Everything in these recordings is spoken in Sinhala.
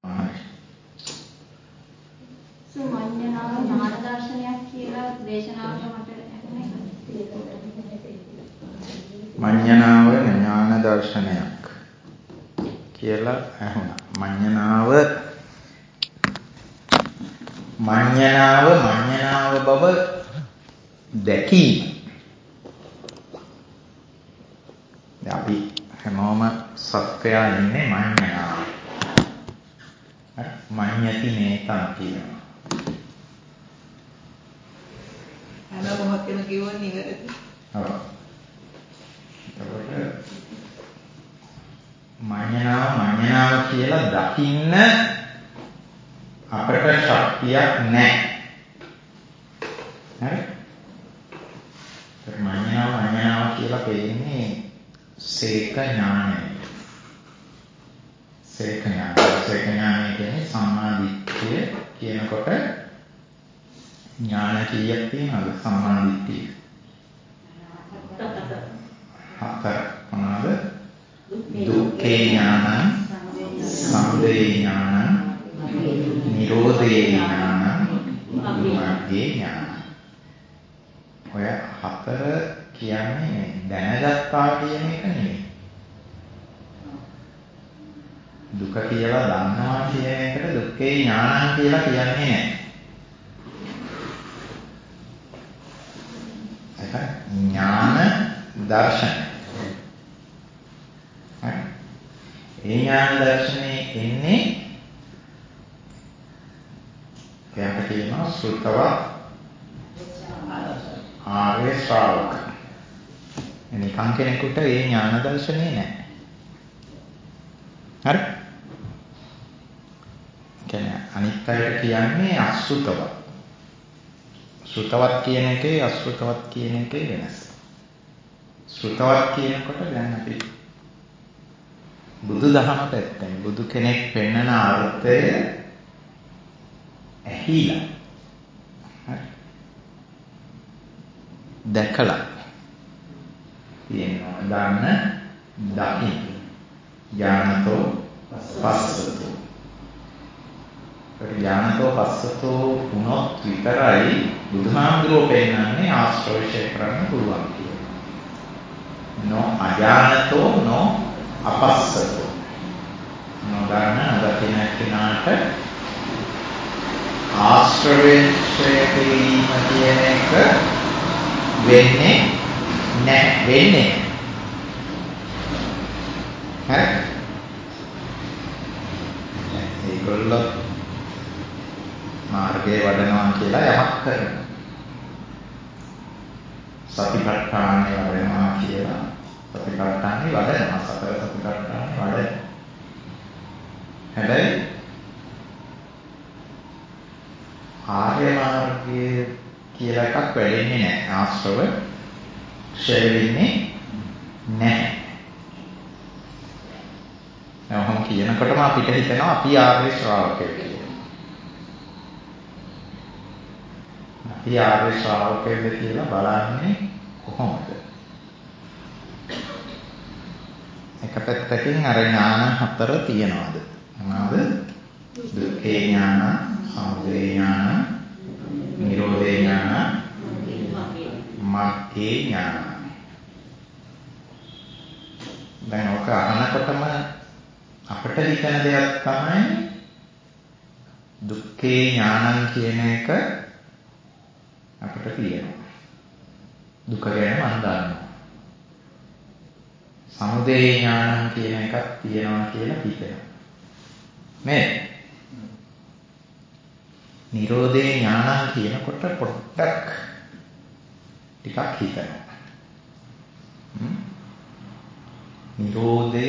සුමඤ්ඤනාව ඥාන දර්ශනයක් කියලා දේශනාවක මට ඇහුනේ. මඤ්ඤනාව ඥාන දර්ශනයක් කියලා ඇහුණා. මඤ්ඤනාව බව දැකීම. අපි හැමෝම සත්‍යය ඉන්නේ මඤ්ඤනාව. මඤ්ඤති නේතං කියනවා. අනවමත් කියන කිව්වනේ ඉවරද? ඔව්. මඤ්ඤනාව කියලා දකින්න අපට ශක්තියක් නැහැ. හරි? මඤ්ඤනාව කියලා කියන්නේ සේක ඥානය. සේක ඥානය කියන්නේ සම්මා දිට්ඨිය කියනකොට ඥාන කීයක් තියෙනවද? සම්මා දිට්ඨිය. 4 මොනවාද? දුක්ඛේ ඥානං, සමුදය ඥානං, නිරෝධේ ඥානං, මග්ගේ ඥානං. ඔය 4 කියන්නේ දැනගත්තා කියන එක නෙමෙයි. දුක කියලා දන්නවා කියන එකට දුක්ඛේ ඥානං කියලා කියන්නේ නැහැ. ඒක ඥාන දර්ශන. හරි. ඒ ඥාන දර්ශනේ එන්නේ එයාට කියනවා සුත්තව ආර්ය ශ්‍රාවක. නිකන් කෙනෙකුට ඒ ඥාන දර්ශනේ නැහැ. හරි? කියන්නේ අනිත් අයට කියන්නේ අසුතවත්. සුතවත් කියන එකේ අසුතවත් කියන එකේ වෙනස. සුතවත් කියනකොට දැන් අපි බුදුදහම පැත්තෙන් බුදු කෙනෙක් පෙන්වන අර්ථය ඇහිලා. හරි? දැකලා කියනවා දන්න දකින්න. ඥානතෝ පස්සතෝ. ඥානතෝ පස්සතෝ වුණොත් විතරයි බුදුහාමුදුරුවෝ පෙන්නන්නේ ආශ්‍රවය කරන්න පුළුවන් කියලා. නෝ අඥානතෝ නෝ අපස්සතෝ. නොදන්න නොදකින කෙනාට ආශ්‍රවය කිරීම කියන එක වෙන්නේ නැහැ. වෙන්නේ. හරි? ඒගොල්ලෝ මාර්ගයේ වඩනවා කියලා යමක් කරනවා. සතිපට්ඨානෙ වඩනවා කියලා සතිපට්ඨානෙ වඩනවා. සතර සතිපට්ඨානෙ වඩනවා. හැබැයි ආර්ය මාර්ගයේ කියලා එකක් වැඩෙන්නේ නැහැ. ආශ්‍රව ක්ෂය වෙන්නේ නැහැ. එහෙනම් කියනකොටම අපිට හිතෙනවා අපි ආර්ය ශ්‍රාවකයෙක් කියලා. අපි ආර්ය ශ්‍රාවකයෙක්ද කියලා බලන්නේ කොහොමද? එක පැත්තකින් අර ඥාන 4 තියනවාද? මොනවාද? දුක්ඛේ ඥාන, සමුදය ඥාන, නිරෝධේ ඥාන, මග්ගේ ඥාන. දැන් ඔක අහනකොටම අපිට හිතන දෙයක් තමයි දුක්ඛේ ඥානං කියන එක අපිට තියෙනවා. දුක ගැන මම දන්නවා. සමුදය ඥානං කියන එකක් තියෙනවා කියලා හිතෙනවා. නේද? නිරෝධේ ඥානං කියනකොට පොඩ්ඩක් ටිකක් හිතනවා. නිරෝධය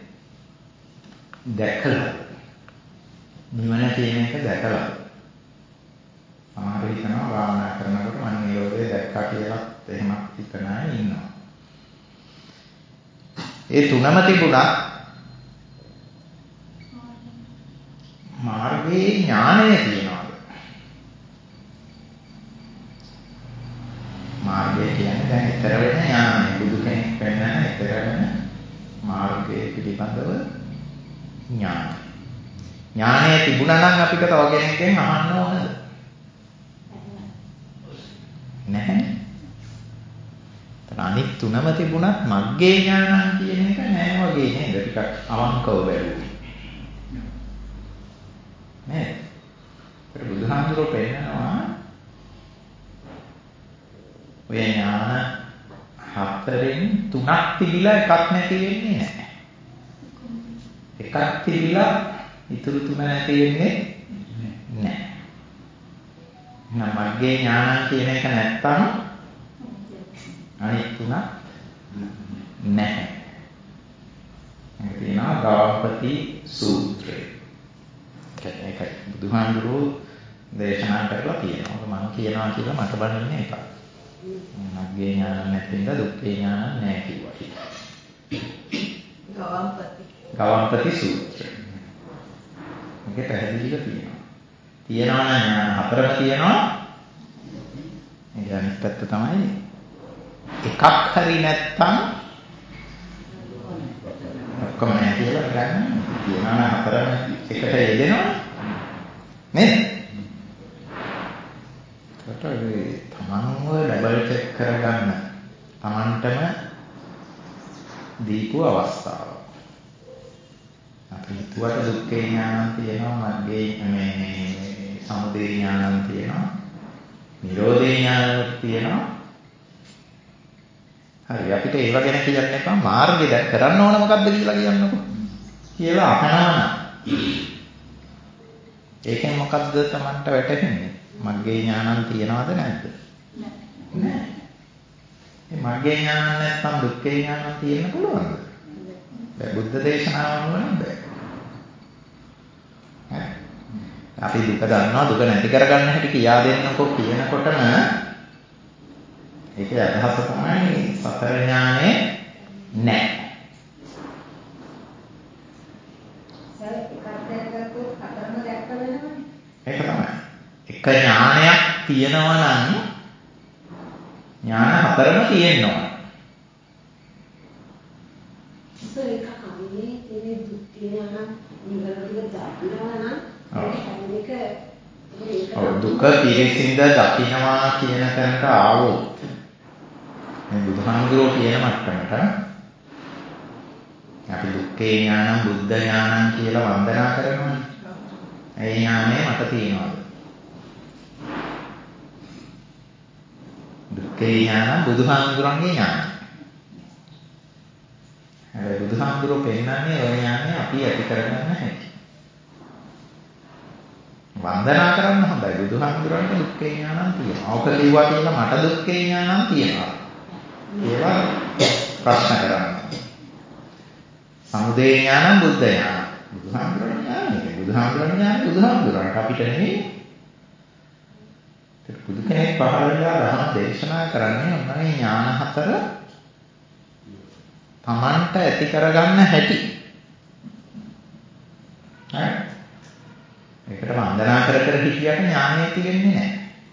දැකලා නිවන කියන එක දැකලා සමහර හිතනවා භාවනා කරනකොට මම නිරෝධය දැක්කා කියලා එහෙම හිතන අය ඉන්නවා. ඒ තුනම තිබුණා මාර්ගයේ ඥානය තියෙනවාද? මාර්ගය කියන්නේ දැන් ඊතර වෙන ඥානය. බුදු කෙනෙක් පෙන්නන ඊතර වෙන මාර්ගයේ පිළිබඳව ඥානය. ඥානය තිබුණා නම් අපිට තව කෙනෙක්ගෙන් අහන්න ඕනද? නැහැ. අනිත් තුනම තිබුණත් මග්ගේ ඥානං කියන එක නෑ වගේ නේද? ටිකක් අවංකව බැලුවේ. නේද? ඒක බුදුහාමුදුරුවෝ පෙන්නනවා ඔය ඥාන හතරෙන් තුනක් තිබිලා එකක් නැති වෙන්නේ නැහැ. එකක් තිබිලා ඉතුරු තුන නැති වෙන්නේ නැහැ. එහෙනම් මග්ගේ ඥානං කියන එක නැත්තම් අනිත් තුන නැහැ. ඒක තියෙනවා ගාවපති සූත්‍රය. ඒකයි බුදුහාමුදුරුවෝ දේශනා කරලා තියෙනවා. මම කියනවා කියලා මට බනින්න එපා. මග්ගේ ඥාන නැතිඳ දුක්ඛේ ඥාන නැහැ කිව්වා. ගාවපති සූත්‍රය. මේක පැහැදිලිව තියෙනවා. තියෙනවා නම් ඥාන හතරම තියෙනවා. ඒ අනිත් පැත්ත තමයි එකක් හරි නැත්තම් ඔක්කොම නැහැ කියලා ගන්න. තියෙනවා නම් හතරම එකට යෙදෙනවා නේද? ඒකට තමන්ව ඩබල් චෙක් කරගන්න තමන්ටම දීපු අවස්ථාව. අපි හිතුවට දුක්ඛේ ඥානං තියෙනවා, මග්ගේ මේ සමුදය ඥානං තියෙනවා, නිරෝධේ ඥානං තියෙනවා. හරි අපිට ඒව ගැන කියන්න එපා. මාර්ගය දැන් කරන්න ඕන මොකද්ද කියලා කියන්නකො. කියලා අහනවා නම් ඒකෙන් මොකද්ද Tamanට වැටහෙන්නේ? මග්ගේ ඥානං තියනවද නැද්ද? නැහැ. මේ මග්ගේ ඥානං නැත්නම් දුක්ඛේ ඥානං තියෙන්න පුළුවන්ද? බෑ. බුද්ධ දේශනාවම නම් බෑ. අපි දුක දන්නවා, දුක නැති කරගන්න හැටි කියා දෙන්නකෝ කියනකොටම ඒකේ අදහස තමයි සතර ඥානෙ නැහැ. ඒක තමයි. එක ඥානයක් තියෙනවා නම් ඥාන හතරම තියෙන්න ඕන. ඒක කන්නේ තියෙන දුක්ඛ ඥාන නිරෝධික දකිනවා නම් දුක පිරිසිඳ දකින්නවා කියන තැනට ආවොත් මේ බුදුහාමුදුරුවෝ කියන මට්ටමට අපි දුක්ඛේ ඥානං බුද්ධ ඥානං කියලා වන්දනා කරනවා. ඒ ඥානය මට තියෙනවද? දුක්ඛේ ඥානං බුදුහාමුදුරන්ගේ ඥානය. හැබැයි බුදුහාමුදුරුවෝ පෙන්නන්නේ ওই ඥානය අපි ඇති කරගන්න හැටි. වන්දනා කරන්න හොඳයි. බුදුහාමුදුරන්ට දුක්ඛේ ඥානං තියෙනවා. ඔක ලිව්වා කියලා මට දුක්ඛේ ඥානං තියෙනවා කියලා ප්‍රශ්න කරන්න. සමුදය ඥානං බුද්ධ ඥානං. බුදුහාමුදුරන්ගේ ඥානය. බුදුහාමුදුරන්ගේ ඥානය බුදුහාමුදුරන්ට අපිට නෙමෙයි. ඒක බුදු කෙනෙක් පහළ වෙලා ධර්ම දේශනා කරන්නේ ඔන්නයි ඥාන හතර Tamanට ඇති කරගන්න හැටි. හරි. ඒකට වන්දනා කර කර හිටියට ඥානය ඇති වෙන්නේ නැහැ.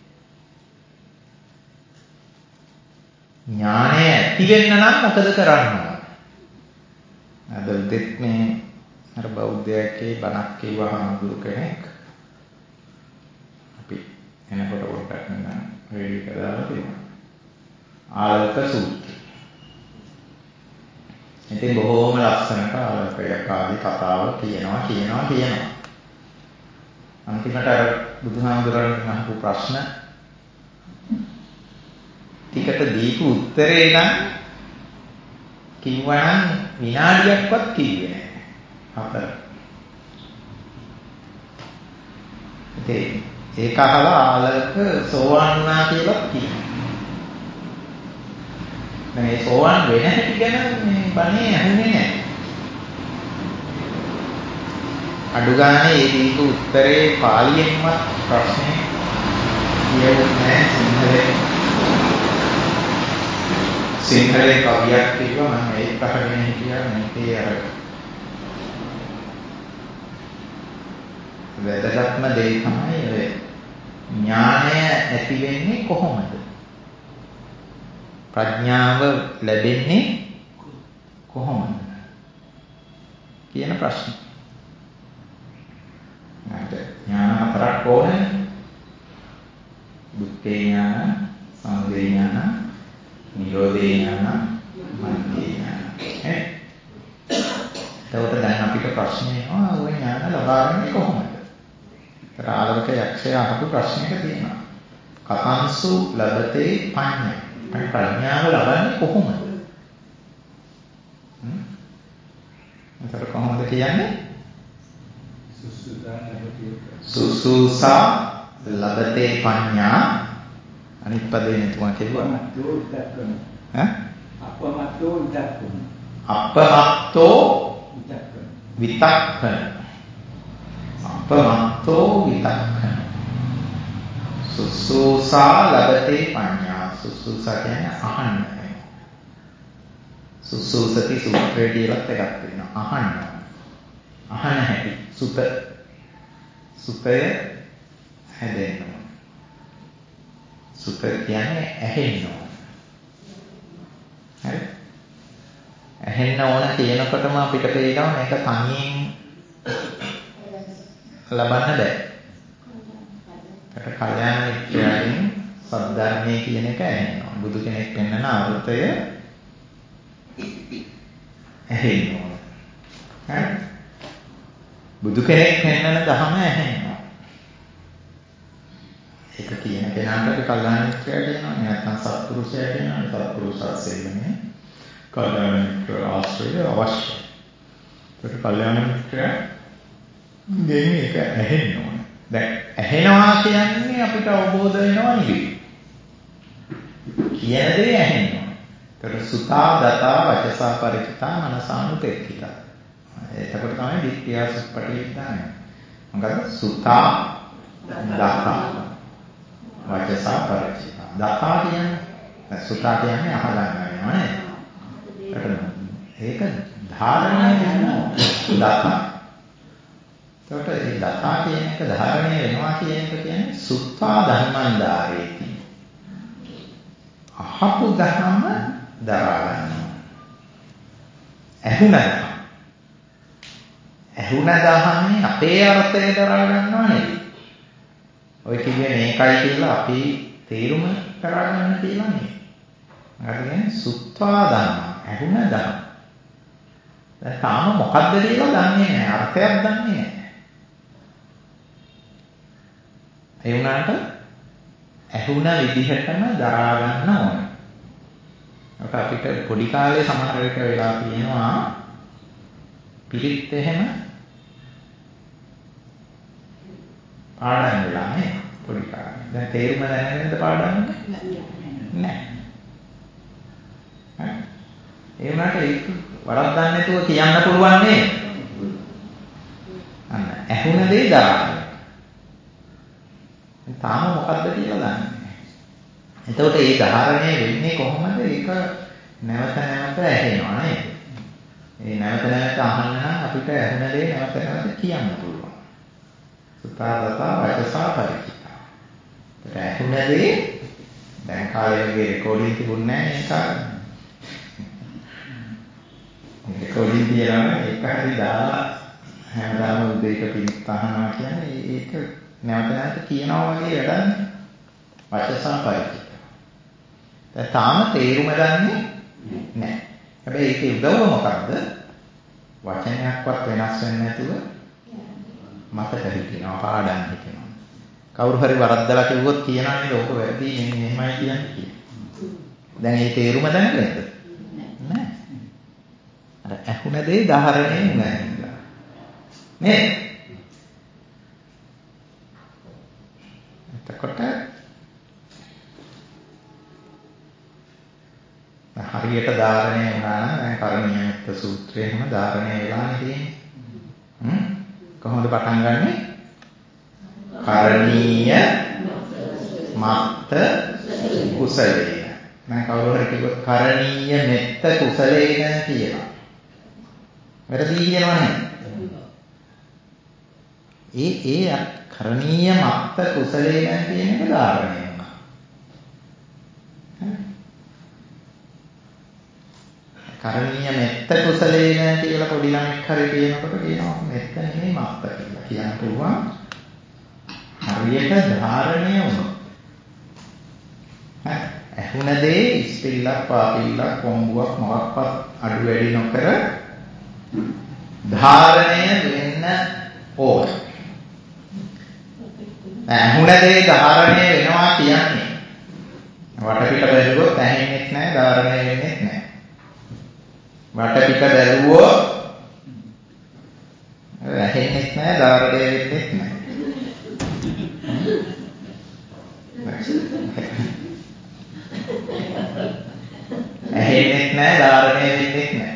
ඥානය ඇති වෙන්න නම් මොකද කරන්න ඕන? අද උදෙත් මේ අර බෞද්ධයෙක්ගේ බණක් කිව්වා හඳුරු කෙනෙක්. අපි එනකොට පොඩ්ඩක් නේද රේඩියෝ එක දාලා තියෙනවා. ආලෝක සූත්‍රය. ඉතින් බොහෝම ලස්සනට ආලෝකයක් ආදී කතාව කියනවා. අන්තිමට අර බුදුහාමුදුරන්ගෙන් අහපු ප්‍රශ්න ටිකට දීපු උත්තරේ නම් කිව්වනම් විනාඩියක්වත් කිව්වේ නැහැ. හතර. ඉතින් ඒක අහලා ආලෝක සෝවාන් වුණා කියලා කියනවා. මේ සෝවාන් වෙන හැටි ගැන මේ බණේ අහන්නේ නැහැ. අඩු ගානේ ඒ දීපු උත්තරේ පාලියෙන්වත් ප්‍රශ්නේ කියවුන්නේ නැහැ සිංහලේ කවියක් කිව්වා මම ඒක අහගෙන හිටියා මේකේ අර වැදගත්ම දේ තමයි ඔය ඥානය ඇති වෙන්නේ කොහොමද? ප්‍රඥාව ලැබෙන්නේ කොහොමද? කියන ප්‍රශ්නේ. තුනක් ඕනේ. දුක්ඛේ ඥාන, සමුදය ඥාන, නිරෝධේ ඥාන, මග්ගේ ඥාන. එතකොට දැන් අපිට ප්‍රශ්නේ එනවා ওই ඥාන ලබාගන්නේ කොහොමද? ඒතර ආලවක යක්ෂයා අහපු ප්‍රශ්නයක් තියෙනවා. කතංසු ලබතේ පඤ්ඤා. අනේ ප්‍රඥාව ලබන්නේ කොහොමද? එතකොට කොහොමද කියන්නේ? සුසුසා ලබතේ පඤ්ඤා අනිත් පදේ නේතුමා කියුවා. අපමත්තෝ විතක්කන. අපමත්තෝ විතක්කන. සුසුසා ලබතේ පඤ්ඤා. සුසුසා කියන්නේ අහන්න. සුසුසති සූත්‍රයේ කියලා එකක් තියෙනවා. අහන්න. අහන හැටි. සුතය හැදෙන්න ඕන. සුත කියන්නේ ඇහෙන්න ඕන. හරි? ඇහෙන්න ඕන කියනකොටම අපිට පේනවා මේක තනියෙන් ලබන්න බෑ. ඒකට කල්යාණ මිත්‍රයන්ගෙන් සද්ධර්මයේ කියන එක ඇහෙන්න ඕන. බුදු කෙනෙක් පෙන්වන අර්ථය ඇහෙන්න ඕන. හරි? බුදු කෙනෙක් පෙන්වන ධර්ම ඇහෙන්න. ඒක කියන කෙනාට අපි කල්යාණ මිත්‍රයා කියනවා. නැත්නම් සත්පුරුෂයා කියනවා. සත්පුරුෂාසෙන්නේ කල්යාණ මිත්‍ර ආශ්‍රය අවශ්‍යයි. ඒක කල්යාණ මිත්‍රයා ගෙන් එක ඇහෙන්න ඕන. දැන් ඇහෙනවා කියන්නේ අපිට අවබෝධ වෙනවා නෙවෙයි. කියන දේ ඇහෙන්න ඕන. ඒක සුතා දතා වචසා පරිචිතා මනසානුපෙක්ඛිතා. එතකොට තමයි විත්‍යා සුප්පටිවිද්දානේ. මොකද සුතා දතා වචසා පරිචිතා. දතා කියන්නේ සුතා කියන්නේ අහගන්න වෙනවා නේද? ඒක ධාරණය වෙනවා දතා. එතකොට මේ දතා කියන එක ධාරණය වෙනවා කියන එක කියන්නේ සුත්තා ධම්මං ධාරේති. අහපු ධර්ම දරා ගන්නවා. ඇහුණ දහමේ අපේ අර්ථය දරා ගන්නව නෙවෙයි. ඔය කියන්නේ මේකයි කියලා අපි තේරුම කරා ගන්න කියලා නෙවෙයි. අර කියන්නේ සුත්වා ධම්ම ඇහුණ ධම්ම. දැන් තාම මොකද්ද කියලා දන්නේ නැහැ. අර්ථයක් දන්නේ නැහැ. ඒ වුණාට ඇහුණ විදිහටම දරා ගන්න ඕනේ. ඒක අපිට පොඩි කාලේ සමහර වෙලක වෙලා තියෙනවා පිළිත් එහෙම පාඩම් වෙලා නේ පොඩි කාලේ. දැන් තේරුම දැනගෙනද පාඩම් නැහැ. ඒ වුණාට ඒක වරද්දන්නේ නැතුව කියන්න පුළුවන් නේද? අන්න ඇහුණ දේ දරා ගන්න. තාම මොකද්ද කියලා දන්නේ නැහැ. එතකොට මේ ධාරණය වෙන්නේ කොහොමද? ඒක නැවත නැවත ඇහෙනවා නේද? මේ නැවත නැවත අහන්න නම් අපිට ඇහුණ දේ නැවත නැවත කියන්න පුළුවන්. සුතාවතා වචසා පරිචිතා. ඒක ඇහුණ දේ දැන් කාලේ වගේ රෙකෝඩින් තිබුණේ නැහැ මේ කාලේ. රෙකෝඩින් තියලා ඒක හරි දාලා හැමදාම උදේට පිළිත් අහනවා කියන්නේ ඒක නැවත නැවත කියනවා වගේ වැඩන්නේ. වචසා පරිචිතා. දැන් තාම තේරුම දන්නේ නැහැ. හැබැයි ඒකේ උදව්ව මොකද්ද? වචනයක්වත් වෙනස් වෙන්නේ නැතුව මතක හිටිනවා පාඩම් හිටිනවා. කවුරු හරි වරද්දලා කිව්වොත් කියනවා නේද ඕක වැරදි මෙන්න මෙහෙමයි කියන්නේ කියලා. දැන් ඒ තේරුම දැනගන්නද? නැහැ. අර ඇහුණ දේ ධාරණය වුණා නේද? එතකොට හරියට ධාරණය වුණා නම් දැන් කර්මීයමෙත්ත සූත්‍රයේම ධාරණය වෙලා තියෙන්නේ. කොහොමද පටන් ගන්නෙ? කරණීය මත්ත කුසලේන. මම කවුරු හරි කිව්වොත් කරණීය මෙත්ත කුසලේන කියලා. වැරදි කියනවා නේද? ඒ කරණීය මත්ත කුසලේන කියන එක ධාරණය වුණා. කරණීය මෙත්ත කුසලේන කියලා පොඩි ළමෙක් හරි කියනකොට කියනවා මෙත්ත නෙමෙයි මත්ත කියලා කියන්න පුළුවන්. හරියට ධාරණය වුණොත්. ඇහුණ දේ ඉස්පිල්ලක් පාපිල්ලක් කොම්බුවක් මොකක්වත් අඩු වැඩි නොකර ධාරණය වෙන්න ඕන. ඇහුණ දේ ධාරණය වෙනවා කියන්නේ වටපිට බැලුවොත් ඇහෙන්නෙත් නැහැ ධාරණය වෙන්නෙත් නැහැ. වටපිට බැලුවොත් ඇහෙන්නෙත් නැහැ ධාරණය වෙන්නෙත් නැහැ. ඇහෙන්නෙත් නැහැ ධාරණය වෙන්නෙත් නැහැ.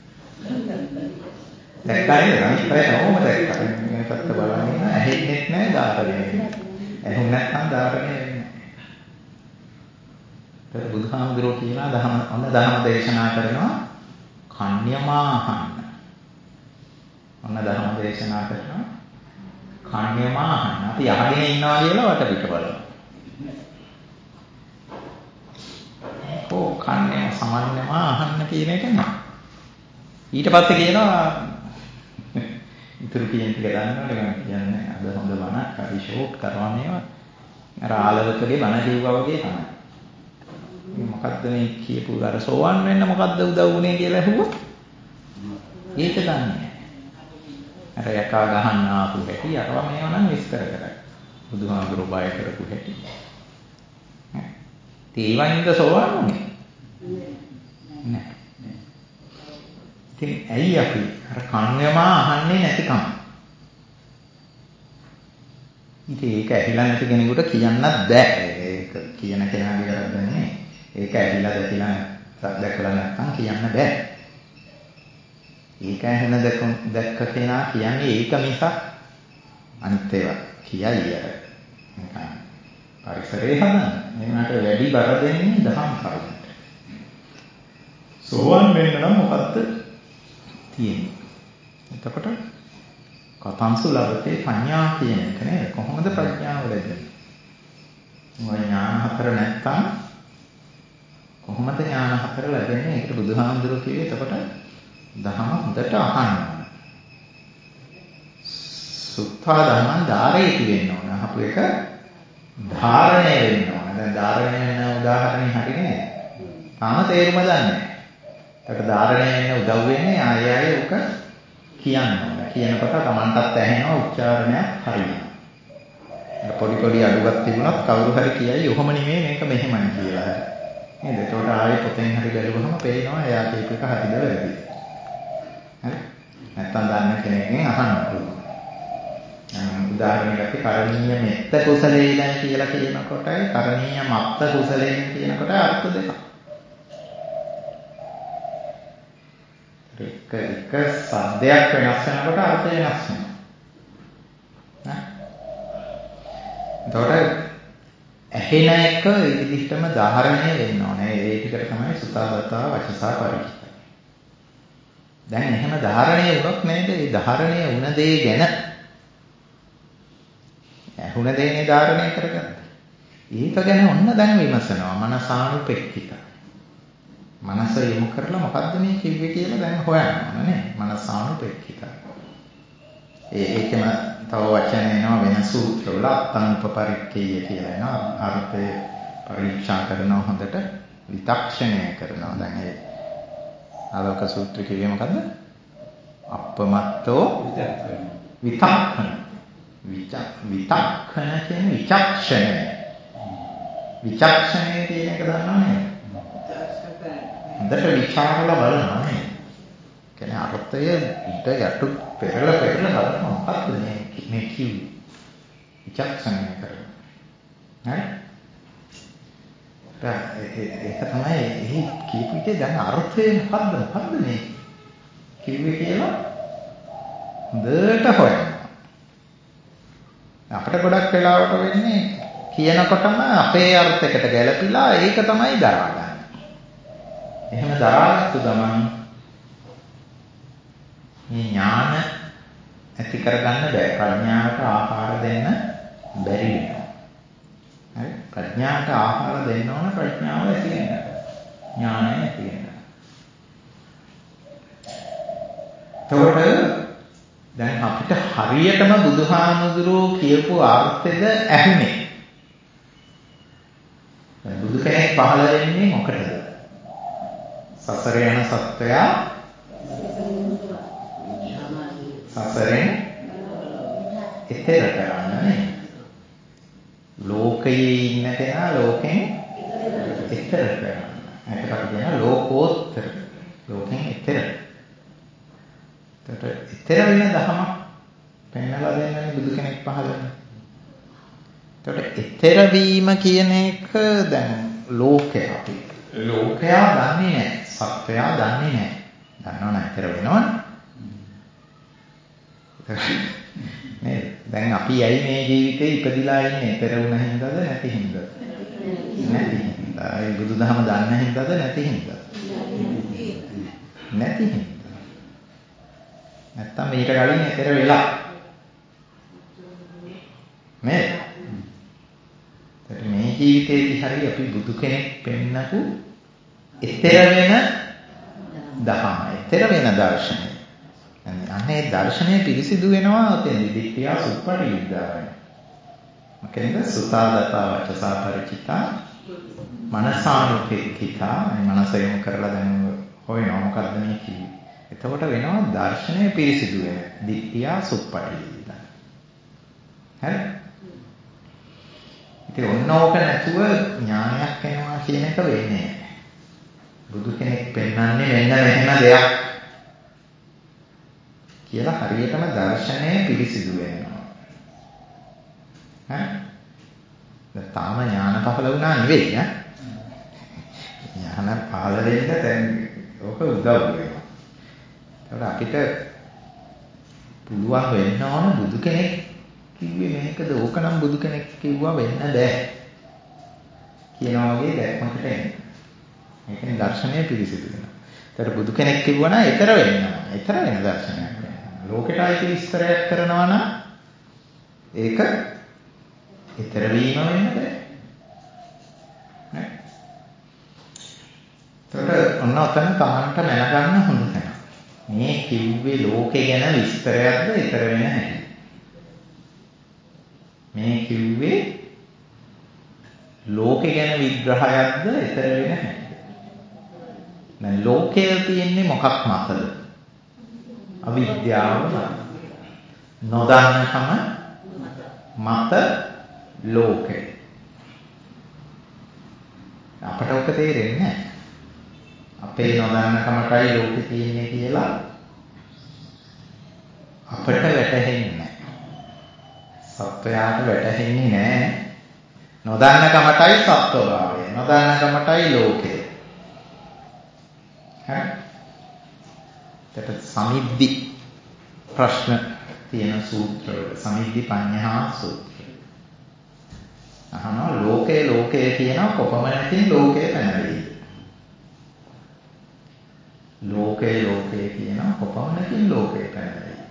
දැක්කනේ අනිත් පැය නෝම දැක්කා. මේ පැත්ත බලන්න ඇහෙන්නෙත් නැහැ ධාරණය වෙන්නේ. ඇහුන් නැත්නම් ධාරණය වෙන්නේ නැහැ. ඒක බුදුහාමුදුරුවෝ කියනවා ධම දේශනා කරනවා කන්‍යමාහන්න. ඔන්න ධම දේශනා කරනවා කන්‍යමාහන්න. අපි අහගෙන ඉන්නවා කියලා වටපිට බලනවා. කන්නේ සමන්නම අහන්න කියන එක නෑ. ඊට පස්සේ කියනවා ඉතුරු කියන ටික දන්නවද මම කියන්නේ අද හොඳ බණක් හරි ෂෝට් කරනවා මේවා. අර ආලවකගේ බණ කිව්වා වගේ තමයි. මොකද්ද මේ කියපු අර සෝවන් වෙන්න මොකද්ද උදව් වුනේ කියලා ඇහුවොත් ඒක දන්නේ නෑ. අර යකා ගහන්න ආපු හැටි අරවා මේවා නම් විස්තර කරයි. බුදුහාමුදුරුවෝ බය කරපු හැටි. තේවයින්ද සෝවන් වුනේ? නෑ. ඉතින් ඇයි අපි අර කන්නේමා අහන්නේ නැතිකම? ඉතින් ඒක ඇහිලා නැති කෙනෙකුට කියන්නත් බෑ. ඒක කියන කෙනාගේ වැරද්ද නෙමෙයි. ඒක ඇහිලා දැකලා නැත්නම් කියන්න බෑ. ඒක ඇහෙන දැක්ක කෙනා කියන්නේ ඒක මිසක් අනිත් ඒවා කියයි අර නිකන් පරිසරේ හදන්න. එන්නට වැඩි බර දෙන්නේ දහම් කරුණට. සෝවන් වෙන්න නම් මොකද්ද තියෙන්නේ? එතකොට කතංසු ලබතේ පඤ්ඤා කියන එක නේද? කොහොමද ප්‍රඥාව ලැබෙන්නේ? මොයි ඥාන හතර නැත්තම් කොහොමද ඥාන හතර ලැබෙන්නේ? ඒකට බුදුහාමුදුරුවෝ කිව්වේ එතකොට දහම හොඳට අහන්න. සුත්තා ධම්මං ධාරේති වෙන්න ඕන. අහපු එක ධාරණය වෙන්න ඕන. දැන් ධාරණය වෙන උදාහරණේ හරිනේ. තාම තේරුම දන්නේ නැහැ. ඒකට ධාරණය වෙන්න උදව් වෙන්නේ ආයෙ ඔක කියන්න ඕන. කියනකොට Tamanටත් ඇහෙනවා උච්චාරණයක් හරියනවා. පොඩි අඩුවක් තිබුණත් කවුරු හරි කියයි ඔහොම නෙමෙයි මේක මෙහෙමයි කියලා හරි. නේද? ඒකට ආයෙ පොතෙන් හරි බැලුවම පේනවා එයා කියපු එක හරිද වැරදිද. හරි? නැත්තම් දන්න කෙනෙක්ගෙන් අහන්න පුළුවන්. උදාහරණයක් අපි කරණීය මෙත්ත කුසලේන කියලා කියනකොටයි කරණීය මත්ත කුසලේන කියනකොට අර්ථ දෙකක්. එක සද්දයක් වෙනස් වෙනකොට අර්ථය වෙනස් වෙනවා. එතකොට ඇහෙන එක ඒ විදිහටම ධාරණය වෙන්න ඕනේ. ඒ ටිකට තමයි සුතාවතා වචසා පරිචිත. දැන් එහෙම ධාරණය වුණොත් නේද? ඒ ධාරණය වුණ දේ ගැන ඇහුණ දේනේ ධාරණය කරගත්තා. ඒක ගැන ඔන්න දැන් විමසනවා. මනසානුපෙක්ඛිත. මනස යොමු කරලා මොකද්ද මේ කිව්වේ කියලා දැන් හොයන්න ඕන නේ. මනසානුපෙක්ඛිත. ඒකම තව වචන එනවා වෙන සූත්‍රවල අත්තංපපරික්ඛේය කියලා එනවා. අර්ථය පරීක්ෂා කරනවා හොඳට විතක්ෂණය කරනවා. දැන් ඒ ආලෝක සූත්‍රය කිව්වේ මොකද්ද? අපමත්තෝ විතක්ඛන. විතක්ඛන කියන්නේ විචක්ෂණය. විචක්ෂණය කියන එක දන්නවනේ. හොඳට විචාරලා බලනවා නේ. කියන්නේ අර්ථය ඊට යටු පෙරලා බලනවා මොකක්ද මේ කිව්වේ. විචක්ෂණය කරනවා. හරි? ඒක තමයි එහි කියපු එකේ දැන් අර්ථය මොකද්ද මේ කිව්වේ කියලා හොඳට හොයන්න. අපිට ගොඩක් වෙලාවට වෙන්නේ කියනකොටම අපේ අර්ථයකට ගැළපිලා ඒක තමයි දරා ගන්න. එහෙම දරාගත්තු ගමන් මේ ඥාන ඇති කරගන්න බෑ. ප්‍රඥාවට ආහාර දෙන්න බැරි වෙනවා. හරි? ප්‍රඥාවට ආහාර දෙන්න ඕන ප්‍රඥාව ඇති වෙන්න. ඥානය ඇති වෙන්න. එතකොට දැන් අපිට හරියටම බුදුහාමුදුරුවෝ කියපු අර්ථෙද ඇහුනේ. දැන් බුදු කෙනෙක් පහළ වෙන්නේ මොකටද? සසර යන සත්වයා සසරෙන් එතෙර කරන්න නේ. ලෝකයේ ඉන්න කෙනා ලෝකෙන් එතෙර කරන්න. ඒකට අපි කියන ලෝකෝත්තර. ලෝකෙන් එතෙර. එතෙර වෙන දහමක් පෙන්වලා දෙන්නේ බුදු කෙනෙක් පහළ වෙන්නේ. එතකොට එතෙර වීම කියන එක දැන් ලෝකයා දන්නේ නැහැ. සත්වයා දන්නේ නැහැ. දන්නවනේ එතෙර වෙනවනේ. නේද? දැන් අපි ඇයි මේ ජීවිතේ ඉපදිලා ඉන්නේ? එතෙර වුණ හින්දාද නැති හින්දාද? නැති හින්දා. ඒ බුදුදහම දන්න හින්දාද නැති හින්දාද? නැති හින්දා. නැත්තම් ඊට කලින් එතෙර වෙලා. නේද? මේ ජීවිතේදී හරි අපි බුදු කෙනෙක් පෙන්නපු එතෙර වෙන දහම, එතෙර වෙන දර්ශනය. අනේ දර්ශනය පිරිසිදු වෙනවා ඔතෙන් දිට්ඨිය සුප්පටිවිද්‍යාවයි. මොකෙන්ද? සුතාදතා වචසා පරිචිතා මනසානුපෙක්ඛිතා. මේ මනස යොමු කරලා දැන් හොයනවා මොකද්ද මේ කිව්වේ. එතකොට වෙනවා දර්ශනය පිරිසිදු වෙන දිට්ඨිය සුප්පටිවිද්‍යාව. හරි? ඉතින් ඔන්නෝක නැතුව ඥානයක් එනවා කියන එක වෙන්නේ නැහැ. බුදු කෙනෙක් පෙන්වන්නේ මෙන්න මෙහෙම දෙයක් කියලා හරියටම දර්ශනය පිරිසිදු වෙනවා. හරි? දැන් තාම ඥාන පහළ වුණා නෙවෙයි ඈ. ඥාන පහළ වෙන්න දැන් ඕක උදව් වෙනවා. ඒකට අපිට පුළුවන් වෙන්න ඕන බුදු කෙනෙක් කිව්වේ මේකද ඕකනම් බුදු කෙනෙක් කිව්වා වෙන්න බෑ කියනවා වගේ දැක්මකට එන්න. ඒ කියන්නේ දර්ශනය පිරිසිදු වෙනවා. ඒතර බුදු කෙනෙක් කිව්වා නම් ඊතර වෙන්නවා. ඊතර වෙන දර්ශනයක් වෙනවා. ලෝකයට ආйти විස්තරයක් කරනවා නම් ඒක ඊතර වීම වෙන්න බෑ. නේ? ඒතර ඔන්න ඔතන තමන්ට දැනගන්න හොඳ තැන. මේ කිව්වේ ලෝකේ ගැන විස්තරයක්ද ඊතර වෙන හැටි. මේ කිව්වේ ලෝකේ ගැන විග්‍රහයක්ද ඊතර වෙන හැටි. දැන් ලෝකයේ තියෙන්නේ මොකක් මතද? අවිද්‍යාව මත. නොදන්නකම මත ලෝකේ. අපට ඔක තේරෙන්නේ නැහැ. අපේ නොදන්නකමටයි ලෝකේ තියෙන්නේ කියලා අපට වැටහෙන්නේ නැහැ. සත්වයාට වැටහෙන්නේ නැහැ. නොදන්නකමටයි සත්වභාවය. නොදන්නකමටයි ලෝකය. හරි? ඒකට සමිද්දි ප්‍රශ්න තියෙන සූත්‍රවල සමිද්දි පඤ්ඤා සූත්‍රය. අහනවා ලෝකේ කියන කොපමණකින් ලෝකේ පැනවෙයි. ලෝකේ කියන කොපමණකින් ලෝකේ පැනවෙයි.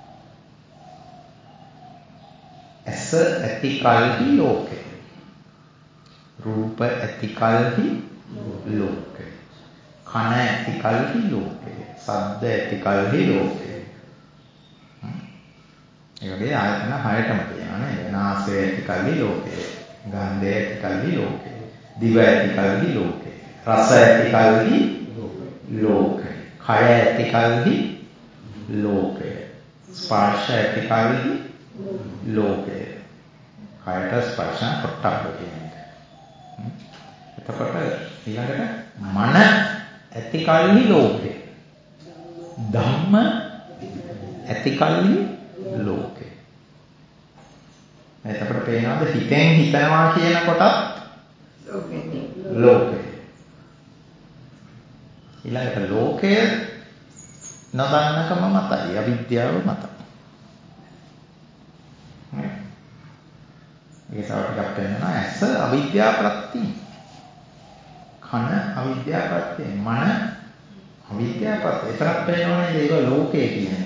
ඇස ඇති කල්හි ලෝකේ. රූප ඇති කල්හි ලෝකේ. කන ඇති කල්හි ලෝකේ. ශබ්ද ඇති කල්හි ලෝකේ. ඒ වගේ ආයතන 6ටම තියෙනවා නේද? නාසය ඇති කල්හි ලෝකේ. ගන්ධය ඇති කල්හි ලෝකේ. දිව ඇති කල්හි ලෝකේ. රස ඇති කල්හි ලෝකේ. කය ඇති කල්හි ලෝකේ. ස්පර්ශ ඇති කල්හි ලෝකේ. කයට ස්පර්ශ කොටක් කියන්නේ. එතකොට ඊළඟට මන ඇති කල්හි ලෝකේ. ධම්ම ඇති කල්හි ලෝකේ. එතකොට පේනවාද හිතෙන් හිතනවා කියන කොටත් ලෝකේ. ඊළඟට ලෝකය නොදන්නකම මතයි අවිද්‍යාව මතයි. ඒක තව ටිකක් වෙනවා ඇස අවිද්‍යාව ප්‍රත්‍යය. කන අවිද්‍යාව ප්‍රත්‍යය. මන අවිද්‍යාව ප්‍රත්‍යය. ඒතරක් වෙනවනේ ඒක ලෝකය කියන්නේ.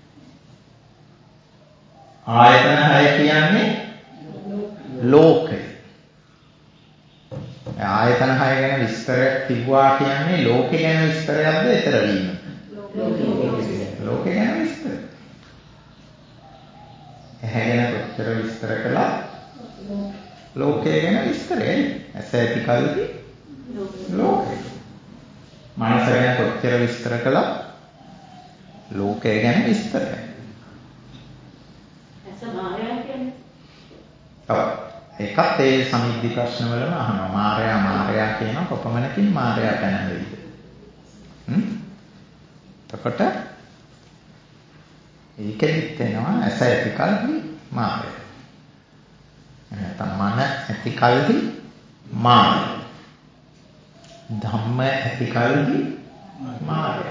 ආයතන 6 කියන්නේ ලෝකය. ආයතන 6 ගැන විස්තරයක් තිබුවා කියන්නේ ලෝකේ ගැන විස්තරයක්ද ඊතර වීම? ලෝකේ ගැන විස්තර. කොච්චර විස්තර කළා ලෝකය ගැන විස්තරයි. ඇස ඇති කල්හි ලෝකය. මනස ගැන කොච්චර විස්තර කළා ලෝකය ගැන විස්තරයි. ඇස මායя කියන්නේ. ඔව්. ඒකත් ඒ සමිද්ධි ප්‍රශ්නවලම අහනවා. මායя කියන කොපමණකින් මායя පැනවෙයිද? එතකොට ඒකෙදිත් වෙනවා ඇස ඇති කල්හි මායя. නැත්නම් මන ඇති කල්හි මායя. ධම්ම ඇති කල්හි මායя.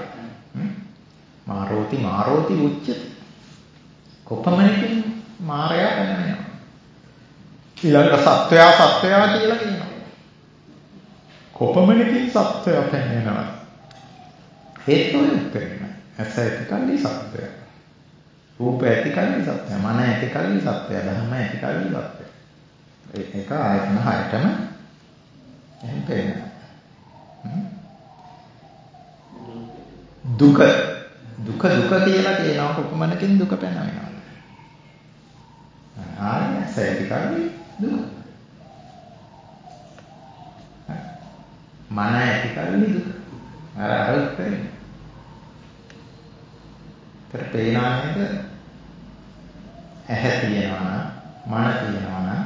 මාරෝති උච්චති. කොපමණකින් මායя පැනවෙනවා. ඊළඟ සත්වයා කියලා කියනවා. කොපමණකින් සත්වයා පැනවෙනවා. හේතුව උත්තරේ. ඇස ඇති කල්හි සත්වයා. රූප ඇති කල්හි සත්‍යය, මන ඇති කල්හි සත්‍යය, ධම්ම ඇති කල්හි සත්‍යය. ඒක ආයතන හයටම එහෙම පේනවා. දුක කියලා කියනවා කොපමණකින් දුක පැනවෙනවා. ඇස ඇති කල්හි දුක. මන ඇති කල්හි දුක. අර උත්තරේ. පේනවා නේද? ඇහැ තියෙනවා නම් මන තියෙනවා නම්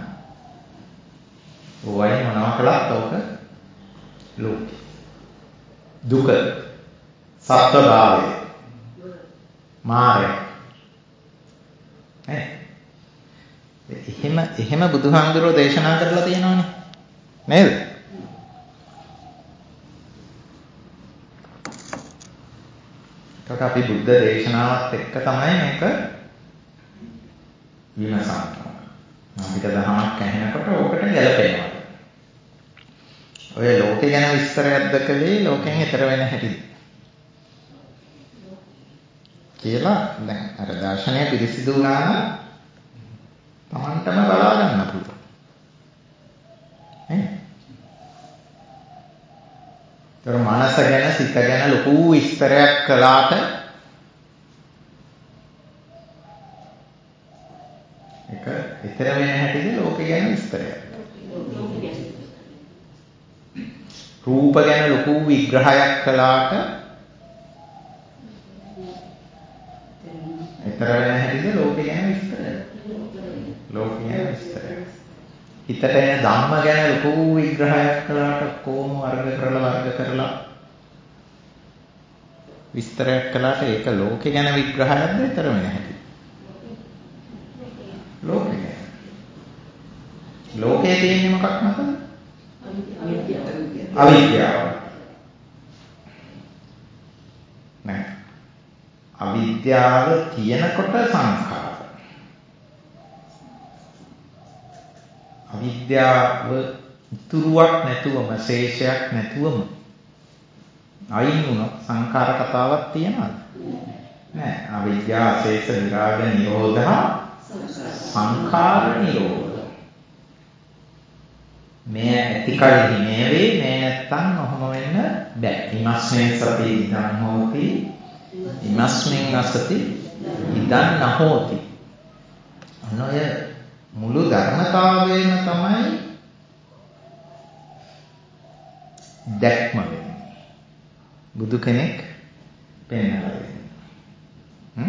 ඔයයි මොනවා කළත් ඔක ලෝක දුක සත්‍යභාවය මාය එහෙම බුදුහාමුදුරුවෝ දේශනා කරලා තියෙනවනේ නේද? ඒකට අපි බුද්ධ දේශනාවත් එක්ක තමයි මේක විමසන්නේ. අපිට දහමක් ඇහෙනකොට ඕකට ගැලපෙනවා. ඔය ලෝකේ ගැන විස්තරයක් දැකලා ලෝකෙන් ඈතර වෙන හැටි කියලා දැන් අර දර්ශනය පිළිසිදු වුණා නම් Tamanටම බලා ගන්න පුළුවන්. මනස ගැන සිත ගැන ලොකු විස්තරයක් කළාට ඒක ඊතර වෙන හැටිද ලෝක ගැන විස්තරයක්. රූප ගැන ලොකු විග්‍රහයක් කළාට ඊතර වෙන හැටිද ලෝක ගැන විස්තරයක්. ලෝක ගැන විස්තරයක්. හිතට එන ධම්ම ගැන ලොකු විග්‍රහයක් කළාට කොහොම වර්ග කරලා විස්තරයක් කළාට ඒක ලෝකේ ගැන විග්‍රහයක්ද ඊතර වෙන හැටි. ලෝකේ ගැන. ලෝකයේ තියෙන්නේ මොකක් නැතද? අවිද්‍යාව. නෑ. අවිද්‍යාව තියෙනකොට සංඛාර. අවිද්‍යාව ඉතුරුවක් නැතුවම ශේෂයක් නැතුවම අයින් වුණොත් සංඛාර කතාවක් තියනවද? නෑ. අවිද්‍යාව ශේෂ විරාග නිරෝධ සංඛාර නිරෝධ. මේ ඇති කල්හි මේ වේ මේ නැත්තම් ඔහොම වෙන්න බෑ. ඉමස්මෙන් සති ඉදං හෝති ඉමස්මෙන් අසති ඉදං නහෝති. අනෝය මුළු ධර්මතාවයම තමයි දැක්ම වෙන්නේ. බුදු කෙනෙක් පෙන්වලා දෙන්නේ.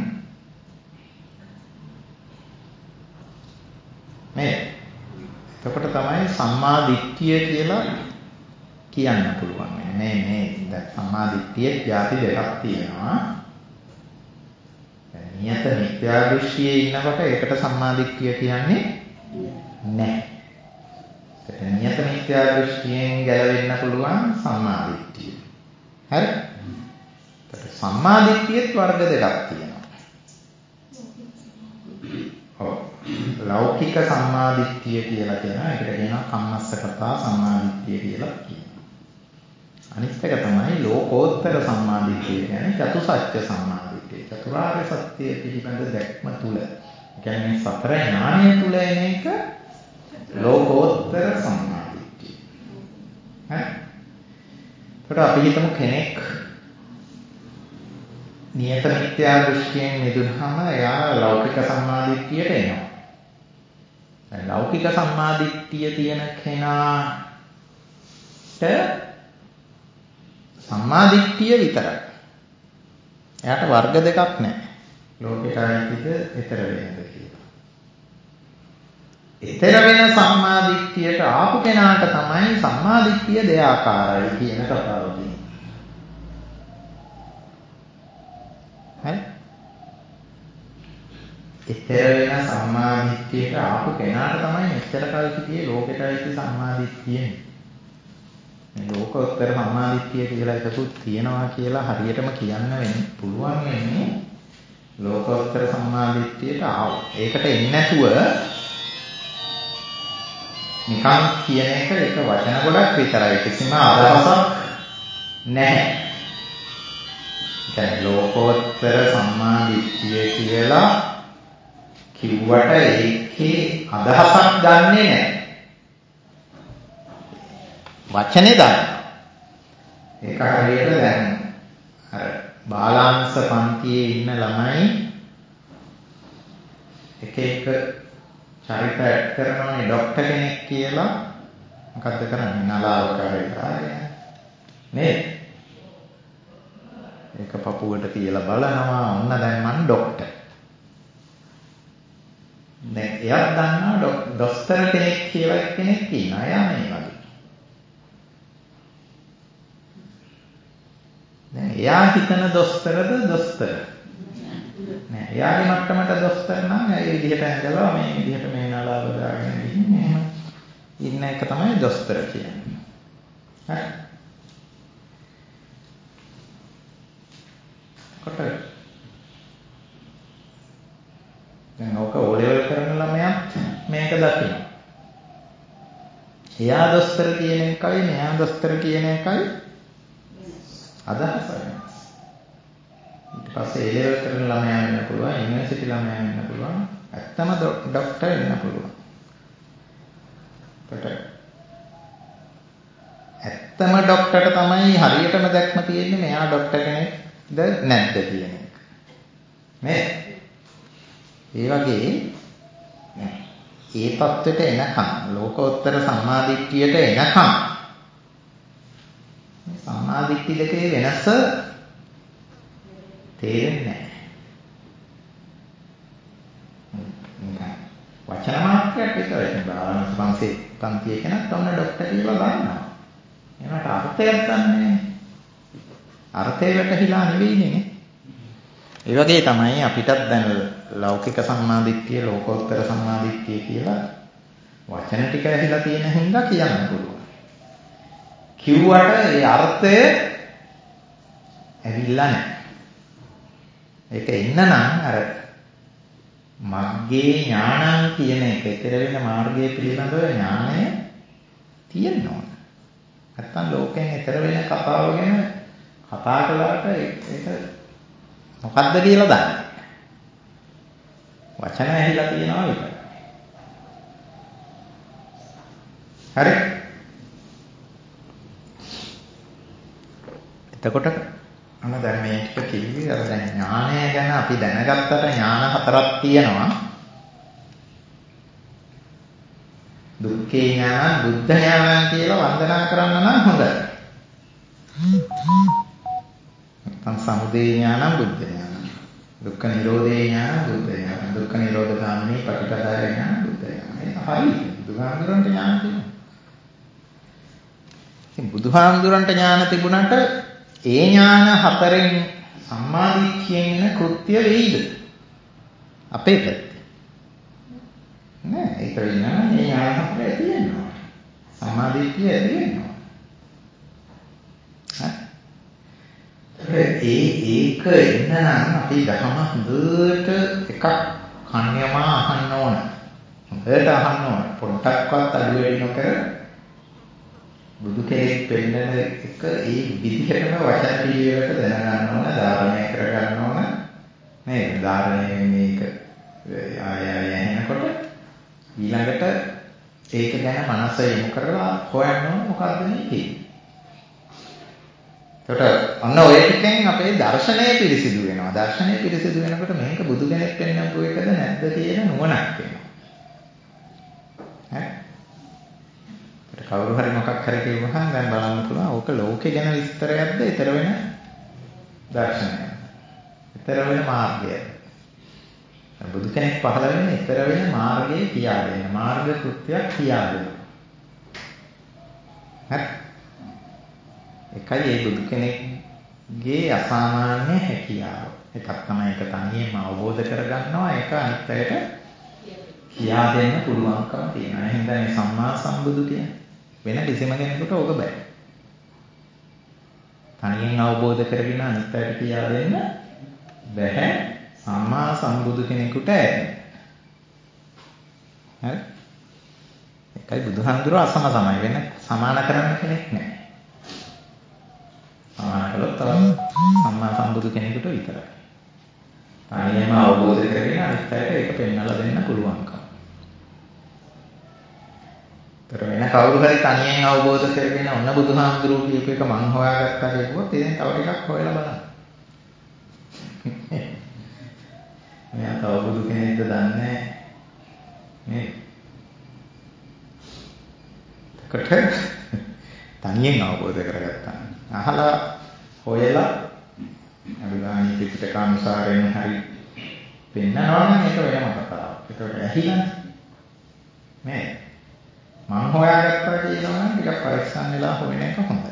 මේ එතකොට තමයි සම්මා දිට්ඨිය කියලා කියන්න පුළුවන්. මේ සම්මා දිට්ඨිය ඥාති දෙකක් තියෙනවා. නියත මිත්‍යා දෘෂ්ටියේ ඉන්නකොට ඒකට සම්මා දිට්ඨිය කියන්නේ නැහැ. ඒක නියත මිත්‍යා දෘෂ්ටියෙන් ගැලවෙන්න පුළුවන් සම්මා දිට්ඨිය. හරි? ඒක සම්මා දිට්ඨියෙත් වර්ග දෙකක් තියෙනවා. ඔව්. ලෞකික සම්මා දිට්ඨිය කියලා කියනවා. ඒකට කියනවා කම්මස්සකතා සම්මා දිට්ඨිය කියලා කියනවා. අනිත් එක තමයි ලෝකෝත්තර සම්මා දිට්ඨිය කියන්නේ චතුසත්‍ය සම්මා දිට්ඨිය. චතුරාර්ය සත්‍ය පිළිබඳ දැක්ම තුල. ඒ කියන්නේ සතර ඥානය තුල එන එක ලෝකෝත්තර සම්මා දිට්ඨිය. හරි? ඒකට අපි හිතමු කෙනෙක් නියත මිත්‍යා දෘෂ්ටියෙන් මිදුනහම එයා ලෞකික සම්මා දිට්ඨියට එනවා. ලෞකික සම්මාදිට්ඨිය තියෙන කෙනාට සම්මාදිට්ඨිය විතරයි. එයාට වර්ග දෙකක් නැහැ. ලෝකයට අයිතිද, ඊතර වෙනද කියලා. ඊතර වෙන සම්මාදිට්ඨියට ආපු කෙනාට තමයි සම්මාදිට්ඨිය දෙආකාරයි කියන කතාව තියෙන්නේ. හරි? ඊතර වෙන සම්මාදිට්ඨියට ආපු කෙනාට තමයි මෙච්චර කල් සිටියේ ලෝකයට අයිති සම්මාදිට්ඨිය. මේ ලෝකෝත්තර සම්මාදිට්ඨිය කියලා එකකුත් තියෙනවා කියලා හරියටම කියන්න පුළුවන් වෙන්නේ ලෝකෝත්තර සම්මාදිට්ඨියට ආවොත්. ඒකට එන්නේ නැතුව නිකන් කියන එක වචන ගොඩක් විතරයි. කිසිම අදහසක් නැහැ. දැන් ලෝකෝත්තර සම්මාදිට්ඨිය කියලා කිව්වට ඒකේ අදහසක් ගන්නෙ නැහැ. වචනේ දාන්න. ඒක හරියට දැන් අර බාලාංශ පන්තියේ ඉන්න ළමයි එක චරිත ඇඩ් කරනවානේ ડોක්ටර් කෙනෙක් කියලා. මොකද්ද කරන්නේ? නලාව කරලා නේද? ඒක පපුවට තියලා බලනවා. ඔන්න දැන් මං ડોක්ටර්. දැන් එයා දන්නවා ડોක්ටර් කෙනෙක් කියලා කෙනෙක් ඉන්නවා. එයා මේ වගේ. දැන් එයා හිතන දොස්තරද දොස්තර නෑ. එයාගේ මට්ටමට දොස්තර නම් ඒ විදිහට ඇඳලා මේ විදිහට මේ නලාව දාගෙන ඉන්නේ. එහෙම ඉන්න එක තමයි දොස්තර කියන්නේ. හරි. කොටද? දැන් ඔක ඕලෙවල් කරන ළමයාත් මේක දකිනවා. එයා දොස්තර කියන එකයි මෙයා දොස්තර කියන එකයි අදහස වෙනස්. ඊට පස්සේ ඒ ලෙවල් කරන ළමයා වෙන්න පුළුවන්, යුනිවර්සිටි ළමයා වෙන්න පුළුවන්, ඇත්තම ડોක්ටර් වෙන්න පුළුවන්. ඇත්තම ડોක්ටර්ට තමයි හරියටම දැක්ම තියෙන්නේ මෙයා ડોක්ටර් කෙනෙක්ද නැද්ද කියන එක. නේද? ඒ වගේ ඒ தත්වෙට එනකම් ලෝකෝත්තර සම්මාදිට්ඨියට එනකම් සම්මාදිට්ඨි දෙකේ වෙනස තේරෙන්නේ නැහැ. වචන මාත්‍රයක් විතරයි. බාලාංශ පන්තියේ කෙනෙක් තමයි ડોක්ටර් කියලා දන්නවා. ඒකට අර්ථයක් ගන්නෑ. අර්ථය වැටහිලා නෙවෙයිනේ නේ. ඒ වගේ තමයි අපිටත් දැන් ලෞකික සම්මාදිට්ඨිය ලෝකෝත්තර සම්මාදිට්ඨිය කියලා වචන ටික ඇහිලා තියෙන හින්දා කියන්න පුළුවන්. කිව්වට ඒ අර්ථය ඇවිල්ලා නැහැ. ඒක එන්න නම් අර මග්ගේ ඥානං කියන එක ඊතර වෙන මාර්ගයේ පිළිබඳව ඥානය තියෙන්න ඕන. නැත්තම් ලෝකයෙන් ඊතර වෙන කතාව ගැන කතා කළාට ඒක මොකද්ද කියලා දන්නේ. වචන ඇහිලා තියෙනවා විතරයි. හරි. එතකොට දැන් මේ ටික කිව්වේ අර දැන් ඥානය ගැන අපි දැනගත්තට ඥාන හතරක් තියෙනවා. දුක්ඛේ ඥාන, බුද්ධ ඥාන කියලා වන්දනා කරන්න නම් හොඳයි. නැත්නම් සමුදය ඥාන, බුද්ධ ඥාන. දුක්ඛ නිරෝධේ ඥාන, බුද්ධ ඥාන. දුක්ඛ නිරෝධ ගාමිනී පටිපදාය ඥාන, බුද්ධ ඥාන. ඒක හරි. බුදුහාමුදුරන්ට ඥාන තියෙනවා. ඉතින් බුදුහාමුදුරන්ට ඥාන තිබුණාට ඒ ඥාන හතරෙන් සම්මාදිට්ඨියෙන් එන කෘත්‍ය වෙයිද? අපේ පැත්තේ. නෑ, ඒක වෙනවා මේ ඥාන හතරේ තියෙනවා. සම්මාදිට්ඨිය තියෙනවා. ඒක එන්න නම් අපි ධර්ම හොඳට එකක් කන්නයමා අහන්න ඕන. හොඳට අහන්න ඕන. පොඩ්ඩක්වත් අඩු වැඩි නොකර බුදු කෙනෙක් වෙන්න එක ඒ විදිහටම වචන පිළිවෙලට දැනගන්න ඕන, ධාරණය කරගන්න ඕන. නේද? ධාරණයෙන් මේක ආයෙ ඊළඟට ඒක ගැන මනස යොමු කරලා හොයන්න ඕන මොකද්ද මේ කියන්නේ. එතකොට අන්න ඔය ටිකෙන් අපේ දර්ශනය පිරිසිදු වෙනවා. දර්ශනය පිරිසිදු වෙනකොට මේක බුදු කෙනෙක් වෙන්නපු එකද නැද්ද කියන නුවණක් එනවා. කවුරු හරි මොකක් හරි කියවහම දැන් බලන්න පුළුවන් ඕක ලෝකේ ගැන විස්තරයක්ද ඊතර වෙන දර්ශනයක්ද? ඊතර වෙන මාර්ගයක්ද? බුදු කෙනෙක් පහළ වෙන්නේ ඊතර වෙන මාර්ගයේ කියා දෙන්න. මාර්ග කෘත්‍යයක් කියා දෙන්න. හරි. ඒකයි මේ බුදු කෙනෙක්ගේ අසාමාන්‍ය හැකියාව. එකක් තමයි ඒක තනියම අවබෝධ කරගන්නවා. ඒක අනිත් අයට කියා දෙන්න පුළුවන්කම තියෙනවා. එහෙනම් මේ සම්මා සම්බුදු කියන්නේ වෙන කිසිම කෙනෙකුට ඕක බෑ. තනියෙන් අවබෝධ කරගෙන අනිත් අයට කියා දෙන්න බෑ. සම්මා සම්බුදු කෙනෙකුට ඇති. හරි? ඒකයි බුදුහාමුදුරුවෝ අසම සමයි වෙන සමාන කරන්න කෙනෙක් නැහැ. සමාන කළොත් තව සම්මා සම්බුදු කෙනෙකුට විතරයි. තනියම අවබෝධ කරගෙන අනිත් අයට ඒක පෙන්වලා දෙන්න පුළුවන්කම. වෙන කවුරු හරි තනියෙන් අවබෝධ කරගෙන ඔන්න බුදුහාමුදුරුවෝ කියපු එක මං හොයාගත්තා කියුවොත් ඉතින් තව ටිකක් හොයලා බලන්න. මෙයා තව බුදු කෙනෙක්ද දන්නේ නේද? කොට තනියෙන් අවබෝධ කරගත්තා. අහලා හොයලා අභිධානී ත්‍රිපිටකානුසාරයෙන් හරි පෙන්නනවා නම් ඒක වෙනම කතාවක්. ඒකට ඇහිලා නේ මම හොයාගත්තා කියනවා නම් ටිකක් පරීක්ෂණ වෙලා හොයන එක හොඳයි.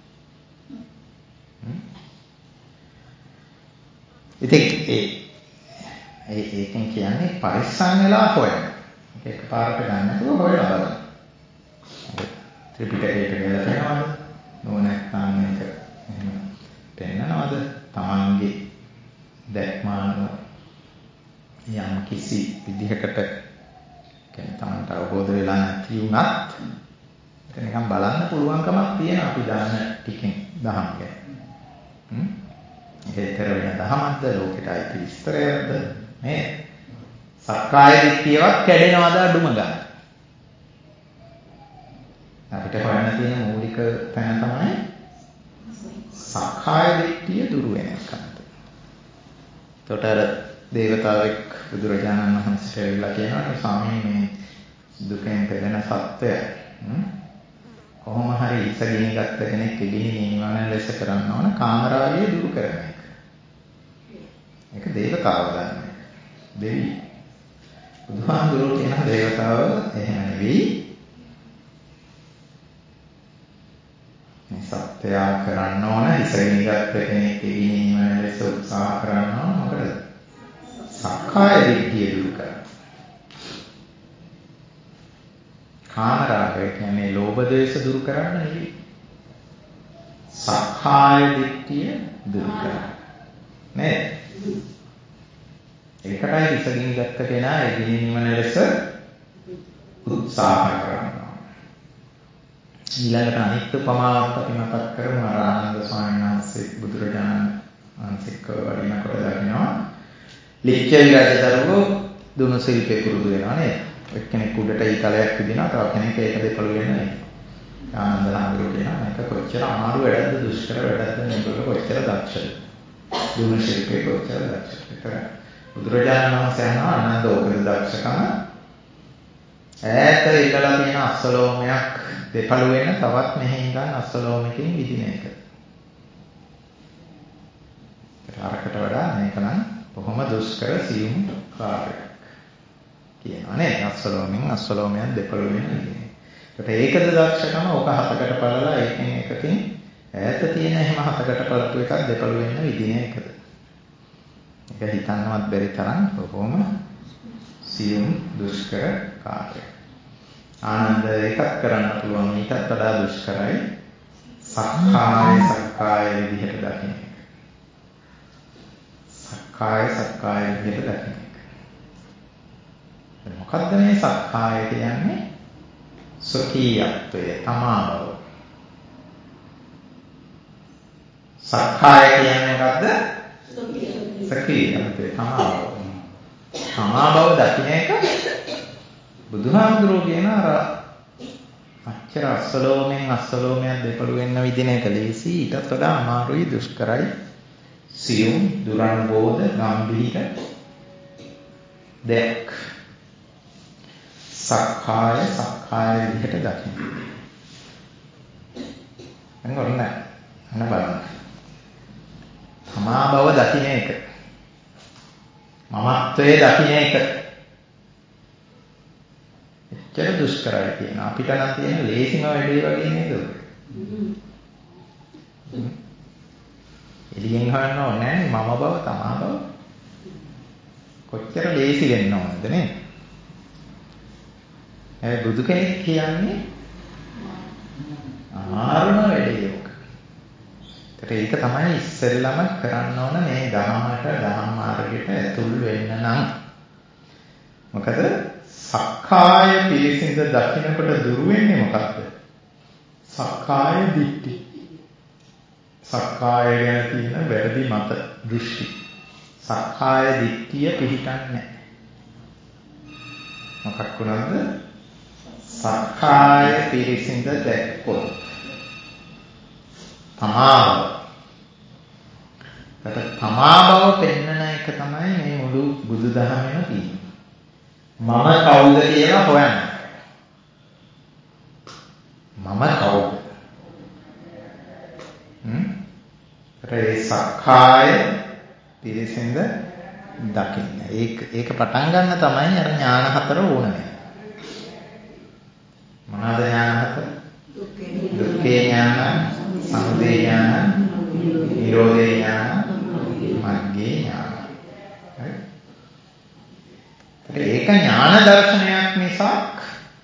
ඉතින් ඒකෙන් කියන්නේ පරීක්ෂණ වෙලා හොයන. ඒක පාරට ගන්න නැතුව හොයලා බලන්න. ත්‍රිපිටකයට ගැලපෙනවද? නොනැත්නම් මේක එහෙම පෙන්නනවද? තමන්ගේ දැක්මාන යම් කිසි විදිහකට කියන්නේ තමන්ට අවබෝධ වෙලා නැති වුණත් ඒක නිකන් බලන්න පුළුවන්කමක් තියෙනවා අපි දන්න ටිකෙන් දහම් ගැන. ඒතර වෙන දහමක්ද ලෝකෙට අයිති විස්තරයක්ද මේ සක්කාය දිට්ඨියවත් කැඩෙනවද අඩුම ගන්න. අපිට හොයන්න තියෙන මූලික තැන තමයි සක්කාය දිට්ඨිය දුරු වෙන එක. ඒතර දේවතාවෙක් බුදුරජාණන් වහන්සේට ඇවිල්ලා කියනවා ස්වාමීන් මේ දුකෙන් පෙළෙන සත්වය කොහොම හරි ඉස්සගිනි ගත්ත කෙනෙක් ඉදිහි නිවන ලෙස කරන්න ඕන කාමරාගය දුරු කරන එක. ඒක දේවතාව දන්නේ. දෙවි. බුදුහාමුදුරුවෝ කියන දේවතාව එහෙම නෙවෙයි. මේ සත්‍යය කරන්න ඕන ඉස්සගිනි ගත්ත කෙනෙක් ඉදිහි නිවන ලෙස උත්සාහ කරන්න ඕන මොකටද? සක්කාය දිට්ඨිය දුරු කරන්න. කාමරාගය කියන්නේ ලෝභ දේශ දුරු කරන්න නෙවෙයි. සක්කාය දිට්ඨිය දුරු කරන්න. නේද? ඒකටයි ඉස්සගින් ගත්ත කෙනා එදින නිවන ලෙස උත්සාහ කරනවා. ඊළඟට අනිත් උපමාවක් අපි මතක් කරමු. ආනන්ද ස්වාමීන් වහන්සේ බුදුරජාණන් වහන්සේක වඩිනකොට දකිනවා ලිච්ඡවි රජදරුවෝ දුනු ශිල්පේ පුරුදු වෙනවා නේද? එක්කෙනෙක් උඩට ඊතලයක් විදිනවා තව කෙනෙක් ඒක දෙපළ වෙනවා. ආනන්ද හාමුදුරුවෝ කියනවා මේක කොච්චර අමාරු වැඩක්ද දුෂ්කර වැඩක්ද මේගොල්ලෝ කොච්චර දක්ෂද? දුනු ශිල්පේ කොච්චර දක්ෂද? බුදුරජාණන් වහන්සේ අහනවා ආනන්ද ඔබේ දක්ෂකම ඈත ඉඳලා තියෙන අස්සලෝමයක් දෙපළ වෙන තවත් මෙහි ඉඳන් අස්සලෝමකින් විදින එක. අරකට වඩා මේක නම් කොහොම දුෂ්කර සියුම් කාර්යයක් කියනවා නේද? අස්සලෝමයෙන් දෙපළ වෙන විදිහ. ඒකට ඒකද දක්ෂකම ඕක හතකට පළලා එකකින් ඈත තියෙන එහෙම හතකට පළතු එකක් දෙපළ වෙන විදිහ එකද. ඒක හිතන්නවත් බැරි තරම් කොහොම සියුම් දුෂ්කර කාර්යයක්. ආනන්ද ඒකත් කරන්න පුළුවන් ඊටත් වඩා දුෂ්කරයි සක්කාය විදිහට දකින්න. සක්කාය විදිහට දකින්න. මොකද්ද මේ සක්කාය කියන්නේ? සොකීයත්වය, තමා බව. සක්කාය කියන්නේ මොකද්ද? සොකීයත්වය, තමා බව. තමා බව දකින්න එක බුදුහාමුදුරුවෝ කියන අර අච්චර අස්සලෝමයක් දෙපළ වෙන්න විදින එක ලේසි ඊටත් වඩා අමාරුයි දුෂ්කරයි සියුම් දුරනුබෝධ ගම්භීර දෙයක්. සක්කාය විදිහට දකින්න. දැන් ඔන්න අන්න බලන්න. තමා බව දකින්න එක. මමත්වයේ දකින්න එක. එච්චර දුෂ්කරයි කියන අපිට නම් තියෙන ලේසිම වැඩේ වගේ නේද? එළියෙන් හොයන්න ඕනේ නැහැ මම බව තමා බව. කොච්චර ලේසි වෙන්න ඕනද නේ? ඒ බුදු කෙනෙක් කියන්නේ අමාරුම වැඩේ ඔක. ඒක තමයි ඉස්සෙල්ලම කරන්න ඕන මේ ධර්මයට ධම්ම මාර්ගයට ඇතුල් වෙන්න නම්. මොකද සක්කාය පිළිසිඳ දකින්නකොට දුරු වෙන්නේ මොකක්ද? සක්කාය දිට්ඨි. සක්කාය ගැන තියෙන වැරදි මත දෘෂ්ටි. සක්කාය දිට්ඨිය පිළිටන්නේ මොකක් වුණාද? සක්කාය පිළිසිඳ දැක්කොත් තමා බව පෙන්වන එක තමයි මේ මුළු බුදුදහමේම තියෙන්නේ. මම කවුද කියලා හොයන්න. මම කවුද? ඒ සක්කාය පිළිසිඳ දකින්න. ඒක පටන් ගන්න තමයි අර ඥාන හතර ඕනේ. මොනවාද ඥාන හතර? දුක්ඛේ ඥාන, සමුදය ඥාන, නිරෝධේ ඥාන, මග්ගේ ඥාන. ඒක ඥාන දර්ශනයක් මිසක්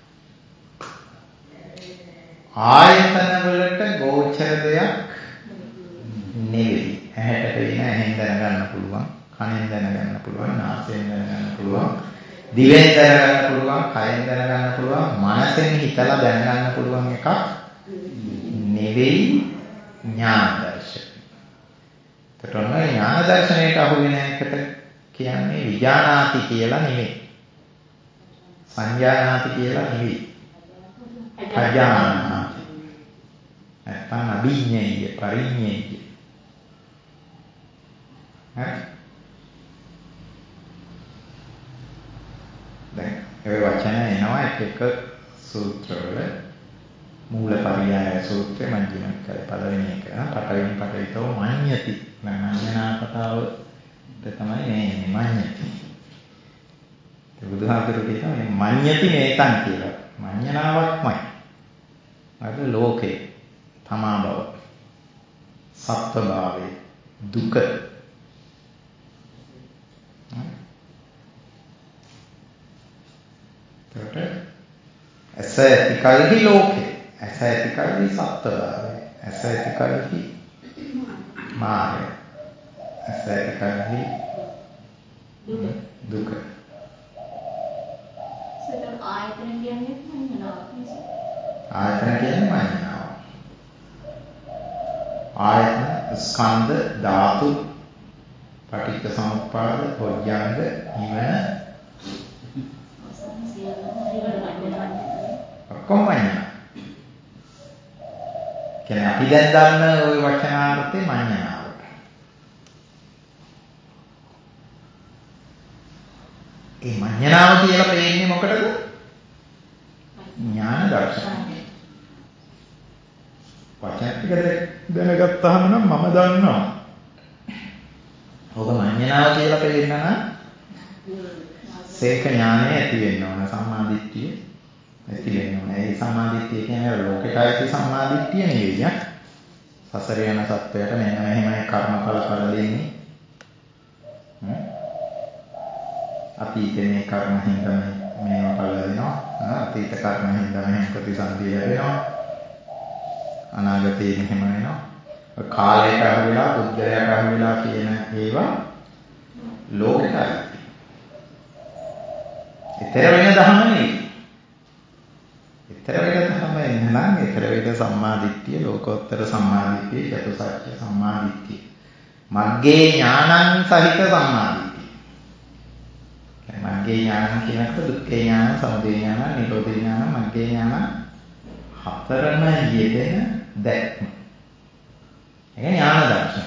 ආයතන වලට ගෝචර දෙයක් නෙවෙයි. ඇහැට පේන ඇහෙන් දැනගන්න පුළුවන්, කනෙන් දැනගන්න පුළුවන්, නාසයෙන් දැනගන්න පුළුවන්, දිවෙන් දැනගන්න පුළුවන්, කයෙන් දැනගන්න පුළුවන්, මනසෙන් හිතලා දැනගන්න පුළුවන් එකක් නෙවෙයි ඥාන දර්ශනය. ඒතරොන්න ඥාන දර්ශනයට අහු වෙන එකට කියන්නේ විඥානාති කියලා නෙවෙයි. සංඥානාති කියලා නෙවෙයි. අජානාති. නැත්නම් අභිඥේය, පරිඥේය. දැන් ඒ වචන එනවා එක සූත්‍රවල මූලපරියාය සූත්‍රය මධ්‍යම නිකායේ පළවෙනි එක පටවින් පටවිතෝ මඤ්ඤති. මඤ්ඤනා කතාව තමයි මේ මඤ්ඤති. ඒ බුදුහාමුදුරුවෝ කියනවා මේ මඤ්ඤති මේතන් කියලා. මඤ්ඤනාවක්මයි. අද ලෝකේ තමා බව සත්ත්ව භාවයේ දුක ඇස ඇති කල්හි ලෝකේ, ඇස ඇති කල්හි සත්ත්ව භාවය, ඇස ඇති කල්හි මාය, ඇස ඇති කල්හි දුක. සතර ආයතන කියන්නේ මඤ්ඤණාවක් නේද? ආයතන කියන්නේ මඤ්ඤණාව. ආයතන ස්කන්ධ ධාතු පටිච්ච සමුප්පාද පොඥාංග නිවන ඔක්කොම මඤ්ඤණා. කියන්නේ අපි දැන් දන්න ওই වචනාර්ථේ මඤ්ඤණාවට. ඒ මඤ්ඤණාව කියලා පෙන්නේ මොකටද? ඥාන දර්ශනය. වචන ටික දැනගත්තාම නම් මම දන්නවා. ඔක මඤ්ඤණාව කියලා පෙන්න නම් සේක ඥානය ඇති වෙන්න ඕන, සම්මාදිට්ඨිය ඇති වෙන්න ඕන. ඒ සම්මාදිට්ඨිය කියන්නේ ලෝකයට ඇති සම්මාදිට්ඨිය නෙවෙයි. සසර යන සත්වයට මෙන්න මෙහෙමයි කර්මඵල කර දෙන්නේ. අතීතේ මේ කර්ම හින්දා මේවා කළ දෙනවා. අතීත කර්ම හින්දා මෙහෙම ප්‍රතිසන්දිය ලැබෙනවා. අනාගතේ මෙහෙම වෙනවා. කාලයට අහු වෙලා, බුද්ධයාට අහු වෙලා කියන ඒවා ලෝකයයි. ඊතර වෙන ධර්ම නෙවෙයි. ඊතර වෙන ධර්ම එන්නම් ඊතර වෙන සම්මාදිට්ඨිය, ලෝකෝත්තර සම්මාදිට්ඨිය, චතුසත්‍ය සම්මාදිට්ඨිය. මග්ගේ ඥානං සහිත සම්මාදිට්ඨිය. මග්ගේ ඥානං කියනකොට දුක්ඛේ ඥානං, සමුදය ඥානං, නිරෝධේ ඥානං, මග්ගේ ඥානං හතරම යෙදෙන දැක්ම. ඒක ඥාන දර්ශනය.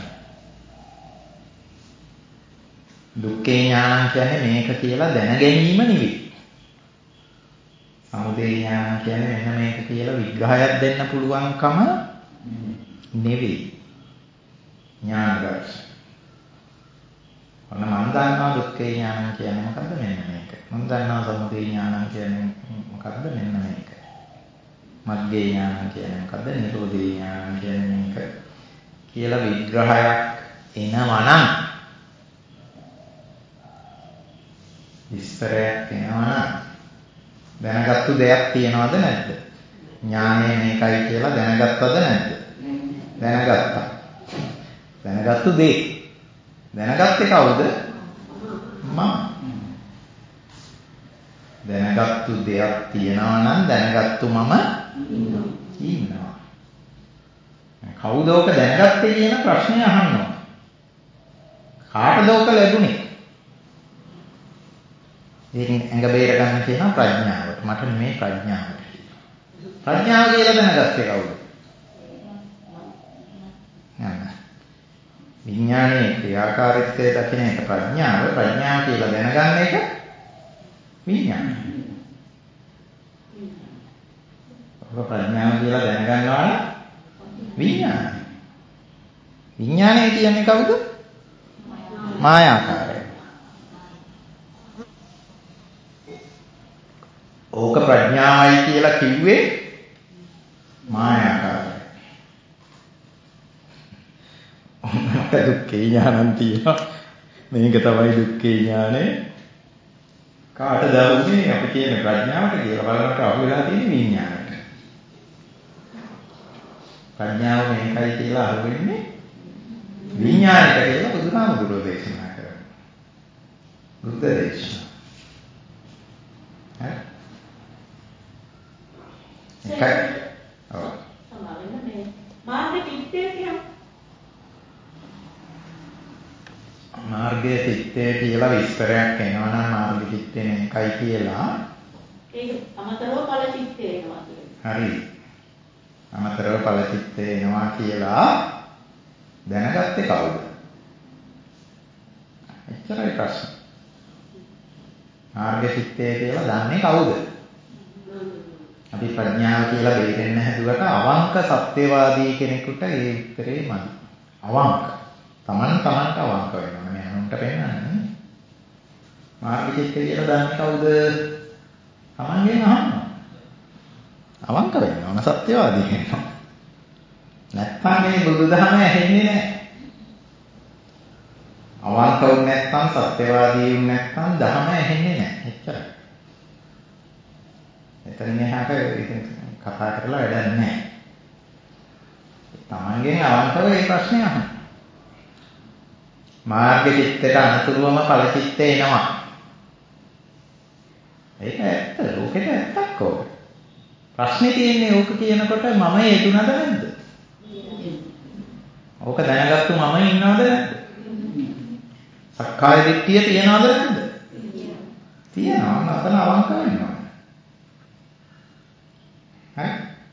දුක්ඛේ ඥානං කියන්නේ මේක කියලා දැන ගැනීම නෙවෙයි. සමුදය ඥානං කියන්නේ මෙන්න මේක කියලා විග්‍රහයක් දෙන්න පුළුවන්කම නෙවෙයි. ඥාන දර්ශන. ඔන්න මම දන්නවා දුක්ඛේ ඥානං කියන්නේ මොකද්ද මෙන්න මේක. මම දන්නවා සමුදය ඥානං කියන්නේ මොකද්ද මෙන්න මේක. මග්ගේ ඥානං කියන්නේ මොකද්ද නිරෝධේ ඥානං කියන්නේ මේක කියලා විග්‍රහයක් එනවනම් විස්තරයක් එනවනම් දැනගත්තු දෙයක් තියනවද නැද්ද? ඥානය මේකයි කියලා දැනගත්තද නැද්ද? දැනගත්තා. දැනගත්තු දේ. දැනගත්තේ කවුද? මම. දැනගත්තු දෙයක් තියනවා නම් දැනගත්තු මම ඉන්නවා. කවුද ඕක දැනගත්තේ කියන ප්‍රශ්නේ අහනවා. කාටද ඕක ලැබුණේ? ඒකෙන් ඇඟ බේර ගන්න කියන ප්‍රඥාවට. මට නෙමෙයි ප්‍රඥාවට. ප්‍රඥාව කියලා දැනගත්තේ කවුද? විඥානයේ ක්‍රියාකාරීත්වය දකින එක ප්‍රඥාව. ප්‍රඥාව කියලා දැනගන්න එක විඥානය. ඔබ ප්‍රඥාව කියලා දැනගන්නවා නම් විඥානය. විඥානය කියන්නේ කවුද? මායාකාරය. ඕක ප්‍රඥාවයි කියලා කිව්වේ මායාකාරය. ඔන්නට දුක්ඛේ ඥානං තියෙනවා. මේක තමයි දුක්ඛේ ඥානය. කාටද අහුනේ අපි කියන ප්‍රඥාවට කියලා බලනකොට අහු වෙලා තියෙන විඥානයට. ප්‍රඥාව මේකයි කියලා අහු වෙන්නේ විඥානයට කියලා බුදුහාමුදුරුවෝ දේශනා කරනවා. බුද්ධ දේශනා. හරි. එකයි. ඔව්. සමාවෙන්න මේ මාර්ග චිත්තය කියන්නේ මාර්ගයේ චිත්තය කියලා විස්තරයක් එනවා නම් මාර්ග චිත්තය මේකයි කියලා ඒක අමතරව ඵල චිත්තය එනවා කියන්නේ. හරි. අමතරව ඵල චිත්තය එනවා කියලා දැනගත්තේ කවුද? එච්චරයි ප්‍රශ්න. මාර්ග චිත්තය කියලා දන්නේ කවුද? අපි ප්‍රඥාව කියලා බේරෙන්න හැදුවට අවංක සත්‍යවාදී කෙනෙකුට ඒ උත්තරේ මදි. අවංක. තමන්ට අවංක වෙනවා. මේ අනුන්ට පෙන්නන්නේ. මාර්ග චිත්තය කියලා දන්නේ කවුද? තමන්ගෙන් අහන්න. අවංක වෙන්න ඕන සත්‍යවාදී වෙනවා. නැත්නම් මේ බුදුදහම ඇහෙන්නේ නැහැ. අවංක වුනේ නැත්නම් සත්‍යවාදී වුනේ නැත්නම් ධර්ම ඇහෙන්නේ නැහැ. එච්චරයි. එතනින් එහාට ඉතින් කතා කරලා වැඩක් නැහැ. තමන්ගෙන් අවංකව මේ ප්‍රශ්නේ අහන්න. මාර්ග චිත්තයට අනුතුරුවම ඵල චිත්තේ එනවා. ඒක ඇත්ත. ලෝකෙට ඇත්තක් ඕක. ප්‍රශ්නේ තියෙන්නේ ඕක කියනකොට මම යෙදුනද නැද්ද? ඕක දැනගත්තු මම ඉන්නවද නැද්ද? සක්කාය දිට්ඨිය තියනවද නැද්ද? තියෙනවා. නැත්නම් අවංක වෙනවා. හරි?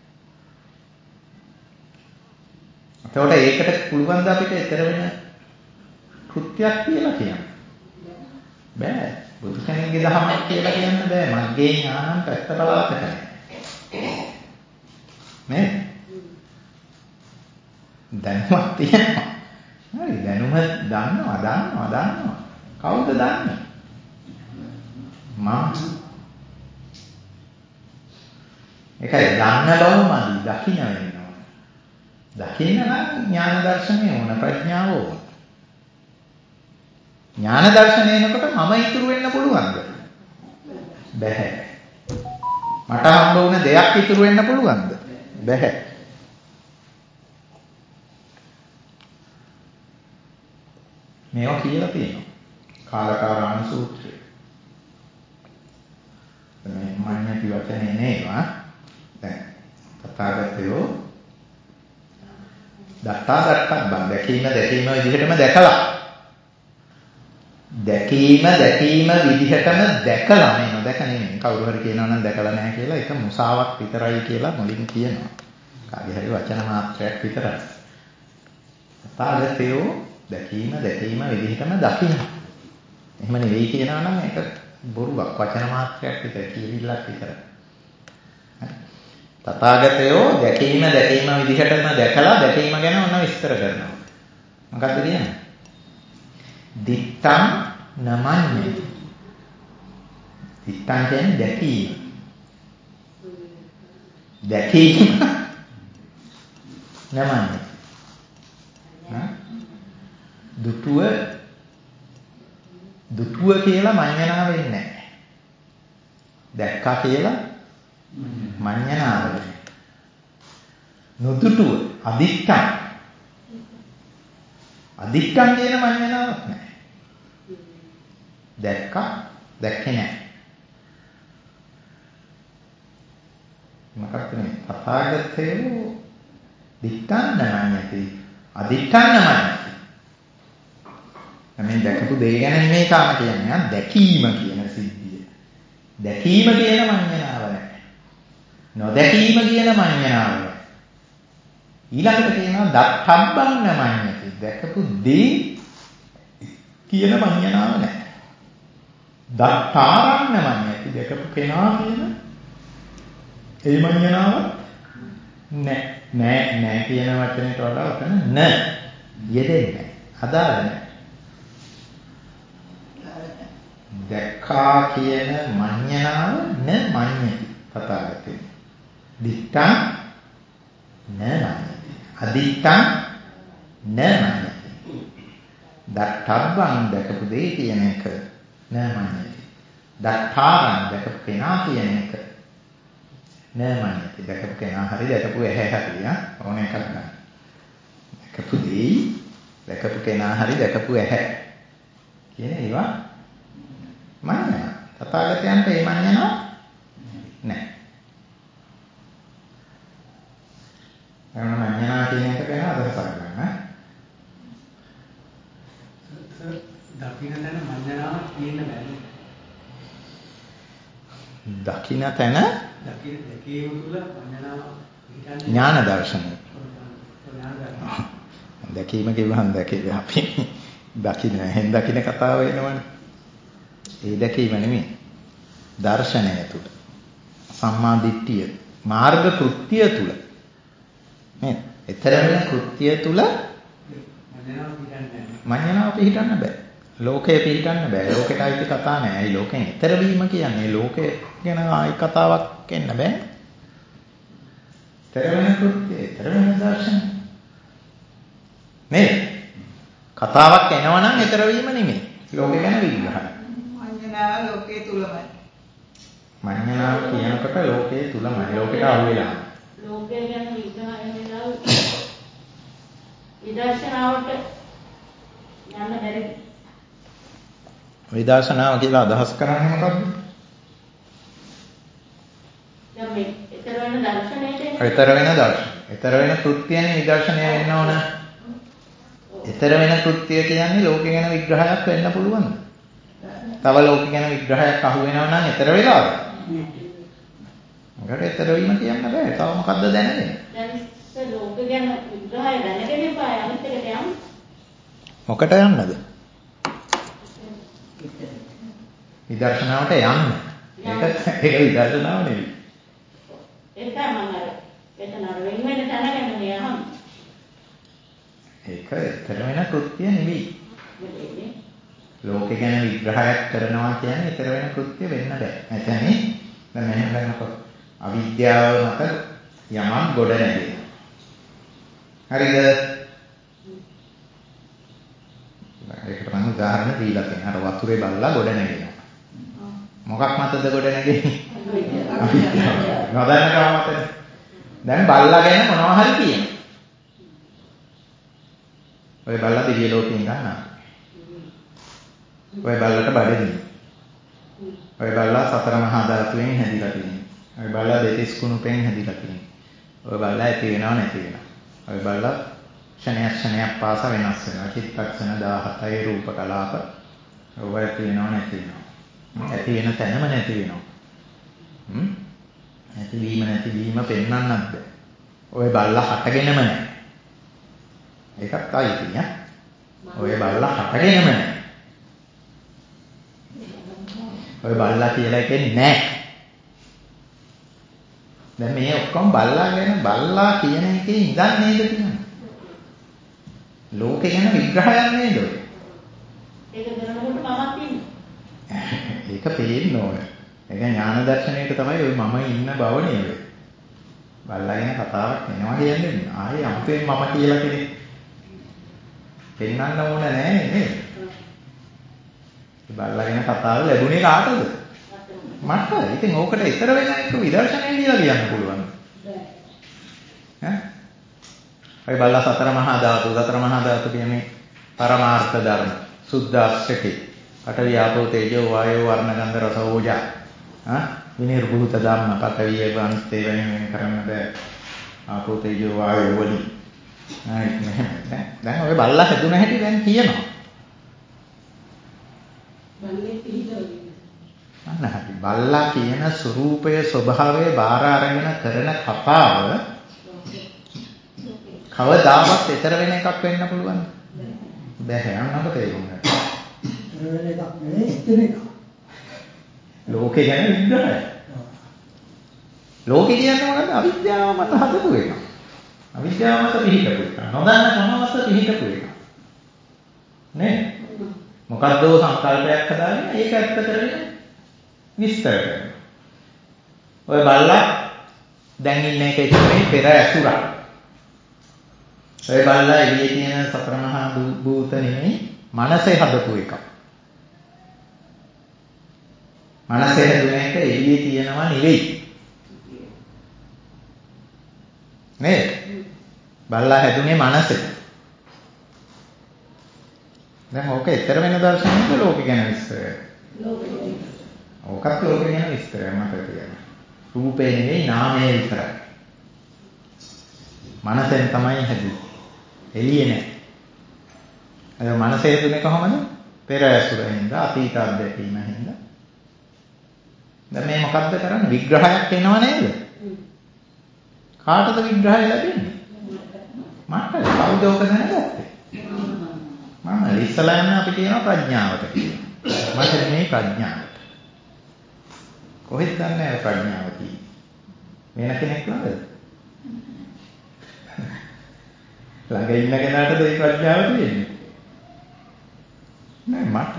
එතකොට ඒකට පුළුවන් ද අපිට ඊතර වෙන කෘත්‍යයක් කියලා කියන්න. බෑ. බුදු කෙනෙක්ගේ දහමක් කියලා කියන්න බෑ. මග්ගේ ඥානං පැත්ත බලාකට. නේ? දැනුමක් තියෙනවා. හරි දැනුම දන්නවා. කවුද දන්නේ? මම. ඒකයි දන්න බවමදි දකින්න වෙනවා. දකින්න නම් ඥාන දර්ශනය ඕන ප්‍රඥාව ඕන. ඥාන දර්ශනය එනකොට මම ඉතුරු වෙන්න පුළුවන්ද? බැහැ. මට හම්බ වුණ දෙයක් ඉතුරු වෙන්න පුළුවන්ද? බැහැ. මේවා කියලා තියෙනවා. කාලකාරාණ සූත්‍රය. මේ මඤ්ඤති වචනේ නේවා. දැන් තථාගතයෝ දත්තා දැකීම විදිහටම දැකලා. දැකීම විදිහටම දැකලා නේ නොදැක නෙමෙයි. කවුරු හරි කියනවා නම් දැකලා නැහැ කියලා ඒක මුසාවක් විතරයි කියලා මුලින් කියනවා. කාගේ හරි වචන මාත්‍රයක් විතරයි. තථාගතයෝ දැකීම විදිහටම දකිනවා. එහෙම නෙවෙයි කියනවා නම් ඒක බොරුවක් වචන මාත්‍රයක් විතර කියවිල්ලක් විතර. තථාගතයෝ දැකීම විදිහටම දැකලා දැකීම ගැන ඔන්න විස්තර කරනවා. මොකක්ද කියන්නේ? දිත්තං නමඤ්ඤති. දිත්තං කියන්නේ දැකීම. දැකීම නමඤ්ඤති. දුටුව කියලා මඤ්ඤණා වෙන්නේ නැහැ. දැක්කා කියලා මඤ්ඤණාව වෙන්නේ. නොදුටුව අදිත්තං. අදිත්තං කියන මඤ්ඤණාවක් නැහැ. දැක්කා දැක්කේ නැහැ. මොකක්ද මේ තථාගතයෝ දිත්තං නමඤ්ඤති අදිත්තං නමඤ්ඤති. මේ දැකපු දේ ගැන නෙමෙයි තාම කියන්නේ. දැකීම කියන සිද්ධිය. දැකීම කියන මඤ්ඤණාව නැහැ. නොදැකීම කියන මඤ්ඤණාව නැහැ. ඊළඟට කියනවා දත්තබ්බං නමඤ්ඤති. දැකපු දේ කියන මඤ්ඤණාව නැහැ. දත්තාරං නමඤ්ඤති. දැකපු කෙනා කියන ඒ මඤ්ඤණාව නෑ කියන වචනයට වඩා උතන න යෙදෙන්නේ. අදාළ නැහැ. දැක්කා කියන මඤ්ඤණාව න මඤ්ඤති තථාගතේ. දිත්තං න මඤ්ඤති. අදිත්තං න මඤ්ඤති. දත්තබ්බං දැකපු දේ කියන එක න මඤ්ඤති. දත්තාරං දැකපු කෙනා කියන එක න මඤ්ඤති. දැකපු කෙනා හරි දැකපු ඇහැ හරි ඕන එකක් ගන්න. දැකපු දේ දැකපු කෙනා හරි දැකපු ඇහැ කියන ඒවා මඤ්ඤණා. තථාගතයන්ට ඒ මඤ්ඤණා නැහැ. එවන මඤ්ඤණා කියන එක ගැන අදහසක් ගන්න. දකින්න තැන මඤ්ඤණාවක් තියෙන්න බෑ. දකින්න තැන දැකීම තුළ මඤ්ඤණාව ඥාන දර්ශනය. දැකීම කිව්වහම දැකේ අපි දකින්න හෙන් දකින්න කතාව එනවනේ. ඒ දැකීම නෙමෙයි. දර්ශනය තුල. සම්මා දිට්ඨිය මාර්ග කෘත්‍ය තුල. නේද? ඊතර වෙන කෘත්‍ය තුල මඤ්ඤණාව පිළිටන්න බෑ. ලෝකය පිළිටන්න බෑ. ලෝකෙට අයිති කතා නෑ. ඒ ලෝකෙන් ඊතර වීම කියන්නේ ලෝකය ගැන ආයි කතාවක් එන්න බෑ. ඊතර වෙන කෘත්‍ය, ඊතර වෙන දර්ශනය. නේද? කතාවක් එනවා නම් ඊතර වීම නෙමෙයි. ලෝකය ගැන විග්‍රහය. මඤ්ඤණාව ලෝකයේ තුලමයි. මඤ්ඤණාව කියනකොට ලෝකයේ තුලමයි. ලෝකෙට අහු වෙලා. ලෝකය ගැන විග්‍රහය වෙනවා. විදර්ශනාවට යන්න බැරි. විදර්ශනාව කියලා අදහස් කරන්නේ මොකක්ද? දැන් මේ ඊතර වෙන දර්ශනයට ඊතර වෙන දර්ශන. ඊතර වෙන කෘත්‍යනේ විදර්ශනය වෙන්න ඕන. ඊතර වෙන කෘත්‍ය කියන්නේ ලෝකෙ ගැන විග්‍රහයක් වෙන්න පුළුවන්. තව ලෝකෙ ගැන විග්‍රහයක් අහු වෙනවා නම් ඊතර වෙලාද? මොකද ඊතර වීම කියන්න බෑ. තව මොකද්ද දැනගන්නේ? දැන් ලෝකෙ ගැන විග්‍රහය දැනගෙන ඉපා අනිත් එකට යන්න. මොකට යන්නද? විදර්ශනාවට යන්න. ඒක විදර්ශනාව නෙවෙයි. ඒක තමයි මම අර එතන අර වෙන වෙන තැනගෙන මේ අහන්න. ඒක ඊතර වෙන කෘත්‍ය නෙවෙයි. ලෝකෙ ගැන විග්‍රහයක් කරනවා කියන්නේ ඊතර වෙන කෘත්‍ය වෙන්න බෑ. නැත්නම් දැන් මෙහෙම කරනකොට අවිද්‍යාව මත යමක් ගොඩ නැගෙනවා. හරිද? ඒකට මම උදාහරණ දීලා තියෙනවා. අර වතුරේ බල්ලා ගොඩ නැගෙනවා. මොකක් මතද ගොඩ නැගෙන්නේ? නොදන්න කම මතද? දැන් බල්ලා ගැන මොනවා හරි කියනවා. ඔය බල්ලා දිව්‍ය ලෝකෙන් ගන්නවා. ඔය බල්ලට බඩගිනි. ඔය බල්ලා සතර මහා ධාතුවෙන් හැදිලා තියෙනවා. ඔය බල්ලා දෙතිස් කුණුපෙන් හැදිලා තියෙනවා. ඔය බල්ලා ඇති වෙනව නැති වෙනව. ඔය බල්ලා ක්ෂණයක් පාසා වෙනස් වෙනවා. චිත්තක්ෂණ 17යි රූප කලාප. ඔය ඇති වෙනව නැති වෙනව. ඇති වෙන තැනම නැති වෙනවා. ඇතිවීම නැතිවීම පෙන්වන්නත් බෑ. ඔය බල්ලා හටගෙනම නැහැ. ඒකත් ආයිතිය. ඔය බල්ලා හටගෙනම නැහැ. ඔය බල්ලා කියලා එකේ නැහැ. දැන් මේ ඔක්කොම බල්ලා ගැන බල්ලා කියන එකේ ඉඳන් නේද කියන්නේ. ලෝකේ ගැන විග්‍රහයක් නේද ඔය. ඒක කරනකොට මමත් ඉන්නේ. ඒක පේන්න ඕනේ. ඒක ඥාන දර්ශනයට තමයි ඔය මම ඉන්න බව නේද. බල්ලා ගැන කතාවක් වෙනවා කියන්නේ ආයේ අම්පෙන් මම කියලා කෙනෙක් පෙන්වන්න ඕන නෑ නේද? බල්ලා ගැන කතාව ලැබුණේ කාටද? මට. ඉතින් ඕකට ඊතර වෙන එක විදර්ශනය කියලා කියන්න පුළුවන්. ඈ? අය බල්ලා සතර මහා ධාතු කියන්නේ පරමාර්ථ ධර්ම. සුද්ධාෂ්ටකේ. පඨවි ආපෝ තේජෝ වායෝ වර්ණ ගන්ධ රස ඕජා. විනිර්භූත ධම්ම පඨවිය වන්තේ වෙන කරන්න බෑ. ආපෝ තේජෝ වායෝ වලින්. දැන් ඔය බල්ලා හැදුන හැටි දැන් කියනවා. බල්ලේ පිළිදෙන්නේ. අන්න බල්ලා කියන ස්වરૂපය ස්වභාවය බාර අරගෙන කරන කතාව කවදාවත් ඊතර වෙන එකක් වෙන්න පුළුවන්. බැහැ අන්නක තේරුම් ගන්න. වෙන එකක් නෙවෙයි ඉතින් එක. ලෝකේ ගැන විග්‍රහය. ලෝකේ කියන්නේ මොකද්ද? අවිද්‍යාව මත හදපු එක. අවිද්‍යාව මත පිහිටපු එක. නොදන්න කම මත පිහිටපු එක. නේ? මොකද්ද සංකල්පයක් හදාගෙන ඒක ඇත්ත කරගෙන විස්තර කරනවා. ඔය බල්ලා දැන් ඉන්න එක ඉතින් පෙර ඇසුරක්. ඔය බල්ලා එළියේ තියෙන සතර මහා භූත නෙමෙයි මනසේ හදපු එකක්. මනසේ හදුන එක එළියේ තියෙනවා නෙවෙයි. නේද? බල්ලා හැදුනේ මනසේ. දැන් ඕක ඊතර වෙන දර්ශනයක ලෝකෙ ගැන විස්තරය. ඕකත් ලෝකෙ ගැන විස්තරය මට කියන්න. රූපේ නෙවෙයි නාමයේ විතරයි. මනසෙන් තමයි හැදුවේ. එළියේ නෑ. අද මනසේ හදුනේ කොහමද? පෙර ඇසුරින්ද අතීත අත්දැකීමින්ද. දැන් මේ මොකද්ද කරන්නේ? විග්‍රහයක් එනව නේද? කාටද විග්‍රහය ලැබෙන්නේ? මට. කවුද ඔක දැනගත්තේ? මම ඉස්සලා යන අපි කියනවා ප්‍රඥාවට කියලා. මට මේ ප්‍රඥාවට. කොහෙද දන්නේ ප්‍රඥාව කියන්නේ? වෙන කෙනෙක් ළඟද? ළඟ ඉන්න කෙනාටද මේ ප්‍රඥාව තියෙන්නේ? නෑ මට.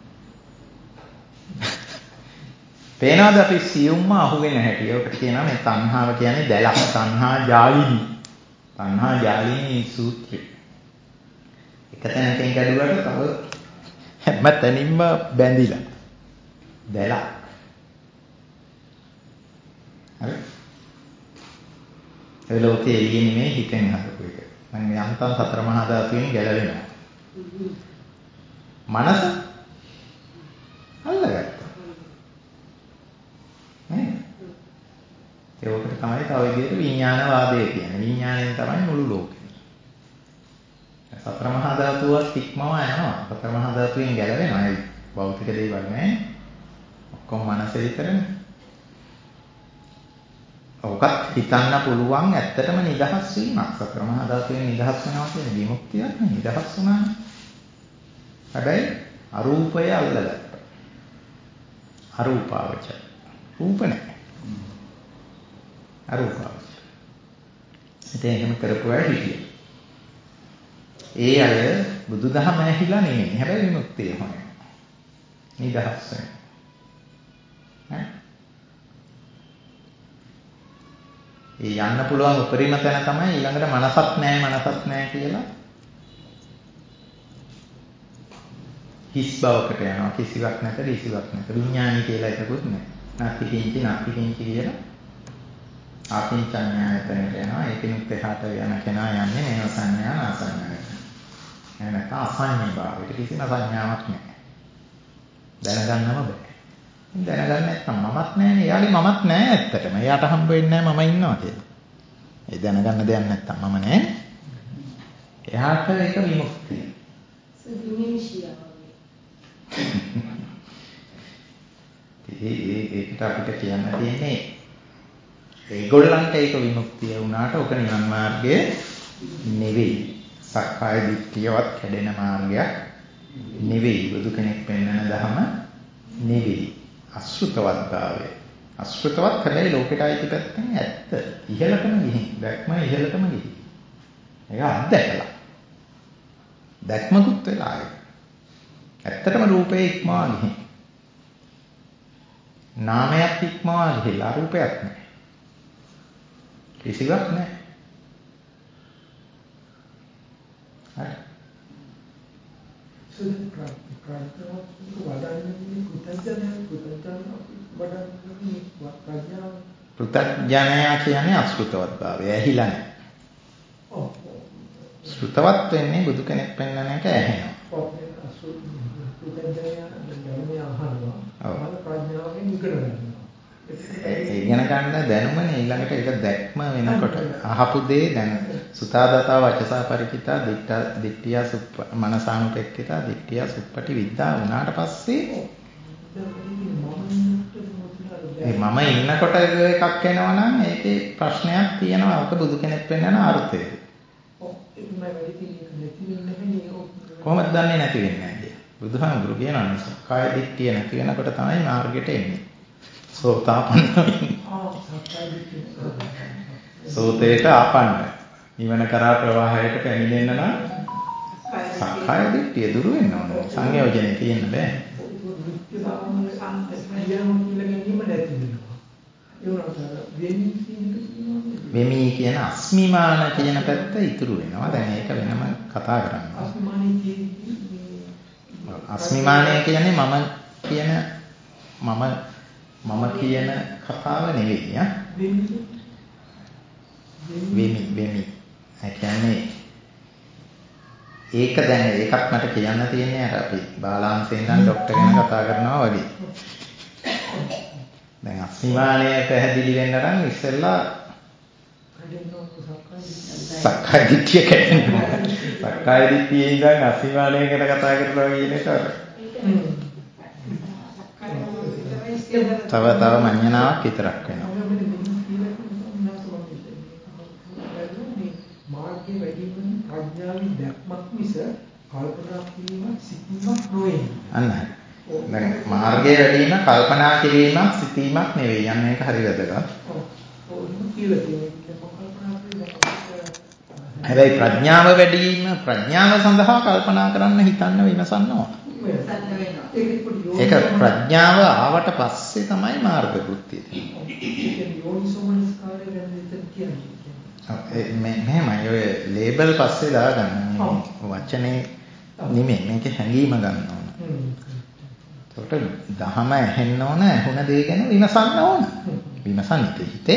පේනවාද අපි සියුම්ම අහුවෙන හැටි. ඔකට කියනවා මේ තණ්හාව කියන්නේ දැලක්. තණ්හා ජාලිනී. තණ්හා ජාලිනී සූත්‍රය. එක තැනකින් ගැඩුවට තව හැම තැනින්ම බැඳිලා. දැලක්. හරි. ඒ ලෝකයේ එළියේ නෙමෙයි හිතෙන් හදපු එක. මම යන්තම් සතර මහා ධාතුන් ගැලවෙනවා. මනස අල්ලගත්තා. නේ? ඒකට තමයි තව විදිහට විඥානවාදය කියන්නේ. විඥාණයෙන් තමයි මුළු ලෝකෙම. සතර මහා ධාතුවත් ඉක්මවා යනවා. සතර මහා ධාතුන් ගැලවෙනවා. ඒ භෞතික දේවල් නෑ. ඔක්කොම මනස විතරනේ. ඔකත් හිතන්න පුළුවන් ඇත්තටම නිදහස් වීමක්. සතර මහා ධාතුන් නිදහස් වෙනවා කියන්නේ විමුක්තියක් නේ. නිදහස් වුණානේ. හැබැයි අරූපය අල්ලගත්තා. අරූපාවච. රූප නැහැ. අරූපාවච. ඉතින් එහෙම කරපු අය හිටියේ. ඒ අය බුදුදහම ඇහිලා නෙමෙයි. හැබැයි විමුක්තිය හොයනවා. නිදහස් වෙනවා. ඒ යන්න පුළුවන් උපරිම තැන තමයි ඊළඟට මනසක් නැහැ කියලා හිස් බවකට යනවා. කිසිවක් නැත විඥානි කියලා එකකුත් නැහැ. නැති කිංචි කියලා ආකින්චඤ්ඤායතනට යනවා. ඒකිනුත් එහාට යන කෙනා යන්නේ නේව සංඥා නාසඤ්ඤායට. එහෙනම් අසඤ්ඤ භාවයට කිසිම සංඥාවක් නැහැ. දැනගන්නම බෑ. දැනගන්න නැත්නම් මමත් නැහැනේ. එයාලි මමත් නැහැ ඇත්තටම. එයාට හම්බ වෙන්නේ නැහැ මම ඉන්නවා කියලා. ඒ දැනගන්න දෙයක් නැත්නම් මම නැහැ. එයාට ඒක විමුක්තිය. ඒකට අපිට කියන්න තියෙන්නේ ඒගොල්ලන්ට ඒක විමුක්තිය වුණාට ඔක නිවන් මාර්ගය නෙවෙයි. සක්කාය දිට්ඨියවත් කැඩෙන මාර්ගයක් නෙවෙයි. බුදු කෙනෙක් පෙන්වන ධම නෙවෙයි. අසෘතවත් භාවය. අශෘතවත් හැබැයි ලෝකෙට අයිති පැත්තෙන් ඇත්ත. ඉහළටම ගිහින්. දැක්ම ඉහළටම ගිහින්. ඒක අත්දැකලා. දැක්මකුත් වෙලා ඒක. ඇත්තටම රූපේ ඉක්මවා ගිහින්. නාමයක් ඉක්මවා ගිහිලා රූපයක් නැහැ. කිසිවක් නැහැ. හරි. පෘථග්ජනයා කියන්නේ අශෘතවත් භාවය. ඇහිලා නැහැ. ශ්‍රුතවත් වෙන්නේ බුදු කෙනෙක් පෙන්වන එක ඇහෙනවා. ඉගෙන ගන්න දැනුමනේ ඊළඟට ඒක දැක්ම වෙනකොට අහපු දේ දැන සුතාදතා වචසා පරිචිතා දිට්ඨිය මනසානුපෙක්ඛිතා දිට්ඨිය සුප්පටි විද්දා වුණාට පස්සේ මම ඉන්නකොට එකක් එනවා නම් ඒකේ ප්‍රශ්නයක් තියෙනවා. ඔක බුදු කෙනෙක් පෙන්වන අර්ථය. කොහොමද දන්නේ නැති වෙන්නේ නැහැ කියලා. බුදුහාමුදුරු කියනවා සක්කාය දිට්ඨිය නැති වෙනකොට තමයි මාර්ගයට එන්නේ. සෝතාපන්න වෙන්නේ. සෝතේට ආපන්න. නිවන කරා ප්‍රවාහයට පැමිණෙන්න නම් සක්කාය දිට්ඨිය දුරු වෙන්න ඕනේ. සංයෝජනේ තියෙන්න බෑ. වෙමි කියන අස්මිමාන කියන පැත්ත ඉතුරු වෙනවා. දැන් ඒක වෙනම කතා කරන්න. අස්මිමානය කියන්නේ මම කියන කතාව නෙවෙයි. වෙමි. ඒ කියන්නේ ඒක දැන් ඒකත් මට කියන්න තියෙන්නේ අර අපි බාලාංශයෙන් ඉඳන් ડોක්ටර් ගැන කතා කරනවා වගේ. දැන් අස්මිමානය පැහැදිලි වෙන්න නම් ඉස්සෙල්ලා සක්කාය දිට්ඨිය කැඩෙනවා. සක්කාය දිට්ඨියේ ඉඳන් අස්මිමානයකට කතා කරනවා කියන එක තව මඤ්ඤණාවක් විතරක් වෙනවා. මාර්ගයේ වැඩිම ප්‍රඥාවෙන් දැක්මක් මිස කල්පනා කිරීමක් සිතීමක් නොවේ. අන්න හරි. දැන් මාර්ගයේ වැඩිම කල්පනා කිරීමක් සිතීමක් නෙවෙයි. යන්න ඒක හරි වැදගත්. හැබැයි ප්‍රඥාව වැඩිම ප්‍රඥාව සඳහා කල්පනා කරන්න හිතන්න විමසන්න ඕන. ඒක ප්‍රඥාව ආවට පස්සේ තමයි මාර්ග කෘත්‍යය තියෙන්නේ. මෙහෙමයි ඔය ලේබල් පස්සේ දාගන්න මේ වචනේ නෙමෙයි මේකේ හැඟීම ගන්න ඕන. ඒකට දහම ඇහෙන්න ඕන ඇහුණ දේ ගැන විමසන්න ඕන. විමසන්නේ හිතේ.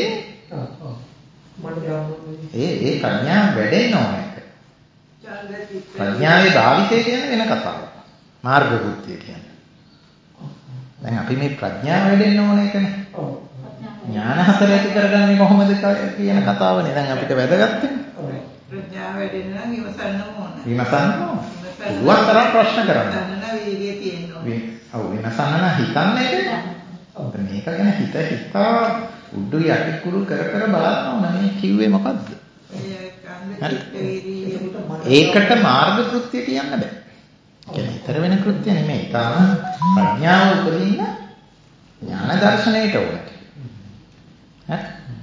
ඒ ප්‍රඥාව වැඩෙන්න ඕන එක. ප්‍රඥාවේ භාවිතය කියන්නේ වෙන කතාවක්. මාර්ග කෘත්‍ය කියන්නේ. දැන් අපි මේ ප්‍රඥාව වැඩෙන්න ඕන එකනේ. ඥාන හතර ඇති කරගන්නේ කොහොමද කියන කතාවනේ දැන් අපිට වැදගත් වෙන්නේ. ප්‍රඥාව වැඩෙන්න නම් විමසන්න ඕන. විමසන්න ඕන. පුළුවන් තරම් ප්‍රශ්න කරන්න. විමසන්න වීර්යය තියෙන්න ඕන. ඔව් විමසන්න නම් හිතන්නේ මේක ගැන හිතා උඩු යටි කුරු කර බලන්න ඕන මේ කිව්වේ මොකද්ද? ඒකට මාර්ග කෘත්‍ය කියන්න බෑ. කියන්නේ ඊතර වෙන කෘත්‍ය නෙමෙයි. තාම ප්‍රඥාව උපදින්න ඥාන දර්ශනයට ඕනේ. හරි?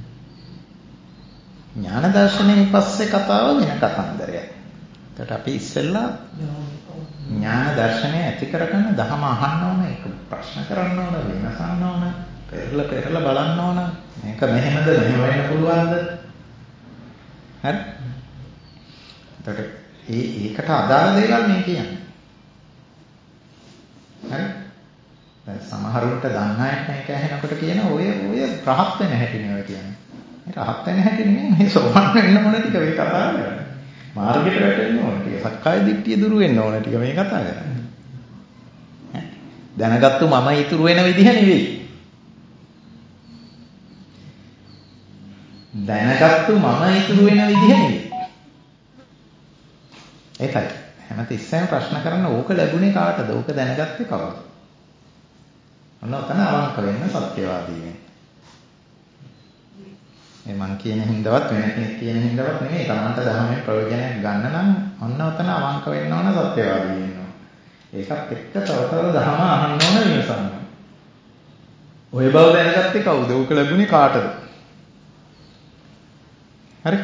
ඥාන දර්ශනයෙන් පස්සේ කතාව වෙන කතන්දරයක්. ඒකට අපි ඉස්සෙල්ලා ඥාන දර්ශනය ඇති කරගන්න ධහම අහන්න ඕන, ඒක ප්‍රශ්න කරන්න ඕන, විමසන්න ඕන, පෙරලා බලන්න ඕන. මේක මෙහෙමද මෙහෙම වෙන්න පුළුවන්ද? හරි? ඒකට ඒකට අදාළ දේවල් මේ කියන්නේ. හරි? දැන් සමහරුන්ට දන්න අයට මේක ඇහෙනකොට කියන ඔය රහත් වෙන හැටි නෙවෙයි කියන්නේ. මේ රහත් වෙන හැටි නෙමෙයි මේ සෝවන් වෙන්න ඕන ටික මේ කතා කරන්නේ. මාර්ගයට වැටෙන්න ඕන ටික සක්කාය දිට්ඨිය දුරු වෙන්න ඕන ටික මේ කතා කරන්නේ. දැනගත්තු මම ඉතුරු වෙන විදිහ නෙවෙයි. දැනගත්තු මම ඉතුරු වෙන විදිහ නෙවෙයි. ඒකයි. හැමතිස්සෙම ප්‍රශ්න කරන්න ඕක ලැබුණේ කාටද? ඕක දැනගත්තේ කවුද? ඔන්න ඔතන අවංක වෙන්න සත්‍යවාදී වෙන්න. මේ මං කියන හින්දාවත් වෙන කෙනෙක් කියන හින්දාවත් නෙමෙයි. තමන්ට ධර්මයෙන් ප්‍රයෝජනයක් ගන්න නම් ඔන්න ඔතන අවංක වෙන්න ඕන සත්‍යවාදී වෙන්න ඕන. ඒකත් එක්ක තව ධර්ම අහන්න ඕන විමසන්න. ඔය බව දැනගත්තේ කවුද? ඕක ලැබුණේ කාටද? හරි.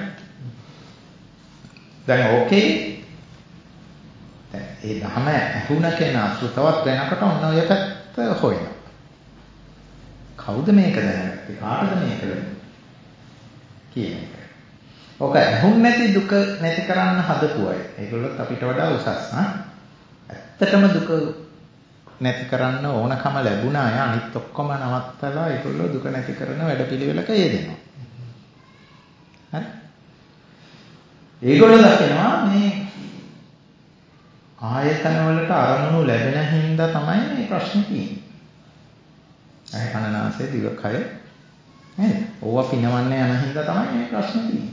දැන් ඕකේ දැන් ඒ ධම ඇහුණ කෙනා සුතවත් වෙනකොට ඔන්න ඔය පැත්ත හොයනවා. කවුද මේක දැනගත්තේ? කාටද මේක කියන එක. ඕක ඇහුන් නැති දුක නැති කරන්න හදපු අය. ඒගොල්ලොත් අපිට වඩා උසස් නා. ඇත්තටම දුක නැති කරන්න ඕනකම ලැබුණ අය අනිත් ඔක්කොම නවත්තලා ඒගොල්ලෝ දුක නැති කරන වැඩපිළිවෙලක යෙදෙනවා. හරි? ඒගොල්ලෝ දකිනවා මේ ආයතන වලට අරමුණු ලැබෙන හින්දා තමයි මේ ප්‍රශ්නේ තියෙන්නේ. අය කනනාසය දිවකය නේද? ඕවා පිනවන්න යන හින්දා තමයි මේ ප්‍රශ්නේ තියෙන්නේ.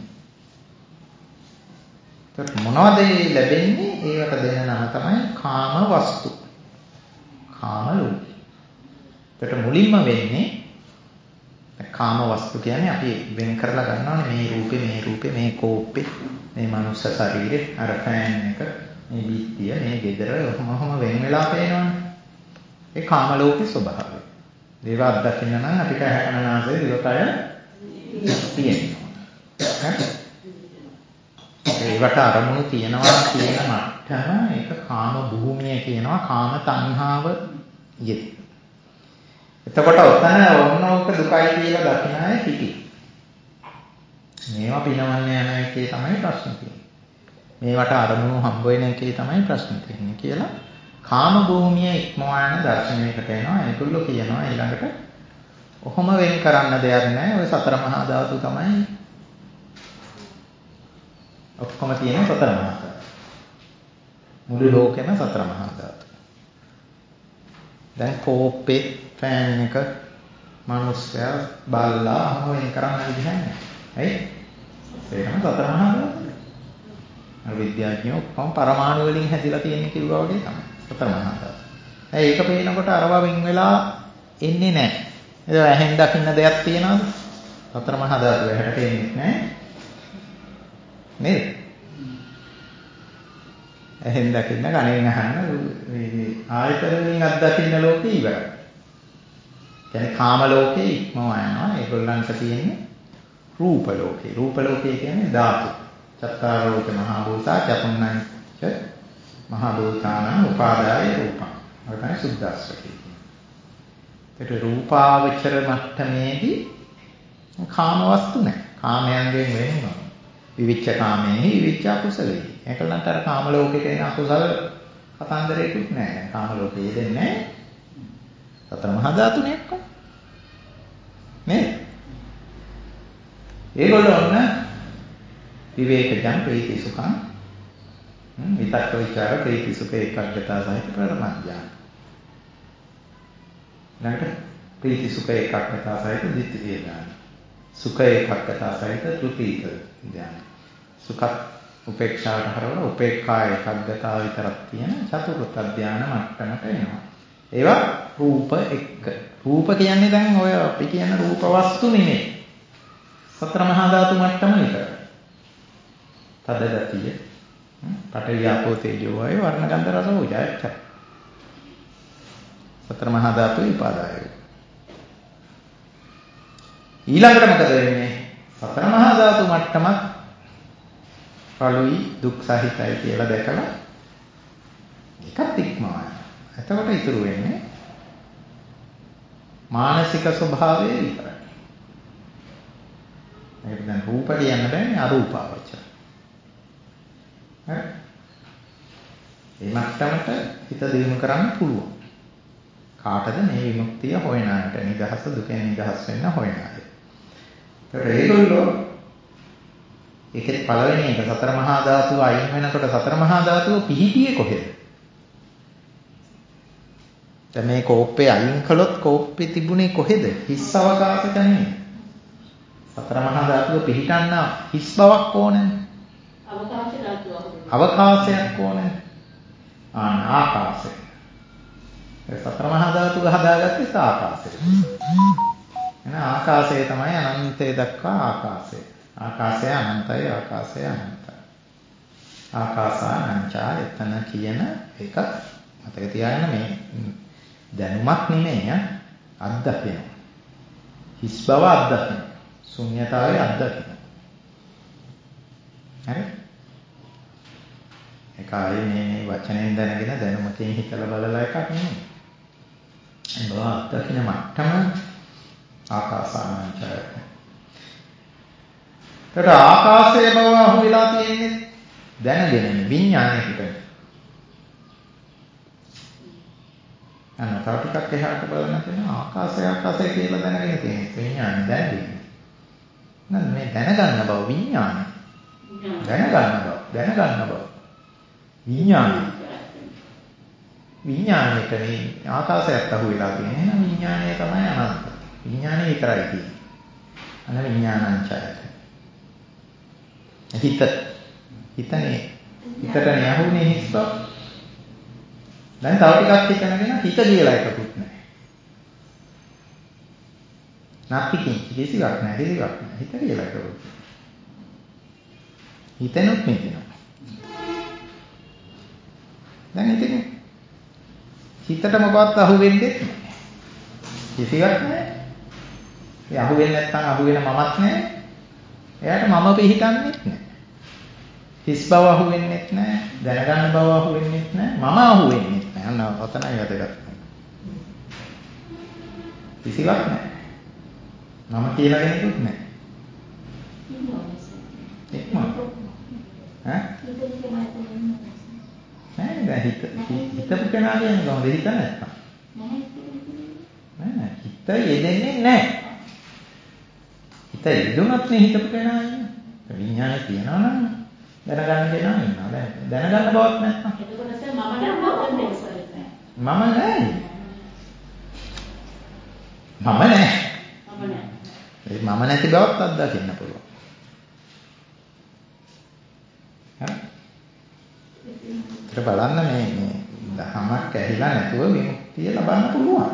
ඒත් මොනවද ලැබෙන්නේ? ඒවට දෙන නම තමයි කාම වස්තු. කාම ලෝක. ඒකට මුලින්ම වෙන්නේ කාම වස්තු කියන්නේ අපි වෙන් කරලා ගන්නවානේ මේ රූපේ මේ කෝප්පේ මේ මනුස්ස ශරීරේ අර ෆෑන් එක මේ බිත්තිය මේ ගෙදර ඔහොම වෙන් වෙලා පේනවනේ. ඒ කාම ලෝකේ ස්වභාවය. දේව අත්දකින්න නම් අපිට හැකනාසය දිවකය තියෙනවා. ඒවට අරමුණු තියනවා කියන මට්ටම ඒක කාම භූමිය කියනවා කාම තණ්හාව යෙද. එතකොට ඔතන ඕනෝක දුකයි කියලා දකින අය පිටි. මේවා පිනවන්න යන එකේ තමයි ප්‍රශ්නේ තියෙන්නේ. මේවට අරමුණු හම්බ වෙන එකේ තමයි ප්‍රශ්නේ තියෙන්නේ කියලා කාම භූමිය ඉක්මවන දර්ශනයකට එනවා. ඒගොල්ලෝ කියනවා ඊළඟට ඔහොම වෙන් කරන්න දෙයක් නැහැ. ඔය සතර මහා ධාතු තමයි ඔක්කොම තියෙන සතර මහා ධාතු. මුළු ලෝකෙම සතර මහා ධාතු. දැන් කෝපේ ෆෑන් එක මනුස්සයා බල්ලා ඔහොම වෙන් කරන්න විදිහක් නැහැ. හරි? ඒකම සතර මහා ධාතු. අර විද්‍යාඥයෝ ඔක්කොම පරමාණු වලින් හැදිලා තියෙන කිව්වා වගේ තමයි. සතර මහා ධාතු. ඒක පේනකොට අරවා වෙන් වෙලා එන්නේ නැහැ. ඒක ඇහෙන් දකින්න දෙයක් තියනවද? සතර මහා ධාතු ඇහැට පේන්නේ නැහැ. නේද? ඇහෙන් දකින්න කනෙන් අහන්න මේ ආයතන වලින් අත්දකින්න ලෝකේ ඉවරයි. කියන්නේ කාම ලෝකේ ඉක්මවා යනවා. ඒගොල්ලන්ට තියෙන්නේ රූප ලෝකේ. රූප ලෝකේ කියන්නේ ධාතු. චත්තාරෝච මහා භූතා චතුන්නං ච මහා භූතානං උපාදාය රූපං. ඔය තමයි සුද්ධාස්වකේ. ඒක රූපාවචර මට්ටමේදී කාම වස්තු නැහැ. කාමයන්ගෙන් වෙන්නවා. විවිච්ඡ කාමෙහි විවිච්ඡ අකුසලෙහි. ඒකලන්ට අර කාම ලෝකෙට එන අකුසල කතන්දරයකුත් නැහැ. කාම ලෝකේ දෙන්නේ නැහැ. සතර මහා ධාතුනේ එක්ක. නේද? ඒගොල්ලෝ ඔන්න විවේකජං ප්‍රීති සුඛං විතක්ක විචාර ප්‍රීති සුඛ ඒකග්ගතා සහිත ප්‍රඥාඥාන. ඊළඟට ප්‍රීති සුඛ ඒකග්ගතා සහිත ditthිය ඥාන. සුඛ ඒකග්ගතා සහිත තෘතීක ඥාන. සුඛ උපේක්ෂාට හරවලා උපේක්ඛා ඒකග්ගතා විතරක් තියෙන චතුර්ථ ධානය මට්ටමට එනවා. ඒවා රූප එක්ක. රූප කියන්නේ දැන් ඔය අපි කියන රූප වස්තු නෙමෙයි. සතර මහා ධාතු මට්ටම විතරයි. තද ගතිය, පඨවි ආපෝ තේජෝ වායු වර්ණ ගන්ධ රස ඕජායච්ච. සතර මහා ධාතු උපාදායය. ඊළඟට මොකද වෙන්නේ? සතර මහා ධාතු මට්ටමක් පළුයි දුක් සහිතයි කියලා දැකලා එකත් ඉක්මවනවා. එතකොට ඉතුරු වෙන්නේ මානසික ස්වභාවය විතරයි. ඒක දැන් රූප කියන්න බෑනේ අරූපාවචර. හරි? මේ මට්ටමට හිත දියුණු කරන්න පුළුවන්. කාටද මේ විමුක්තිය හොයන අයට, නිදහස දුකෙන් නිදහස් වෙන්න හොයන අය. ඒගොල්ලෝ ඒකේ පළවෙනි එක සතර මහා ධාතුව අයින් වෙනකොට සතර මහා ධාතුව පිහිටියේ කොහෙද? දැන් මේ කෝප්පේ අයින් කළොත් කෝප්පේ තිබුණේ කොහෙද? හිස් අවකාශක නෙමෙයි. සතර මහා ධාතුව පිහිටන්න හිස් බවක් ඕනේ. අවකාශ ධාතුව. අවකාශයක් ඕනේ. ආකාශය. ඒ සතර මහා ධාතුව හදාගත්තේ ආකාශය. එන ආකාශය තමයි අනන්තය දක්වා ආකාශය. ආකාශය අනන්තයි ආකාශය අනන්තයි. ආකාසානංචා එතන කියන එක මතක තියාගන්න මේ දැනුමක් නෙමෙයි අත්දැකීම. හිස් බව අත්දකින්න. ශුන්‍යතාවය අත්දකින්න. හරි? ඒක ආයේ මේ වචනෙන් දැනගෙන දැනුමකින් හිතලා බලලා එකක් නෙමෙයි. ඒ බව අත්දකින්න මට්ටම ආකාසානංචය. ඒකට ආකාශයේ බව අහු වෙලා තියෙන්නේ දැනගෙන විඥානයකට. තව ටිකක් එහාට බලන්න තියෙනවා ආකාශය කියලා දැනගෙන තියෙන විඥානය දැනගෙන. නේද මේ දැනගන්න බව විඥානය. දැනගන්න බව විඥානය. විඥානයට මේ ආකාශයත් අහු වෙලා තියෙන. එහෙනම් විඥානය තමයි අනන්ත. විඥානය විතරයි තියෙන්නේ. අන විඥානංචය. හිතනේ හිතටනේ අහුනේ හිස් බව. දැන් තව ටිකක් හිතනගෙන හිත කියලා එකකුත් නැහැ. නැති කිසිවක් නැහැ. හිත කියලා එකකුත්. හිතෙනුත් නෙකිනවා. දැන් ඉතින් හිතට මොකවත් අහු වෙන්නේ නැහැ. කිසිවක් නැහැ. ඒ අහු වෙන්නේ නැත්නම් අහු වෙන මමත් නැහැ. එයාට මම පිළිහිටන්නේ නැහැ. හිස් බව අහු වෙන්නේ නැහැ. දැනගන්න බව අහු වෙන්නේ නැහැ. මම අහු වෙන්නේ නැහැ. අන්න ඔතනයි වැදගත්. කිසිවක් නැහැ. මම කියලා කෙනෙකුත් නැහැ. එක්ම ඈ නෑ දැන් හිතපු කෙනා කියන්නේ කොහොමද හිත නැත්තම් නෑ හිත යෙදෙන්නේ නෑ හිත යෙදුනත් නේ හිතපු කෙනා ඉන්නේ විඥානේ තියනවා නම් දැනගන්න කෙනා ඉන්නවා දැන් දැනගන්න බවක් නැත්තම් එතකොට සර් මම නම් මම නෑ ඒ මම නැති බවත් අත්දකින්න පුළුවන් හරි ඒක බලන්න මේ දහමක් ඇහිලා නැතුව විමුක්තිය ලබන්න පුළුවන්.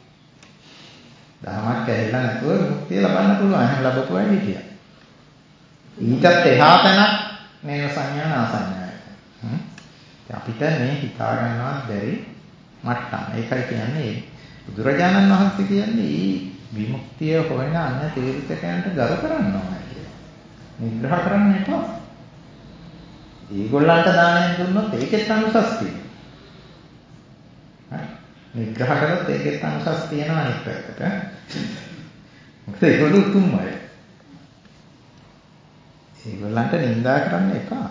දහමක් ඇහිලා නැතුව විමුක්තිය ලබන්න පුළුවන්. එහෙනම් ලැබපු අය හිටියා. ඊටත් එහා තැනක් නේව සංඥා නාසඤ්ඤාය. අපිට මේ හිතා ගන්නවත් බැරි මට්ටම්. ඒකයි කියන්නේ බුදුරජාණන් වහන්සේ කියන්නේ මේ විමුක්තිය හොයන අන්‍ය තීර්ථකයන්ට ගරු කරන්න ඕනේ කියලා. නිග්‍රහ කරන්න එපා. ඒගොල්ලන්ට දානයක් දුන්නොත් ඒකෙත් අනුසස් තියෙනවා. නිග්‍රහ කළොත් ඒකෙත් අනුසස් තියෙනවා අනිත් පැත්තට. මොකද ඒගොල්ලෝ උතුම්මයි. ඒගොල්ලන්ට නිඳා කරන්න එපා.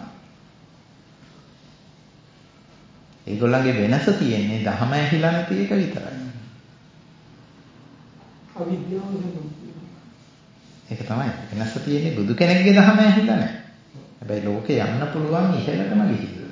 ඒගොල්ලන්ගේ වෙනස තියෙන්නේ දහම ඇහිලා නැති එක විතරයි. අවිද්‍යාව ඒක තමයි. වෙනස තියෙන්නේ බුදු කෙනෙක්ගේ දහම ඇහිලා නැහැ. හැබැයි ලෝකේ යන්න පුළුවන් ඉහළටම ගිහිල්ලා.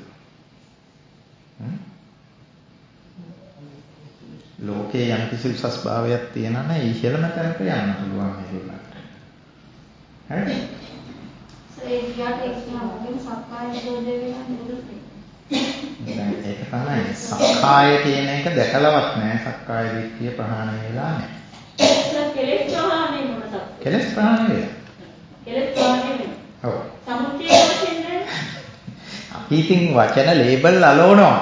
ලෝකේ යම් කිසි උසස් භාවයක් තියෙනවා නම් ඉහළම තැනට යන්න පුළුවන් මේගොල්ලන්ට. හරිද? ඒ කියන්නේ එක්ස්ට්‍රාමකින් සක්කාය නිරෝධය වෙනවා නේද? දැන් ඒක තමයි සක්කාය කියන එක දැකලවත් නැහැ. සක්කාය දිට්ඨිය ප්‍රහාණය වෙලා නැහැ. කෙලෙස් ප්‍රහාණය මොනසක්? කෙලෙස් ප්‍රහාණය වෙලා. කෙලෙස් ප්‍රහාණය වෙනවා. ඔව්. සමුච්ඡේද වශයෙන් නේද? අපි ඉතින් වචන ලේබල් අලවනවා.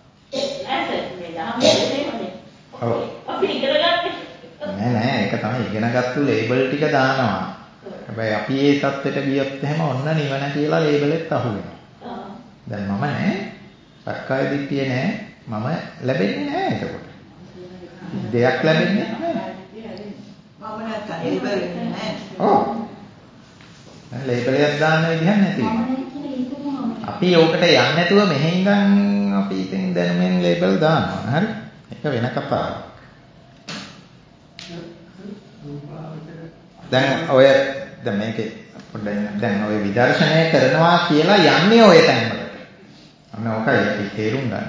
ඔව්. අපි ඉගෙන ගන්න. නෑ ඒක තමයි ඉගෙනගත්තු ලේබල් ටික දානවා. හැබැයි අපි ඒ தත්ත්වයට ගියොත් එහෙම ඔන්න නිවන කියලා ලේබල් එකත් අහු වෙනවා. දැන් මම නෑ. සක්කාය දිට්ඨිය නෑ. මම ලැබෙන්නේ නෑ එතකොට. දෙයක් ලැබෙන්නේ නෑ. මම නැත්තම් ලේබල් වෙන්නේ නැහැ. ඔව්. දැන් ලේබල් එකක් දාන්න විදිහක් නැති වෙනවා. අපි ඕකට යන්නේ නැතුව මෙහෙන් ඉඳන් අපි ඉතින් දැනුමෙන් ලේබල් දානවා. හරි? ඒක වෙන කතාවක්. දැන් ඔය දැන් මේකේ පොඩ්ඩක් දැන් ඔය විදර්ශනය කරනවා කියලා යන්නේ ඔය තැන්වලට. අන්න ඕකයි අපි තේරුම් ගන්න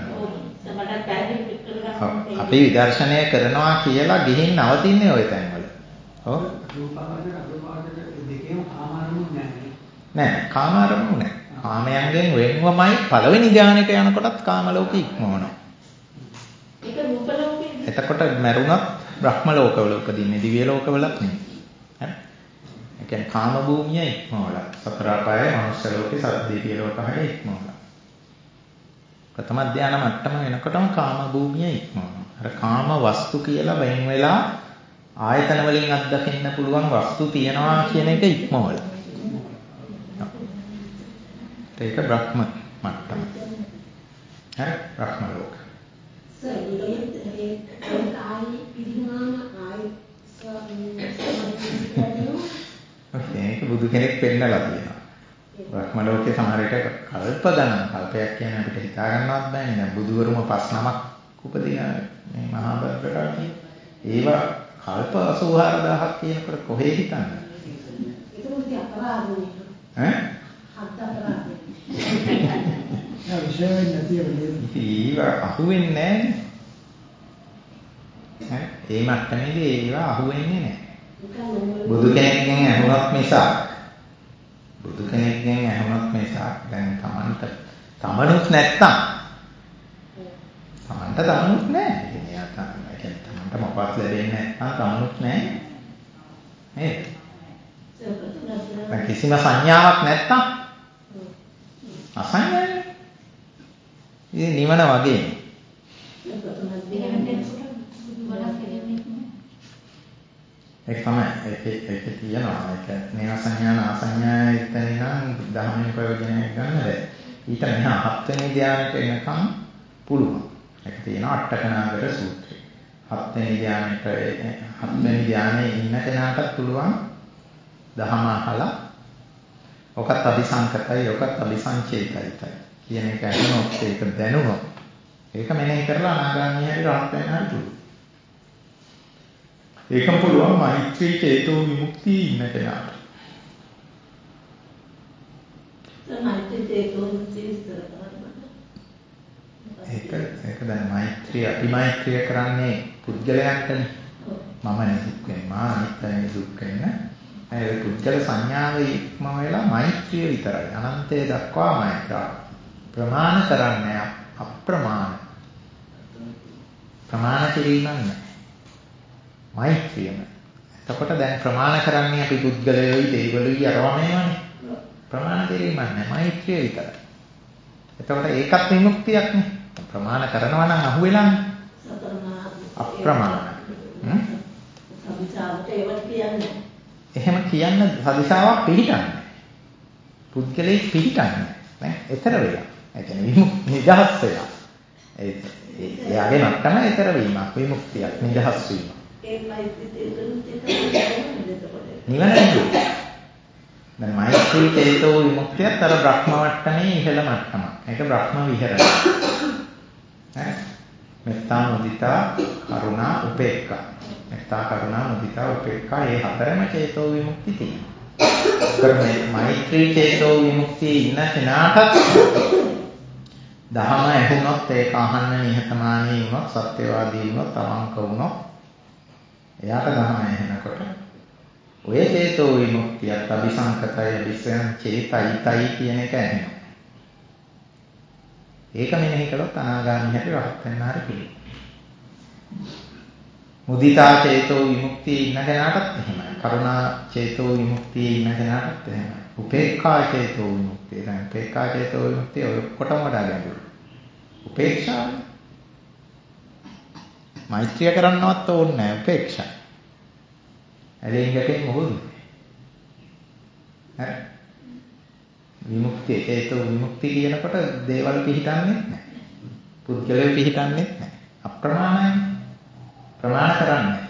ඕනේ. අපි විදර්ශනය කරනවා කියලා ගිහින් නවතින්නේ ඔය තැන්වල. ඔව්. රූපාවචර අරූපාවචර දෙකේම කාම අරමුණු නැහැ. නෑ කාම අරමුණු නෑ. කාමයන්ගෙන් වෙන්වමයි පළවෙනි ධානයට යනකොටත් කාම ලෝකෙ ඉක්මවනවා. ඒක රූප ලෝකෙ. එතකොට මරුණත් බ්‍රහ්ම ලෝකවල උපදින්නේ දිව්‍ය ලෝකවලත් නෙමෙයි. හරි? ඒ කියන්නේ කාම භූමිය ඉක්මවලා සතර අපාය මනුෂ්‍ය ලෝකේ සත්‍ය ලෝක හැට ඉක්මවලා. ප්‍රථම ධානය මට්ටම වෙනකොටම කාම භූමිය ඉක්මවනවා. අර කාම වස්තු කියලා වෙන් වෙලා ආයතන වලින් අත්දකින්න පුළුවන් වස්තු තියනවා කියන එක ඉක්මවල. ඒක බ්‍රහ්ම මට්ටම. හරි බ්‍රහ්ම ලෝක. ඒක බුදු කෙනෙක් පෙන්නලා තියෙනවා. බ්‍රහ්ම ලෝකේ සමහර විට කල්ප ගණන් කල්පයක් කියන්නේ අපිට හිතා ගන්නවත් බෑනේ. දැන් බුදුවරුම 5 නමක් උපදින මේ මහා බද්දරාණී ඒවා කල්ප 84000ක් කියනකොට කොහේ හිතන්නේ? ඒක මුති අපරාධනේ. ඈ? හත් අපරාධනේ. යා විශේෂයෙන් නැති වෙන්නේ. ඒවා අහුවෙන්නේ නැහැ. ඒ මට්ටමේදී ඒවා අහුවෙන්නේ නැහැ. බුදු කෙනෙක්ගෙන් ඇහුනොත් මිසක් දැන් තමනුත් නැත්තම් තමන්ට තමනුත් නැහැ. ඉතින් එයා තමන්ට මොකක්ද ලැබෙන්නේ නැත්නම් තමනුත් නැහැ. නේද? දැන් කිසිම සංඥාවක් නැත්තම් අසංඥානේ. ඉතින් නිවන වගේ. ඒක තමයි ඒක තියෙනවා. ඒක මේ අසංඥාන ආසංඥාය ඉතින් නම් ධර්මයෙන් ප්‍රයෝජනයක් ගන්න බැහැ. ඊට මෙහා 7 වෙනි ධ්‍යානෙට එනකම් පුළුවන්. ඒක තියෙනවා අට්ඨකනාගර සූත්‍රය. 7 වෙනි ධ්‍යානයේ ඉන්න කෙනාට පුළුවන් දහම අහලා ඔකත් අபிසංකතයි ඔකත් අபிසංචේතයි කියන එක අහනොත් ඒක දැනුනොත් ඒක මෙනෙහි කරලා අනාගාමී හැටි රහත් වෙන්න හරි පුළුවන්. ඒකම පුළුවන් මෛත්‍රී චේතෝ විමුක්තිය ඉන්න කෙනාට. මෛත්‍රී චේතෝ විමුක්තිය විස්තර කරන්න. ඒක දැන් මෛත්‍රිය අපි මෛත්‍රිය කරන්නේ පුද්ගලයන්ටනේ. මම දුක් වෙනවා අනිත්‍යයි දුක් වෙන. ඒ පුද්ගල සංඥාවේ ඉක්ම වෙලා මෛත්‍රිය විතරයි. අනන්තය දක්වා මෛත්‍රා. ප්‍රමාණ කරන්නේ අප්‍රමාණ. ප්‍රමාණ කිරීම නෑ. මෛත්‍රියම. එතකොට දැන් ප්‍රමාණ කරන්නේ අපි පුද්ගලයෝයි දෙවිවලුයි අරවමේවනේ. ප්‍රමාණ කිරීම නෑ මෛත්‍රිය විතරයි. එතකොට ඒකත් විමුක්තියක් නේ. ප්‍රමාණ කරනවා නම් අහුවෙලානේ. අප්‍රමාණ. සබිසාවට ඒවට කියන්නේ. එහෙම කියන්න සදිසාවක් පිළිගන්නේ. පුද්ගලෙක් පිළිගන්නේ. දැන් ඊතර වෙලා. ඒ කියන්නේ නිදහස් වෙලා. එයාගේ මට්ටම ඊතර වීමක් විමුක්තියක් නිදහස් වීම. ඒ මෛත්‍රී චේතෝ නිවන නෙමෙයි. දැන් මෛත්‍රී චේතෝ විමුක්තියත් අර බ්‍රහ්ම වට්ටමේ ඉහළ මට්ටම. ඒක බ්‍රහ්ම විහරණය. හරි. මෙත්තා මුදිතා කරුණා උපේක්ඛා. මෙත්තා කරුණා මුදිතා උපේක්ඛා මේ හතරම චේතෝ විමුක්ති තියෙනවා. මෛත්‍රී චේතෝ විමුක්තියේ ඉන්න කෙනාට දහම ඇහුනොත් ඒක අහන්න නිහතමානී වුණොත් සත්‍යවාදී වුණොත් අවංක වුණොත් එයාට දහම ඇහෙනකොට ඔය චේතෝ විමුක්තියත් අபிසංකතය අபிසං චේතයිතයි කියන එක ඇහෙනවා. ඒක මෙනෙහි කළොත් අනාගාමී හැටි රහත් වෙන්න හරි පුළුවන්. මුදිතා චේතෝ විමුක්තියේ ඉන්න කෙනාටත් එහෙමයි. කරුණා චේතෝ විමුක්තියේ ඉන්න කෙනාටත් එහෙමයි. උපේක්ඛා චේතෝ විමුක්තිය. දැන් උපේක්ඛා චේතෝ විමුක්තිය ඔය කොටම වඩා ගැඹුරුයි. උපේක්ෂාව. මෛත්‍රිය කරන්නවත් ඕනේ නැහැ උපේක්ෂා. ඇලෙන්ගටේ මොකද? හරි. විමුක්තිය චේතෝ විමුක්තිය කියනකොට දේවල් පිළිටන්නේ නැහැ. පුද්ගලයෝ පිළිටන්නේ නැහැ. අප්‍රමාණයි. ප්‍රමාණ කරන්නේ.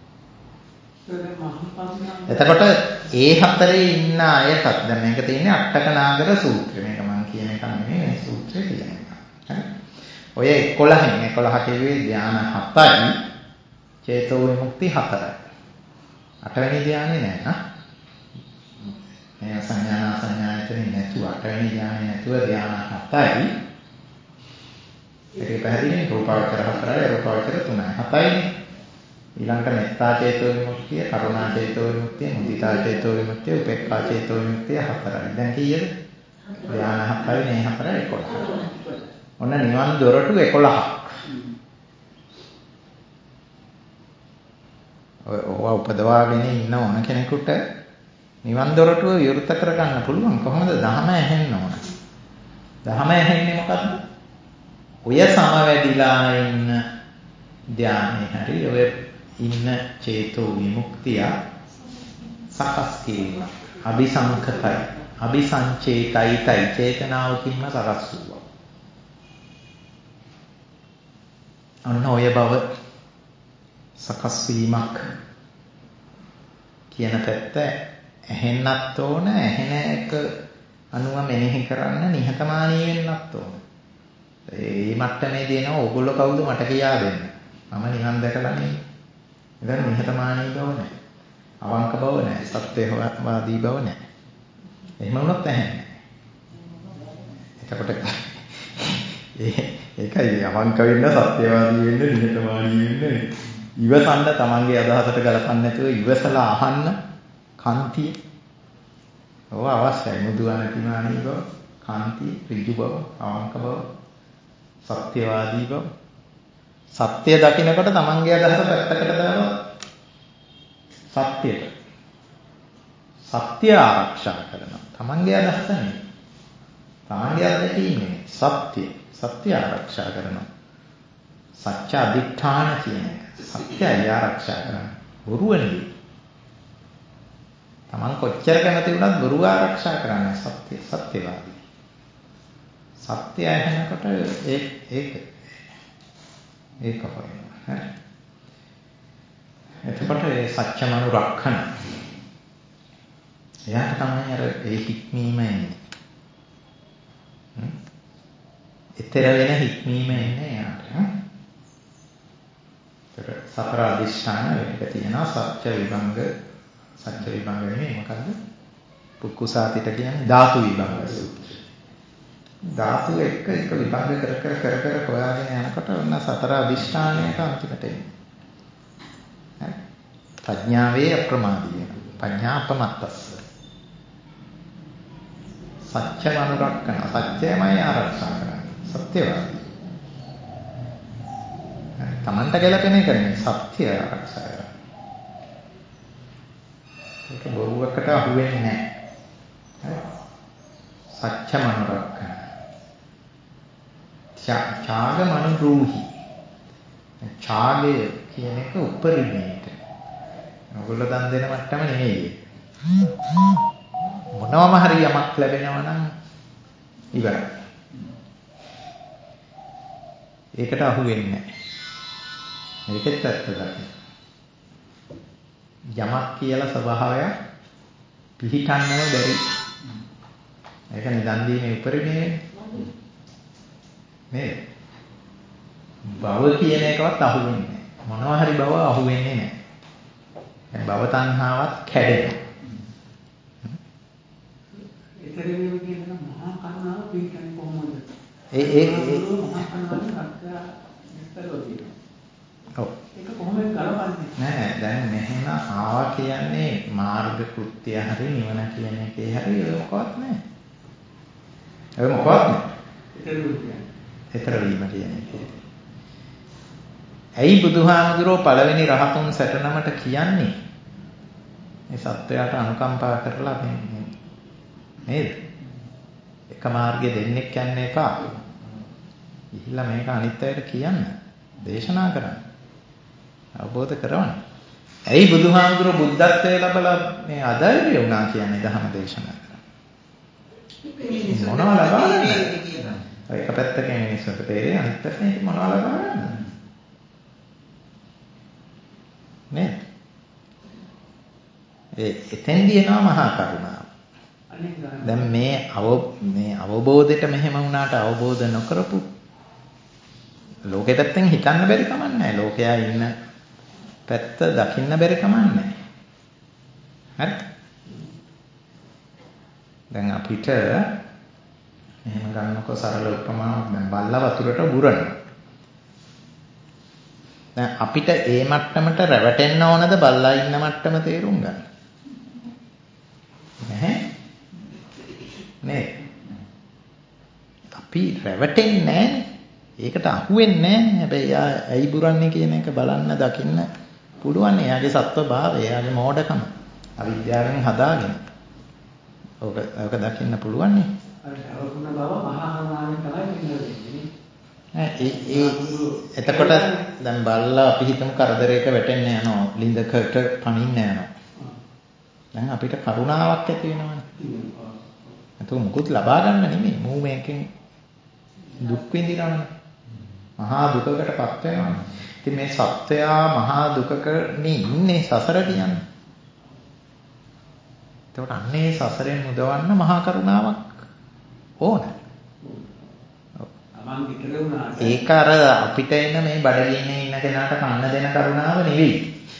එතකොට ඒ හතරේ ඉන්න අයටත් දැන් මේක තියෙන්නේ අට්ඨකනාගර සූත්‍රය. මේක මම කියන එක නෙමෙයි මේ සූත්‍රයේ තියෙන එක. හරි. ඔය 11 කිව්වේ ධ්‍යාන 7යි චේතෝ විමුක්ති 4යි. 8 වෙනි ධ්‍යානෙ නෑ නා. මේ සංඥා සංඥායතනෙ නැතුව 8 වෙනි ධ්‍යානෙ නැතුව ධ්‍යාන 7යි. ඒක පැහැදිලිනේ රූපාවචර 4යි රූපාවචර 3යි 7යිනේ. ඊළඟට මෙත්තා චේතෝ විමුක්තිය, කරුණා චේතෝ විමුක්තිය, මුදිතා චේතෝ විමුක්තිය, උපේක්ඛා චේතෝ විමුක්තිය 4යි. දැන් කීයද? ධ්‍යාන 7යි මේ 4යි 11. ඔන්න නිවන් දොරටු 11ක්. ඔය උපදවාගෙන ඉන්න ඕන කෙනෙකුට නිවන් දොරටුව විවෘත කරගන්න පුළුවන්. කොහොමද? ධහම ඇහෙන්න ඕන. ධහම ඇහෙන්නේ මොකද්ද? ඔය සමවැදිලා ඉන්න ධානයේ හරි ඔය ඉන්න චේතෝ විමුක්තිය සකස් කිරීම. අபிසංකතයි. අபிසංචේතයිතයි චේතනාවකින්ම සකස් වූවා. අන්න ඔය බව සකස් වීමක් කියන පැත්ත ඇහෙන්නත් ඕන. ඇහෙන එක අනුව මෙනෙහි කරන්න නිහතමානී වෙන්නත් ඕන. ඒ මට්ටමේදී එනවා ඕගොල්ලෝ කවුද මට කියා දෙන්න. මම නිවන් දැකලා නෙමෙයි. ඒක නිහතමානී බව නැහැ. අවංක බව නැහැ. සත්‍යවාදී බව නැහැ. එහෙම වුණොත් ඇහෙන්නේ. එතකොට ඒකයි අවංක වෙන්න, සත්‍යවාදී වෙන්න, නිහතමානී වෙන්න, ඉවසන්න, තමන්ගේ අදහසට ගලපන්න නැතුව ඉවසලා අහන්න කන්තිය. ඔව් අවශ්‍යයි. මුදු අනතිමානී බව, කාන්තිය, ඍජු බව, අවංක බව, සත්‍යවාදී බව. සත්‍ය දකින්නකොට තමන්ගේ අදහස පැත්තකට දාලා සත්‍යයට. සත්‍ය ආරක්ෂා කරනවා. තමන්ගේ අදහස නෙවෙයි. තමන්ගේ අදහස නෙවෙයි. සත්‍ය ආරක්ෂා කරනවා. සත්‍ය අධිඨාන කියන එක. සත්‍යය ආරක්ෂා කරනවා. බොරුව නෙවෙයි. තමන් කොච්චර කැමති වුණත් බොරුව ආරක්ෂා කරන්නේ සත්‍යවාදී. සත්‍ය ඇහෙනකොට ඒක හොයනවා. හරි. එතකොට ඒ සත්‍යමනුරක්ඛන. එයාට තමයි අර ඒ හික්මීම එන්නේ. ඊතර වෙන හික්මීම එන්නේ එයාට. ඒතර සතර අධිෂ්ඨාන එක තියෙනවා. සත්‍ය විභංග නෙමෙයි මොකද්ද? පුක්කුසාතිට කියන්නේ ධාතු විභංග සූත්‍රය. ධාතු එක විභංග කර හොයාගෙන යනකොට ඔන්න සතර අධිෂ්ඨානයට අන්තිමට එන්නේ. හරි. ප්‍රඥාවේ අප්‍රමාදී වෙනවා. ප්‍රඥා අපමත්තස්ස. සත්‍යම අනුරක්කන. සත්‍යමයි ආරක්ෂා කරන්නේ. සත්‍යවාදී. තමන්ට ගැලපෙන එක නෙමෙයි සත්‍ය ආරක්ෂා කරන්නේ. ඒක බොරුවකට අහු වෙන්නේ නැහැ. සත්‍යම අනුරක්කන. ඡාග මනුරූහි. ඡාගය කියන එක උපරිමයට. ඔයගොල්ලෝ දන් දෙන මට්ටම නෙමෙයි. මොනවම හරි යමක් ලැබෙනවා නම් ඉවරයි. ඒකට අහු වෙන්නේ නැහැ. මේකෙත් ඇත්ත දකින්න. යමක් කියලා ස්වභාවයක් පිහිටන්නව බැරි. ඒක නිදන් දීමේ උපරිමයේ නේද? භව කියන එකවත් අහු වෙන්නේ නැහැ. මොනවා හරි භව අහු වෙන්නේ නැහැ. භව තණ්හාවත් කැඩෙනවා. ඒතරේ කියන මහා කරුණාව පිළිගන්නේ කොහොමද? මහා කරුණාව ඔව්. ඒක කොහොමද ගලපන්නේ? නෑ දැන් මෙහෙම ආවා කියන්නේ මාර්ග කෘත්‍ය හරි නිවන කියන එකේ හරි ඒක මොකවත් නෑ. ඒක මොකවත් නෑ. ඒතර වීම කියන එකේ. ඇයි බුදුහාමුදුරුවෝ පළවෙනි රහතුන් සැටනමට කියන්නේ? මේ සත්වයාට අනුකම්පා කරලා නේද? එක මාර්ගය දෙන්නෙක් යන්න එපා. ඉහිලා මේක අනිත් අයට කියන්න. දේශනා කරන්න. අවබෝධ කරවන්න. ඇයි බුදුහාමුදුරුවෝ බුද්ධත්වයේ ලැබලා මේ අධෛර්ය වුණා කියන්නේ ධර්ම දේශනා කරා. මොනවා ලබා ගන්නද කියලා. එක පැත්තකින් මිනිස්සුන්ට තේරෙන්නේ අනිත් පැත්තෙන් මොනවා ලබා ගන්නද? නේ? එතෙන්දී එනවා මහා කරුණාව. දැන් මේ අවබෝධයට මෙහෙම වුණාට අවබෝධ නොකරපු ලෝකෙ පැත්තෙන් හිතන්න බැරි කමක් නැහැ. ලෝකයා ඉන්න පැත්ත දකින්න බැරි කමක් නැහැ. හරි? දැන් අපිට එහෙම ගන්නකො සරල උපමාවක් දැන් බල්ලා වතුරට බුරනවා. දැන් අපිට ඒ මට්ටමට රැවටෙන්න ඕනද බල්ලා ඉන්න මට්ටම තේරුම් ගන්න? නැහැ. නේ. අපි රැවටෙන්නේ නැහැ. ඒකට අහු වෙන්නේ නැහැ. හැබැයි යා ඇයි බුරන්නේ කියන එක බලන්න දකින්න පුළුවන්. එයාගේ සත්ව භාවය, එයාගේ මෝඩකම අවිද්‍යාවෙන් හදාගෙන. ඕක දකින්න පුළුවන් නේ. අර අවුරුණ බව මහා කරුණාවෙන් තමයි කියන්නේ. එතකොට දැන් බල්ලා අපි හිතමු කරදරයක වැටෙන්න යනවා, ලිඳකට පනින්න යනවා. දැන් අපිට කරුණාවක් ඇති වෙනවනේ. ඒක මුකුත් ලබා ගන්න නෙමෙයි. මූ මේකෙන් දුක් විඳිනවනේ. මහා දුකකටපත් වෙනවනේ. ඉතින් මේ සත්වයා මහා දුකකනේ ඉන්නේ සසර කියන්නේ. එතකොට අන්නේ සසරෙන් මුදවන්න මහා කරුණාවක් ඕන. ඒක අර අපිට එන මේ බඩගින්නේ ඉන්න කෙනාට කන්න දෙන කරුණාව නෙවෙයි.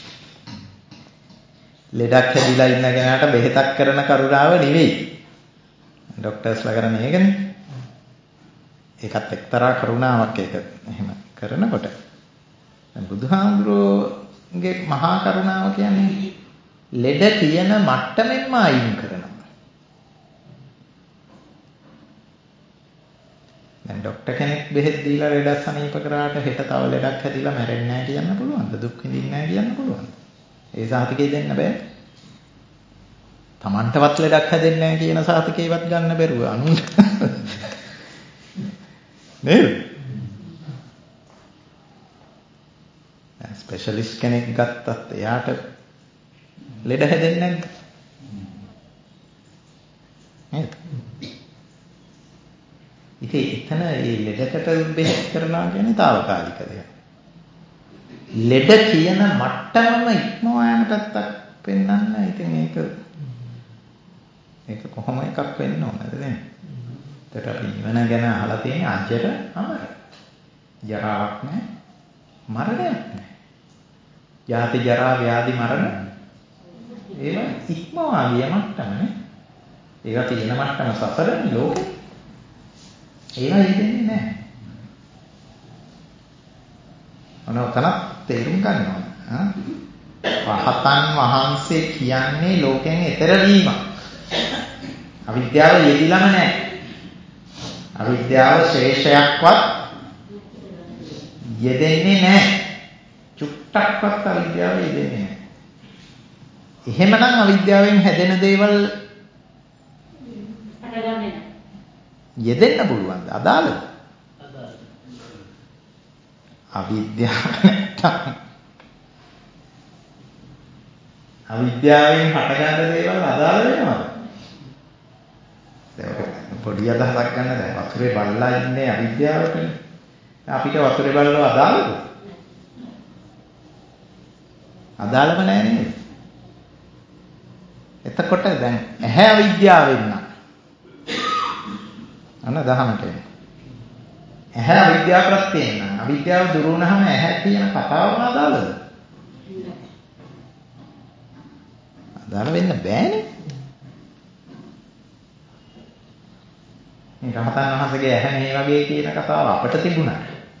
ලෙඩක් හැදිලා ඉන්න කෙනාට බෙහෙතක් කරන කරුණාව නෙවෙයි. ડોක්ටර්ස්ලා කරන්නේ ඒකනේ. ඒකත් එක්තරා කරුණාවක් ඒක එහෙම කරනකොට. දැන් බුදුහාමුදුරුවෝගේ මහා කරුණාව කියන්නේ ලෙඩ කියන මට්ටමෙන්ම අයින් කරනවා. දැන් ડોක්ටර් කෙනෙක් බෙහෙත් දීලා ලෙඩ සනීප කරාට හෙට තව ලෙඩක් හැදිලා මැරෙන්නේ නැහැ කියන්න පුළුවන්ද? දුක් විඳින්නේ නැහැ කියන්න පුළුවන්ද? ඒ සාතිකේ දෙන්න බෑ. Tamanටවත් ලෙඩක් හැදෙන්නේ නැහැ කියන සාතිකේවත් ගන්න බැරුව අනුන්ට. නේද? දැන් ස්පෙෂලිස්ට් කෙනෙක් ගත්තත් එයාට ලෙඩ හැදෙන්නේ නැද්ද? නේද? ඉතින් එතන මේ ලෙඩකට බෙහෙත් කරනවා කියන්නේ తాවකාලික දෙයක්. ලෙඩ කියන මට්ටමම ඉක්මවා යන පැත්තක් පෙන්වන්න. ඉතින් ඒක කොහොම එකක් වෙන්න ඕනද දැන්? ඒකට අපි නිවන ගැන අහලා තියෙන අජර අමර. ජරාවක් නැහැ, මරණයක් නැහැ. ජාති ජරා ව්‍යාධි මරණ ඒවා ඉක්මවා ගිය මට්ටමනේ. ඒවා තියෙන මට්ටම සසරනේ ලෝකේ. ඒවා ඉන්නේ නැහැ. ඔනතන තේරුම් ගන්න ඕන. රහතන් වහන්සේ කියන්නේ ලෝකෙන් එතර වීම. අවිද්‍යාව යෙදිලම නැහැ. අවිද්‍යාව ශේෂයක්වත් යෙදෙන්නේ නැහැ. චුට්ටක්වත් අවිද්‍යාව යෙදෙන්නේ නැහැ. එහෙමනම් අවිද්‍යාවෙන් හැදෙන දේවල් යෙදෙන්න පුළුවන්ද? අදාළද? අවිද්‍යාව නැත්තම් අවිද්‍යාවෙන් හටගන්න දේවල් අදාළ වෙනවද? දැන් පොඩි අදහසක් ගන්න දැන් වතුරේ බල්ලා ඉන්නේ අවිද්‍යාවටනේ. අපිට වතුරේ බල්ලෝ අදාළද? අදාළම නෑ නේද? එතකොට දැන් ඇහැ අවිද්‍යාවෙන් නම් අන්න දහමට එන්නේ. ඇහැ අවිද්‍යාව ප්‍රත්‍යයෙන් නම් අවිද්‍යාව දුරු වුණාම ඇහැ කියන කතාවම අදාළද? අදාළ වෙන්න බෑනේ. මේ රහතන් වහන්සේගේ ඇහැ මේ වගේ කියන කතාව අපිට තිබුණා.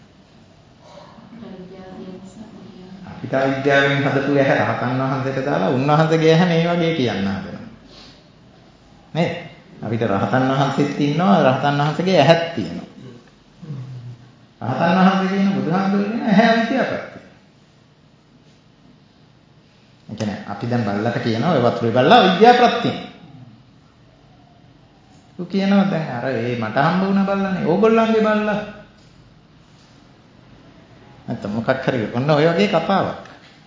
අපිට අවිද්‍යාවෙන් හදපු ඇහැ රහතන් වහන්සේට දාලා උන්වහන්සේගේ ඇහැ මේ වගේ කියන්න හදනවා. නේද? අපිට රහතන් වහන්සේත් ඉන්නවා, රහතන් වහන්සේගේ ඇහත් තියෙනවා. රහතන් වහන්සේ කියන බුදුහාමුදුරුවෝ කියන ඇහැ අවිද්‍යාවපත්. ඒ කියන්නේ අපි දැන් බල්ලට කියනවා ඔය වතුරේ බල්ලා අවිද්‍යාවපත්තිය. ඌ කියනවා දැන් අර ඒ මට හම්බ වුණ බල්ලානේ ඕගොල්ලන්ගේ බල්ලා. නැත්නම් මොකක් හරි ඔන්න ඔය වගේ කතාවක්.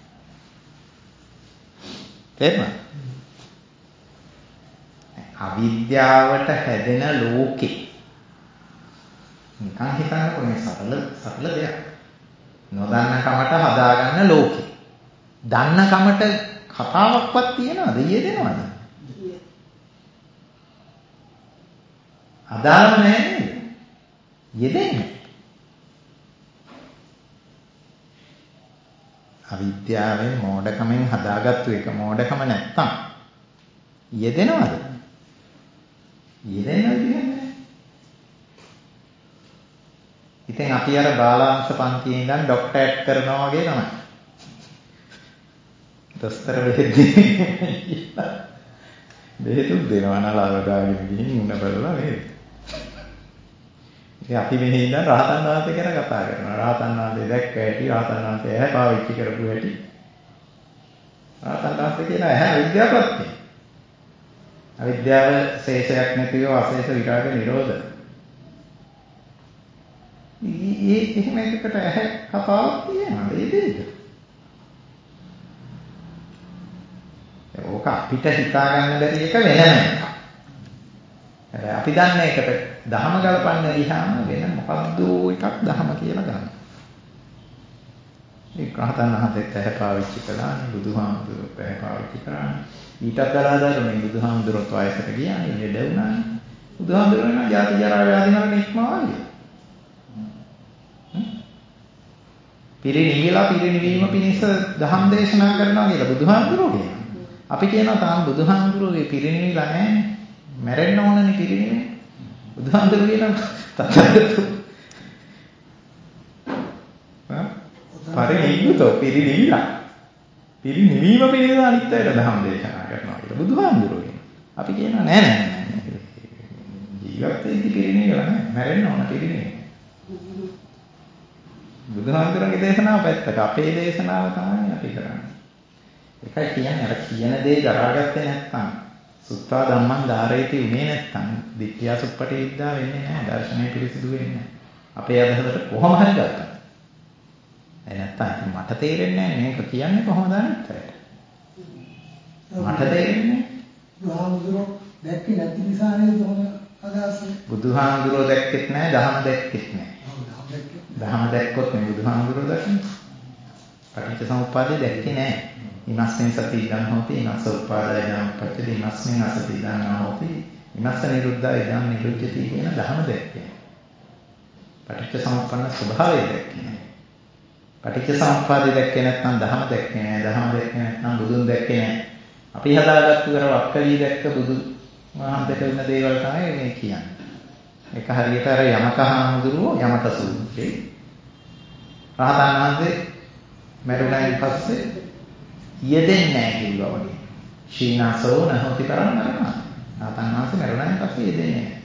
තේරුණා? අවිද්‍යාවට හැදෙන ලෝකේ නිකන් හිතන්නකො මේ සරල දෙයක්. නොදන්න කමට හදාගන්න ලෝකේ. දන්න කමට කතාවක්වත් තියනවද? යෙදෙනවද? අදාළම නැහැ නේද? යෙදෙන්නේ. අවිද්‍යාවෙන් මෝඩකමෙන් හදාගත්තු එක මෝඩකම නැත්තම් යෙදෙනවද? යෙදෙනවද කියන්නේ? ඉතින් අපි අර බාලාංශ පන්තියේ ඉඳන් ડોක්ටර් ඇට් කරනවා වගේ තමයි. දොස්තර බෙහෙතුක් දෙනවා නලාව දාගෙන ගිහින් උණ බලලා නේද? ඉතින් අපි මෙහි ඉඳන් රහතන් වහන්සේ ගැන කතා කරනවා. රහතන් වහන්සේ දැක්ක හැටි, රහතන් වහන්සේ ඇහැ පාවිච්චි කරපු හැටි. රහතන් වහන්සේ කියන ඇහැ අවිද්‍යාවපත්ති. අවිද්‍යාව ශේෂයක් නැතිව අශේෂ විරාග නිරෝධ. එහෙම එකකට ඇහැ කතාවක් තියෙනවා ඒ දෙයක. ඕක අපිට හිතා ගන්න බැරි එක වෙනම එකක්. හැබැයි අපි දන්න එකට දහම ගලපන්න ගියාම වෙන මොකද්ද එකක් දහම කියලා ගන්න. ඒ රහතන් වහන්සේත් ඇහැ පාවිච්චි කළානේ, බුදුහාමුදුරුවෝ ඇහැ පාවිච්චි කරානේ. ඊටත් වඩා දරුණේ බුදුහාමුදුරුවෝ වයසට ගියානේ, ලෙඩ වුණානේ. බුදුහාමුදුරුවෝ නම් ජාති ජරා ව්‍යාධි මරණ ඉක්මවාගේ. පිරිනිවීම පිණිස දහම් දේශනා කරනවා කියලා බුදුහාමුදුරුවෝ කියනවා. අපි කියනවා තාම බුදුහාමුදුරුවෝ පිරිනිවිලා නැහැ. මැරෙන්න ඕනනේ පිරිනිවෙන්න. බුදුහාමුදුරුවෝ කියනවා තථාගතෝ පරිනිවිතෝ පිරිනිවිලා. පිරිනිවීම පිණිස අනිත් අයට දහම් දේශනා කරනවා කියලා බුදුහාමුදුරුවෝ කියනවා. අපි කියනවා නෑ. ජීවත් වෙද්දී පිරිනිවිලා නැහැ. මැරෙන්න ඕන පිරිනිවෙන්න. බුදුහාමුදුරන්ගේ දේශනාව පැත්තක අපේ දේශනාව තමයි අපි කරන්නේ. ඒකයි කියන්නේ අර කියන දේ දරාගත්තේ නැත්නම් සුත්තා ධම්මං ධාරේති උනේ නැත්නම් දිට්ඨිය සුප්පටි විද්‍යාව වෙන්නේ නැහැ. දර්ශනය පිරිසිදු වෙන්නේ නැහැ. අපේ අදහසට කොහොම හරි ගත්තා. ඒ නැත්නම් මට තේරෙන්නේ නැහැ මේක කියන්නේ කොහොමද අනිත් අයට. මට තේරෙන්නේ බුදුහාමුදුරුවෝ දැක්කේ නැති නිසා නේද කොහොම අදහස්. බුදුහාමුදුරුවෝ දැක්කෙත් නැහැ, දහම දැක්කෙත් නැහැ. දහම දැක්කොත් මේ බුදුහාමුදුරුවෝ දැක්කේ. පටිච්චසමුප්පාදේ දැක්කේ නැහැ. ඉමස්මින් සති ඉදං හෝති, ඉමස්ස උප්පාදය ඉදං උප්පජ්ජති, ඉමස්මින් අසති ඉදං හෝති, ඉමස්ස නිරුද්ධා ඉදං නිරුද්ධති කියන දහම දැක්කේ. පටිච්චසමුප්පන්න ස්වභාවය දැක්කේ නැහැ. පටිච්චසමුප්පාදේ දැක්කේ නැත්නම් දහම දැක්කේ නැහැ. දහම දැක්කේ නැත්නම් බුදුන් දැක්කේ නැහැ. අපි හදාගත්තු කර වක්කලී දැක්ක බුදු වහන්සේට වෙන දේවල් තමයි මේ කියන්නේ. ඒක හරියට අර යමක හාමුදුරුවෝ යමක සූත්‍රේ රහතන් වහන්සේ මරුණයින් පස්සේ යෙදෙන්නේ නැහැ කිව්වා වගේ. ශීනාසෝ නහොති පරම් මරණ. රහතන් වහන්සේ මරුණයින් පස්සේ යෙදෙන්නේ නැහැ.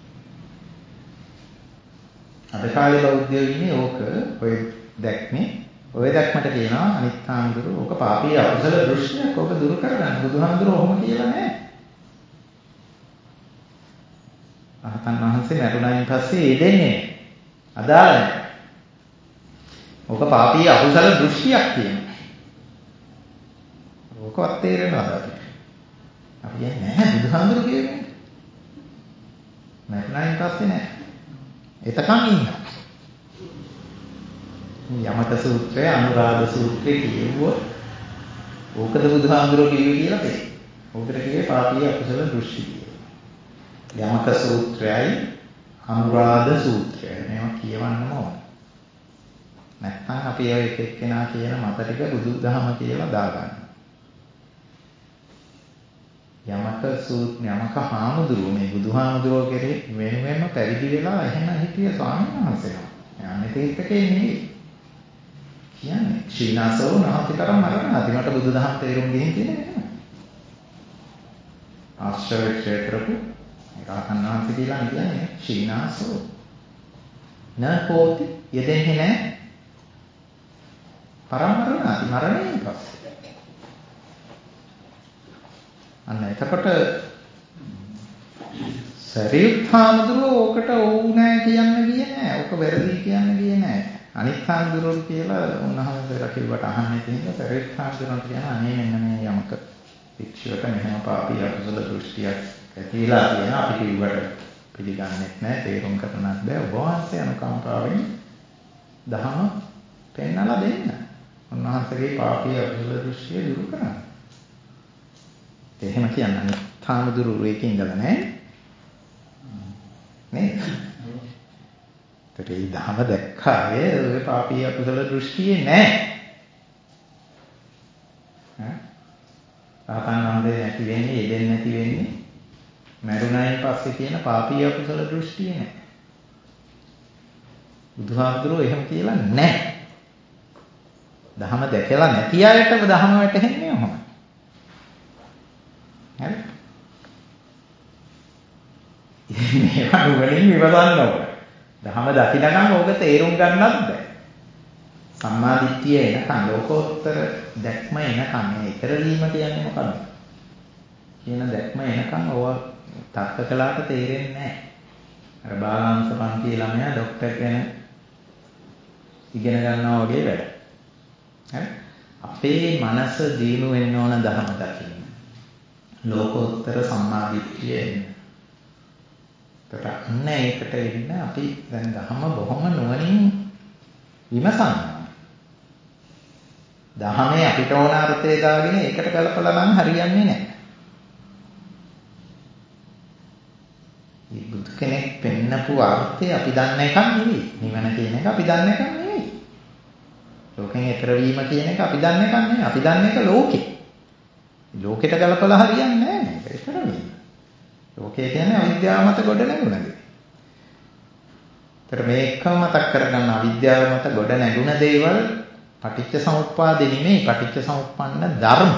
අද කාලේ බෞද්ධයෝ ඉන්නේ ඕක ඔය දැක්මේ ඔය දැක්මට කියනවා අනිත් හාමුදුරුවෝ ඕක පාපී අකුසල දෘෂ්ටියක් ඕක දුරු කරගන්න. බුදුහාමුදුරුවෝ ඔහොම කියලා නැහැ. රහතන් වහන්සේ මරුණයින් පස්සේ යෙදෙන්නේ අදාළ නැහැ. ඕක පාපී අකුසල දෘෂ්ටියක් කියනවා. ඕකවත් තේරෙනවද අපිට? අපි කියන්නේ නැහැ බුදුහාමුදුරුවෝ කියන්නේ. මරුණයින් පස්සේ නැහැ. එතකන් ඉන්නවා. යමක සූත්‍රය, අනුරාධ සූත්‍රය කියවුවොත් ඕකද බුදුහාමුදුරුවෝ කිව්වේ කියලා තේ. ඕකට කිව්වේ පාපී අකුසල දෘෂ්ටි කියලා. යමක සූත්‍රයයි අනුරාධ සූත්‍රයයි මේවා කියවන්නම ඕන. නැත්නම් අපි ඔය එක එක්කෙනා කියන මත ටික බුදුදහම කියලා දාගන්න. යමක හාමුදුරුවෝ මේ බුදුහාමුදුරුවෝ කෙරෙහි වෙනම පැවිදි වෙලා එහෙම හිටිය ස්වාමීන් වහන්සේලා. යන්නේ තේකේ නෙවෙයි. කියන්නේ ශීනාසෝ නාතිතරම් මරණාති මට බුදුදහම තේරුම් ගෙහින් තියෙන එහෙම. ආශ්‍රය ක්ෂේත්‍රපු රහතන් වහන්සේ කියලා කියන්නේ ශීනාසෝ නකෝති යෙදෙන්නේ නැහැ. පරමරණාති මරණයෙන් පස්සේ. අන්න එතකොට සරියුත් හාමුදුරුවෝ ඕකට ඕු නෑ කියන්න ගියේ නෑ. ඕක වැරදි කියන්න ගියේ නෑ. අනිත් හාමුදුරුවෝ කියලා උන්වහන්සේලා කිව්වට අහන්නේ තියෙන සරියුත් හාමුදුරුවෝ කියන අනේ මෙන්න මේ යමක වික්ෂුවට මෙහෙම පාපී අකුසල දෘෂ්ටියක් ඇතිලා තියෙන අපි කිව්වට පිළිගන්නෙත් නෑ, තේරුම් ගන්නත් බෑ. ඔබ වහන්සේ අනුකම්පාවෙන් දහම පෙන්නලා දෙන්න. උන්වහන්සේගේ පාපී අකුසල දෘෂ්ටිය දුරු කරන්න. එහෙම කියන්නේ හාමුදුරුවෝ එකේ ඉඳලා නෑ. නේද? ඒ දහම දැක්කාය ඔය පාපී අකුසල දෘෂ්ටියේ නැහැ. රහතන් වහන්සේ නැති වෙන්නේ, යෙදෙන්නේ නැති වෙන්නේ මරුණයින් පස්සේ කියන පාපී අකුසල දෘෂ්ටියේ නැහැ. බුදුහාමුදුරුවෝ එහෙම කියලා නැහැ. දහම දැකලා නැති අයට දහම වැටහෙන්නේ ඔහොම. හරි? මේවා නුවණින් විමසන්න ඕන. දහම දකින්නකම් ඕක තේරුම් ගන්නත් බෑ. සම්මා දිට්ඨිය එනකම් ලෝකෝත්තර දැක්ම එනකම් මේ ඊතර වීම කියන්නේ මොකක්ද? කියන දැක්ම එනකම් ඕවා තර්ක කළාට තේරෙන්නේ නැහැ. අර බාලාංශ පන්ති ළමයා ડોක්ටර් කෙනෙක් ඉගෙන ගන්නවා වගේ වැඩ. හරි? අපේ මනස දිනු වෙන්න ඕන ධර්ම දකින්න. ලෝකෝත්තර සම්මාදිට්ඨිය එන්න. අන්න ඒකට එන්න අපි දැන් ධර්ම බොහොම නුවණින් විමසන්න. ධර්මයේ අපිට ඕන අර්ථය දාගෙන ඒකට කලපලා නම් හරියන්නේ නැහැ. මේ බුදු කෙනෙක් පෙන්නපු අර්ථය අපි දන්න එකක් නෙවෙයි. නිවන කියන එක අපි දන්න එකක් නෙවෙයි. ලෝකෙන් ඈතර වීම කියන එක අපි දන්න එකක් නෙවෙයි. අපි දන්න එක ලෝකේ. ලෝකෙට ගලපලා හරියන්නේ නැහැ මේක. ඈතර වීම. ලෝකය කියන්නේ අවිද්‍යාව මත ගොඩ නැගුණ දේ. ඒතර මේකම මතක් කරගන්න අවිද්‍යාව මත ගොඩ නැගුණ දේවල් පටිච්ච සමුප්පාදේ නෙමෙයි පටිච්ච සමුප්පන්න ධර්ම.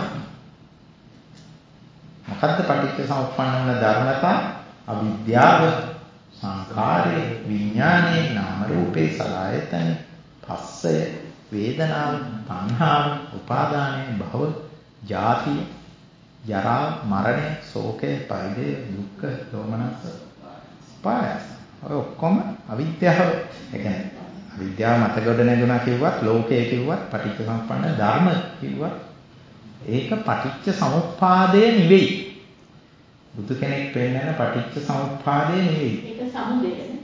මොකද්ද පටිච්ච සමුප්පන්න ධර්මතා? අවිද්‍යාව, සංඛාරය, විඥානය, නාම රූපේ, සලආයතන, පස්සය, වේදනාව, තණ්හාව, උපාදානය, භව, ජාතිය, ජරා, මරණය, ශෝකය, පරිදේ, දුක්ඛ, දෝමනස්ස, පායස. ඔය ඔක්කොම අවිද්‍යාව. ඒ කියන්නේ අවිද්‍යාව මත ගොඩ නැගුණා කිව්වත්, ලෝකය කිව්වත්, පටිච්ච සමුප්පන්න ධර්ම කිව්වත් ඒක පටිච්ච සමුප්පාදය නෙවෙයි. බුදු කෙනෙක් පෙන්නන පටිච්ච සමුප්පාදය නෙවෙයි. ඒක සමුදයනේ.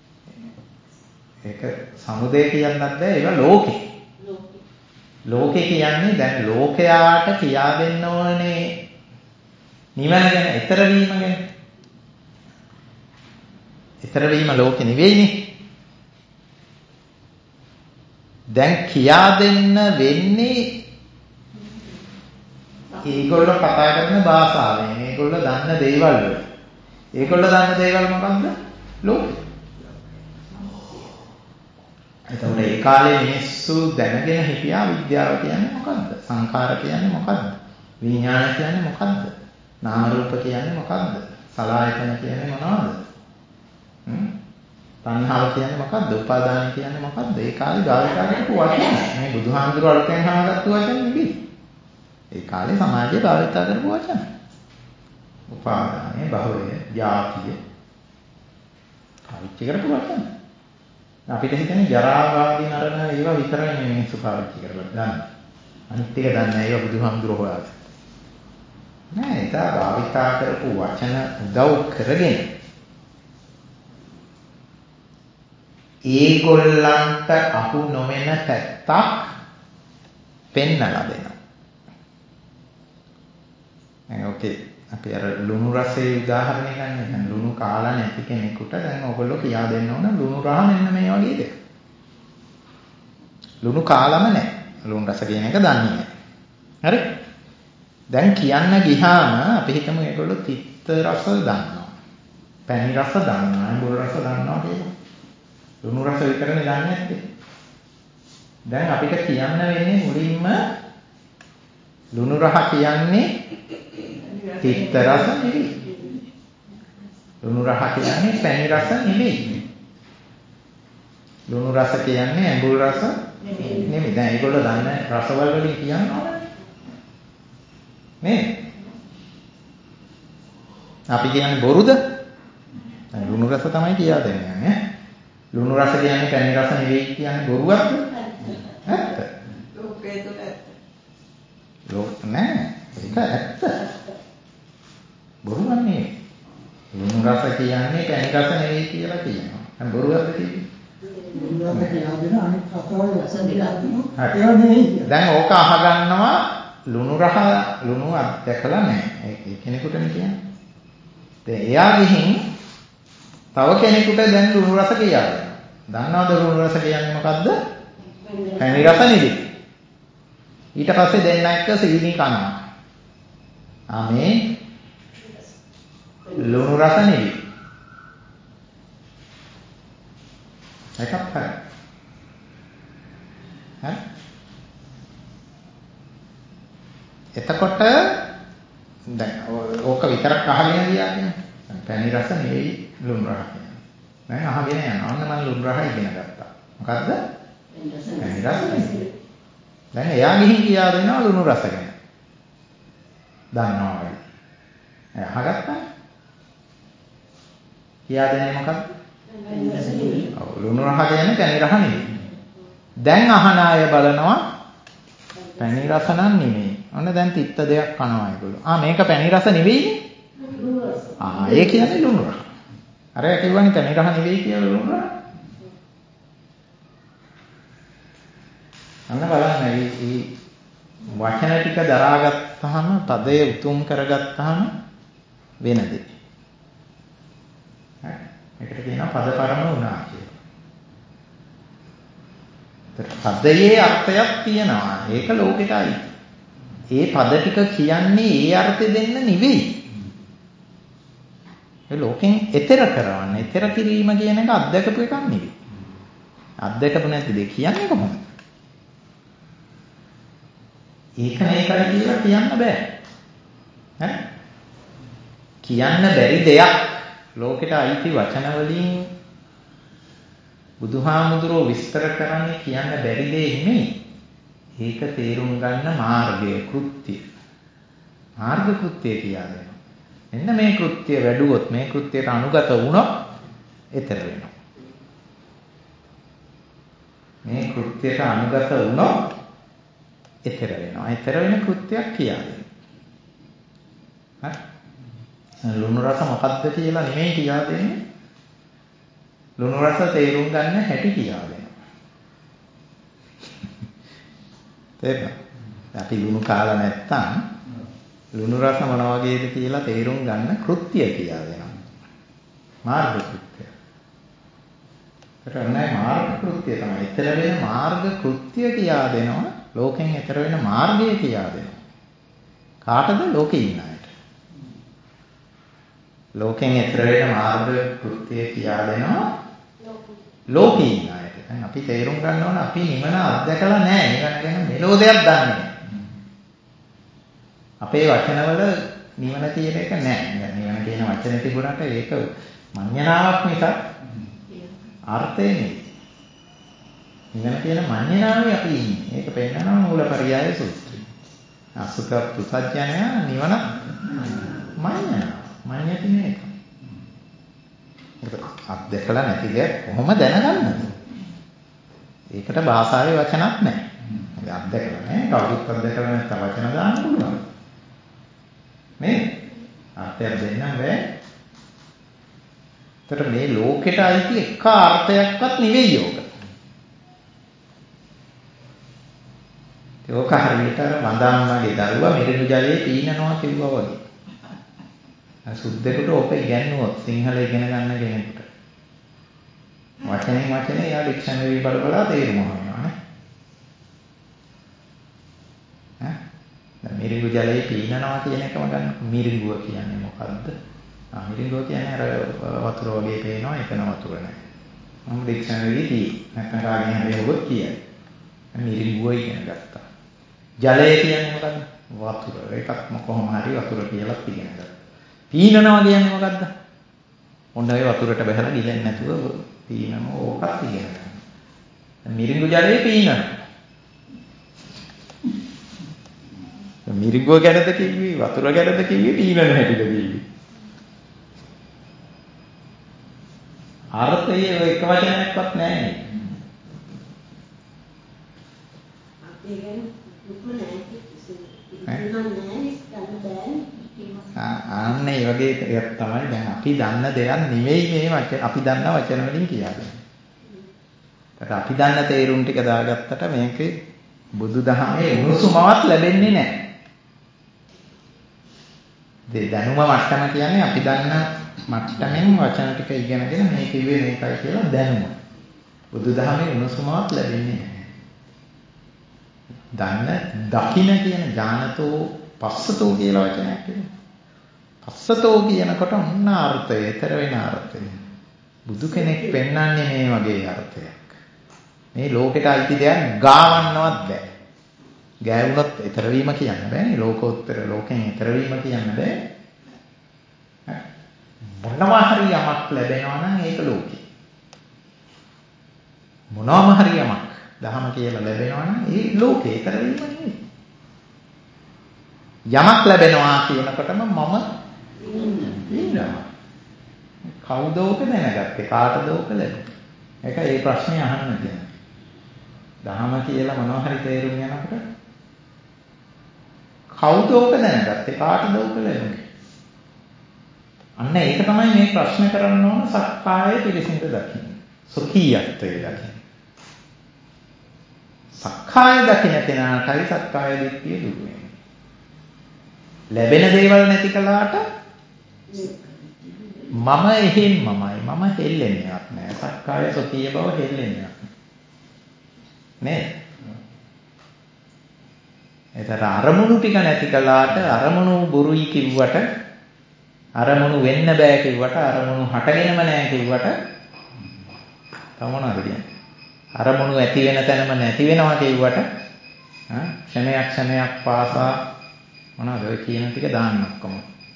ඒක සමුදය කියන්නත් බෑ. ඒක ලෝකේ. ලෝකේ කියන්නේ දැන් ලෝකයාට කියා දෙන්න ඕනේ නිවන ගැන, ඈතර වීම ගැන. ඈතර වීම ලෝකේ නෙවෙයිනේ. දැන් කියා දෙන්න වෙන්නේ ඒගොල්ලෝ කතා කරන භාෂාවෙන්, ඒගොල්ලෝ දන්න දේවල් වල. ඒගොල්ලෝ දන්න දේවල් මොකක්ද? ලෝකේ. එතකොට ඒ කාලේ මිනිස්සු දැනගෙන හිටියා විද්‍යාව කියන්නේ මොකද්ද? සංඛාර කියන්නේ මොකද්ද? විඥාන කියන්නේ මොකද්ද? නාම රූප කියන්නේ මොකද්ද? සලආයතන කියන්නේ මොනවද? තණ්හාව කියන්නේ මොකද්ද? උපාදාන කියන්නේ මොකද්ද? ඒ කාලේ ගාවිකා කරපු වචන. මේ බුදුහාමුදුරුවෝ අලුතෙන් හොයාගත්තු වචන නෙවෙයි. ඒ කාලේ සමාජයේ භාවිත කරපු වචන. උපාදානය, භවය, ජාතිය පාවිච්චි කරපු වචන. අපිට හිතන්නේ ජරා ව්‍යාධි මරණ ඒවා විතරයි මේ මිනිස්සු පාවිච්චි කරලා ගන්න. අනිත් එක දන්නේ නැහැ ඒවා බුදුහාමුදුරුවෝ හොයාගත්තා. නෑ ඒක භාවිත කරපු වචන උදව් කරගෙන ඒගොල්ලන්ට අහු නොවන පැත්තක් පෙන්නලා දෙනවා. ඕකේ අපි අර ලුණු රසයේ උදාහරණය ගන්න. දැන් ලුණු කාලා නැති කෙනෙකුට දැන් ඔයගොල්ලෝ කියා දෙන්න ඕන ලුණු රහ මෙන්න මේ වගේ දෙයක්. ලුණු කාලම නැහැ. ලුණු රස කියන එක දන්නේ නැහැ. හරි? දැන් කියන්න ගියාම අපි හිතමු ඒගොල්ලෝ තිත්ත රස දන්නවා. පැණි රස දන්නවා. අඹුල් රස දන්නවා කියලා. ලුණු රස විතරනේ දන්නේ නැත්තේ. දැන් අපිට කියන්න වෙන්නේ මුලින්ම ලුණු රහ කියන්නේ තිත්ත රස නෙවෙයි. ලුණු රහ කියන්නේ පැණි රස නෙවෙයි. ලුණු රස කියන්නේ ඇඹුල් රස නෙවෙයි. දැන් ඒගොල්ලෝ දන්න රසවල වලින් කියනවනේ. නේ? අපි කියන්නේ බොරුද? දැන් ලුණු රස තමයි කියා දෙන්නේ නේ. ලුණු රස කියන්නේ පැණි රස නෙවෙයි කියන්නේ බොරුවක්ද? ඇත්ත. ලෝකේ තුල ඇත්ත. නෑ. ඒක ඇත්ත. බොරුවක් නෙවෙයි. ලුණු රස කියන්නේ පැණි රස නෙවෙයි කියලා කියනවා. දැන් බොරුවක්ද කියන්නේ? ලුණු රස කියලා දෙන අනිත් රසවල රස දෙකක් තියෙනවා. ඒවා නෙවෙයි. දැන් ඕක අහගන්නවා ලුණු රහ ලුණු අත්දැකලා නැහැ. ඒ කෙනෙකුටනේ කියන්නේ. දැන් එයා ගිහින් තව කෙනෙකුට දැන් ලුණු රස කියලා දෙනවා. දන්නවද ලුණු රස කියන්නේ මොකද්ද? පැණි රස නෙවෙයි. ඊට පස්සේ දෙන්න එක්ක සීනි කනවා. මේ ලුණු රස නෙවෙයි. එකක් හරි. හරි. එතකොට දැන් ඕක විතරක් අහගෙන ගියානේ. පැණි රස නෙවෙයි ලුණු රහ කියන්නේ. දැන් අහගෙන යනවා. අන්න මම ලුණු රහ ඉගෙන ගත්තා. මොකද්ද? පැණි රස නෙවෙයි. දැන් එයා ගිහින් කියා දෙනවා ලුණු රස ගැන. දන්නවා වගේ. අහගත්තා. කියා දෙන්නේ මොකක්ද? ඔව් ලුණු රහ කියන්නේ පැණි රහ නෙවෙයි. දැන් අහන අය බලනවා පැණි රස නම් නෙමෙයි. ඔන්න දැන් තිත්ත දෙයක් කනවා ඒගොල්ලෝ. මේක පැණි රස නෙවෙයිනේ. ඒ කියන්නේ ලුණු රස. අර කිව්වනේ පැණි රස නෙවෙයි කියලා ලුණු රස. අන්න බලන්න මේ වචන ටික දරාගත්තාම පදයේ උතුම් කරගත්තාම වෙන දෙයක්. හරි. මේකට කියනවා පදපරම වුණා කියලා. පදයේ අර්ථයක් තියෙනවා. ඒක ලෝකෙටයි. ඒ පද ටික කියන්නේ ඒ අර්ථය දෙන්න නෙවෙයි. ඒ ලෝකෙන් එතර කරවන්න. එතර කිරීම කියන එක අත්දකපු එකක් නෙවෙයි. අත්දකපු නැති දෙයක් කියන්නේ කොහොමද? ඒක මේකයි කියලා කියන්න බෑ. හරි? කියන්න බැරි දෙයක් ලෝකෙට අයිති වචන වලින් බුදුහාමුදුරුවෝ විස්තර කරන්නේ කියන්න බැරි දෙයක් නෙමෙයි. ඒක තේරුම් ගන්න මාර්ගය කෘත්‍ය. මාර්ග කෘත්‍ය කියන්නේ. එන්න මේ කෘත්‍ය වැඩුවොත් මේ කෘත්‍යයට අනුගත වුණොත් ඊතර වෙනවා. මේ කෘත්‍යයට අනුගත වුණොත් ඊතර වෙනවා. ඊතර වෙන කෘත්‍යයක් කියන්නේ. හරි? ලුණු රස මොකක්ද කියලා නෙමෙයි කියලා දෙන්නේ. ලුණු රස තේරුම් ගන්න හැටි කියලා දෙනවා. තේරුණා? අපි ලුණු කාලා නැත්තම් ලුණු රස මොන වගේද කියලා තේරුම් ගන්න කෘත්‍ය කියලා දෙනවා. මාර්ග කෘත්‍ය. ඒතරනේ මාර්ග කෘත්‍ය තමයි. ඊතර වෙන මාර්ග කෘත්‍ය කියලා දෙනවා. ලෝකෙන් ඊතර වෙන මාර්ගය කියලා දෙනවා. කාටද? ලෝකේ ඉන්න අයට. ලෝකෙන් ඊතර වෙන මාර්ග කෘත්‍ය කියලා දෙනවා. ලෝකේ ඉන්න අයට. දැන් අපි තේරුම් ගන්න ඕන අපි නිවන අත්දකලා නැහැ. නිවන ගැන මෙලෝ දෙයක් දන්නේ නැහැ. අපේ වචනවල නිවන කියන එක නැහැ. නිවන කියන වචනේ තිබුණාට ඒක මඤ්ඤණාවක් මිසක් අර්ථය නෙවෙයි. නිවන කියන මඤ්ඤණාවේ අපි ඉන්නේ. ඒක පෙන්නනවා මූලපරියාය සූත්‍රය. අසුත පුසජ්ජනය නිවන මඤ්ඤණාව. මඤ්ඤති මේක. අත්දකලා නැති දෙයක් කොහොම දැනගන්නද? ඒකට භාෂාවේ වචනක් නැහැ. ඒ අත්දකලා නැහැ. කවුරුත් අත්දකලා නැත්නම් වචන දාන්න පුළුවන්. මේ අර්ථයක් දෙන්න බෑ. ඒතර මේ ලෝකෙට අයිති එක අර්ථයක්වත් නෙවෙයි යෝග. ඒක හරියට වඳාන්නාගේ දරුවා මිරිඟු ජලයේ පීනනවා කිව්වා වගේ. සුද්ධෙකුට ඕක ඉගෙනුවොත් සිංහල ඉගෙන ගන්න කෙනෙකුට වචනෙන් වචනේ යා ඩික්ෂනරි බලලා තේරුම හොයනවා නේ. දැන් මිරිඟු ජලයේ පීනනවා කියන එකම ගන්න. මිරිඟුව කියන්නේ මොකද්ද? මිරිඟුව කියන්නේ අර වතුර වගේ පේනවා එතන වතුර නැහැ. මම ඩික්ෂනරි දී නැත්නම් කාගෙන් හරි හොගොත් කියයි. මිරිඟුව ඉගෙන ගත්තා. ජලය කියන්නේ මොකද්ද? වතුර. ඒකත් කොහොම හරි වතුර කියලා ඉගෙන ගත්තා. පීනනවා කියන්නේ මොකද්ද? ඔන්න ඔය වතුරට බහලා ගිලෙන්නේ නැතුව පීනම ඕකත් ඉගෙන ගන්න. මිරිඟු ජලයේ පීනනවා. මිරිඟුව ගැනද කිව්වේ වතුර ගැනද කිව්වේ පීනන හැටිද කිව්වේ? අර්ථයේ ඔය එක වචනයක්වත් නැහැ නේ. අපි ගැන දුක නැහැ ආන්න ඒ වගේ එකක් තමයි දැන් අපි දන්න දෙයක් නෙවෙයි මේ වචන අපි දන්න වචන වලින් කියන්නේ. ඒකට අපි දන්න තේරුම් ටික දාගත්තට මේකේ බුදුදහමේ උණුසුමවත් ලැබෙන්නේ නැහැ. දැනුම මට්ටම කියන්නේ අපි දන්න මට්ටමින් වචන ටික ඉගෙනගෙන මේ කිව්වේ මේකයි කියලා දැනුම. බුදුදහමේ උණුසුමවත් ලැබෙන්නේ නැහැ. දකින්න කියන ඥානතෝ පස්සතෝ කියලා වචනයක් තියෙනවා. පස්සතෝ කියනකොට මොන අර්ථය? ඊතර වෙන අර්ථය. බුදු කෙනෙක් පෙන්වන්නේ මේ වගේ අර්ථයක්. මේ ලෝකෙට අයිති දෙයක් ගාවන්නවත් බෑ. ගෑවුනොත් ඊතර වීම කියන්න බෑනේ. ලෝකෝත්තර ලෝකෙන් ඊතර වීම කියන්න බෑ. මොනවා හරි යමක් ලැබෙනවා නම් ඒක ලෝකේ. මොනවාම හරි යමක් දහම කියලා ලැබෙනවා නම් ඒ ලෝකේ ඊතර වීම නෙවෙයි. යමක් ලැබෙනවා කියනකොටම මම ඉන්නවා. කවුද ඕක දැනගත්තේ? කාටද ඕක ලැබෙන්නේ? ඒක ඒ ප්‍රශ්නේ අහන්න තියෙනවා. දහම කියලා මොනවා හරි තේරුම් යනකොට කවුද ඕක දැනගත්තේ? කාටද ඕක ලැබුණේ? අන්න ඒක තමයි මේ ප්‍රශ්න කරන්න ඕන සක්කාය පිළිසිඳ දකින්න. සුඛීයත්වයේ දකින්න. සක්කාය දකින්න කෙනාටයි සක්කාය දිට්ඨිය දුරු වෙන්නේ. ලැබෙන දේවල් නැති කළාට මම එහෙන් මමයි මම හෙල්ලෙන්නේවත් නෑ. සක්කාය සුඛීය බව හෙල්ලෙන්නේවත් නෑ. ඒතර අරමුණු ටික නැති කළාට අරමුණු බොරුයි කිව්වට අරමුණු වෙන්න බෑ කිව්වට අරමුණු හටගෙනම නෑ කිව්වට තමෝනද කියන්නේ. අරමුණු ඇති වෙන තැනම නැති වෙනවා කිව්වට ක්ෂණයක් පාසා මොනවද ඔය කියන ටික දාන්න ඔක්කොම.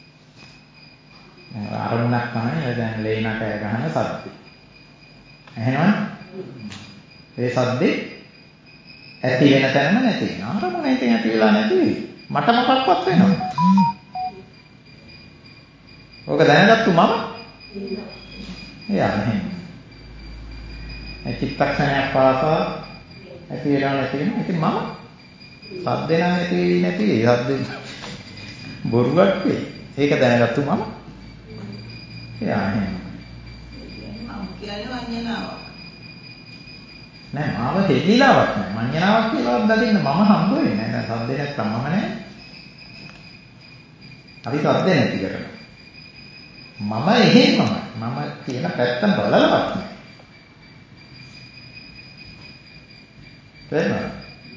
අරමුණක් තමයි දැන් ලේන කෑ ගහන සද්ද. එහෙනවනේ. ඒ සද්දේ ඇති වෙන තැනම නැති වෙනවා. අරමුණ ඉතින් ඇති වෙලා නැති වෙයි. මට මොකක්වත් වෙනවද? ඕක දැනගත්තු මම එයා නෙමෙයි. ඒ චිත්තක්ෂණයක් පාසා ඇති වෙලා නැති වෙනවා. ඉතින් මම සද්දේ නම් නැති වෙයි. සද්දේ බොරුවක් වෙයි. ඒක දැනගත්තු මම එයා නෙමෙයි. මම කියන්නේ වඤ්ඤනාවක්. නෑ මාව හෙලිලාවක් නෑ. මඤ්ඤණාවක් කියලාවත් දකින්න මම හම්බ වෙන්නේ නෑ. දැන් සද්දේ නැත්තම් මම නෑ. අපි සද්දේ නැති කරනවා. මම එහෙමම මම කියන පැත්ත බලලවත් නෑ. තේරෙනවද?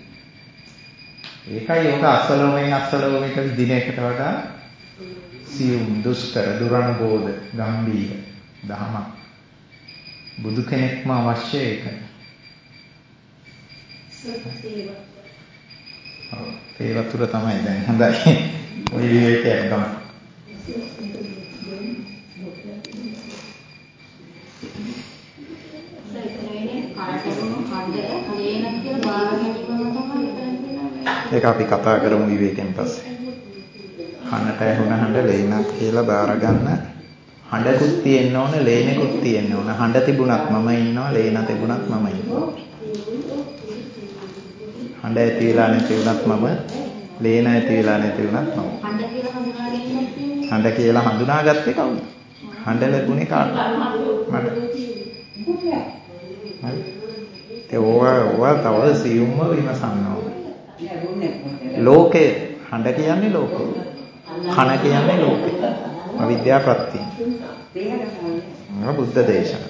ඒකයි ඔක අසලෝමෙක විදින එකට වඩා සියුම් දුෂ්කර දුරනුබෝධ ගම්බීර දහමක්. බුදු කෙනෙක්ම අවශ්‍ය ඒකයි. ඒ වතුර තමයි දැන් හොඳයි. ඔය විවේකයක් ගමු. ඒක අපි කතා කරමු විවේකයෙන් පස්සේ. කනට ඇහුණ හඬ ලේනක් කියලා බාර ගන්න. හඬකුත් තියෙන්න ඕන, ලේනෙකුත් තියෙන්න ඕන. හඬ තිබුණත් මම ඉන්නවා, ලේන තිබුණත් මම ඉන්නවා. හඬ ඇති වෙලා නැති වුණත් මම, ලේන ඇති වෙලා නැති වුණත් මම. හඬ කියලා හඳුනාගත්තේ කවුද? හඬ ලැබුණේ කාටද? මට. ඒ ඕවා තව සියුම්ම විමසන්න ඕන. ලෝකේ හඬ කියන්නේ ලෝකේ. කන කියන්නේ ලෝකේ. අවිද්‍යා ප්‍රත්‍යය. බුද්ධ දේශන.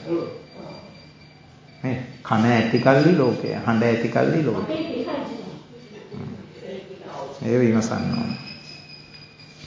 මේ කන ඇති කල්ලි ලෝකය, හඬ ඇති කල්ලි ලෝකය. ඒ විමසන්න ඕන.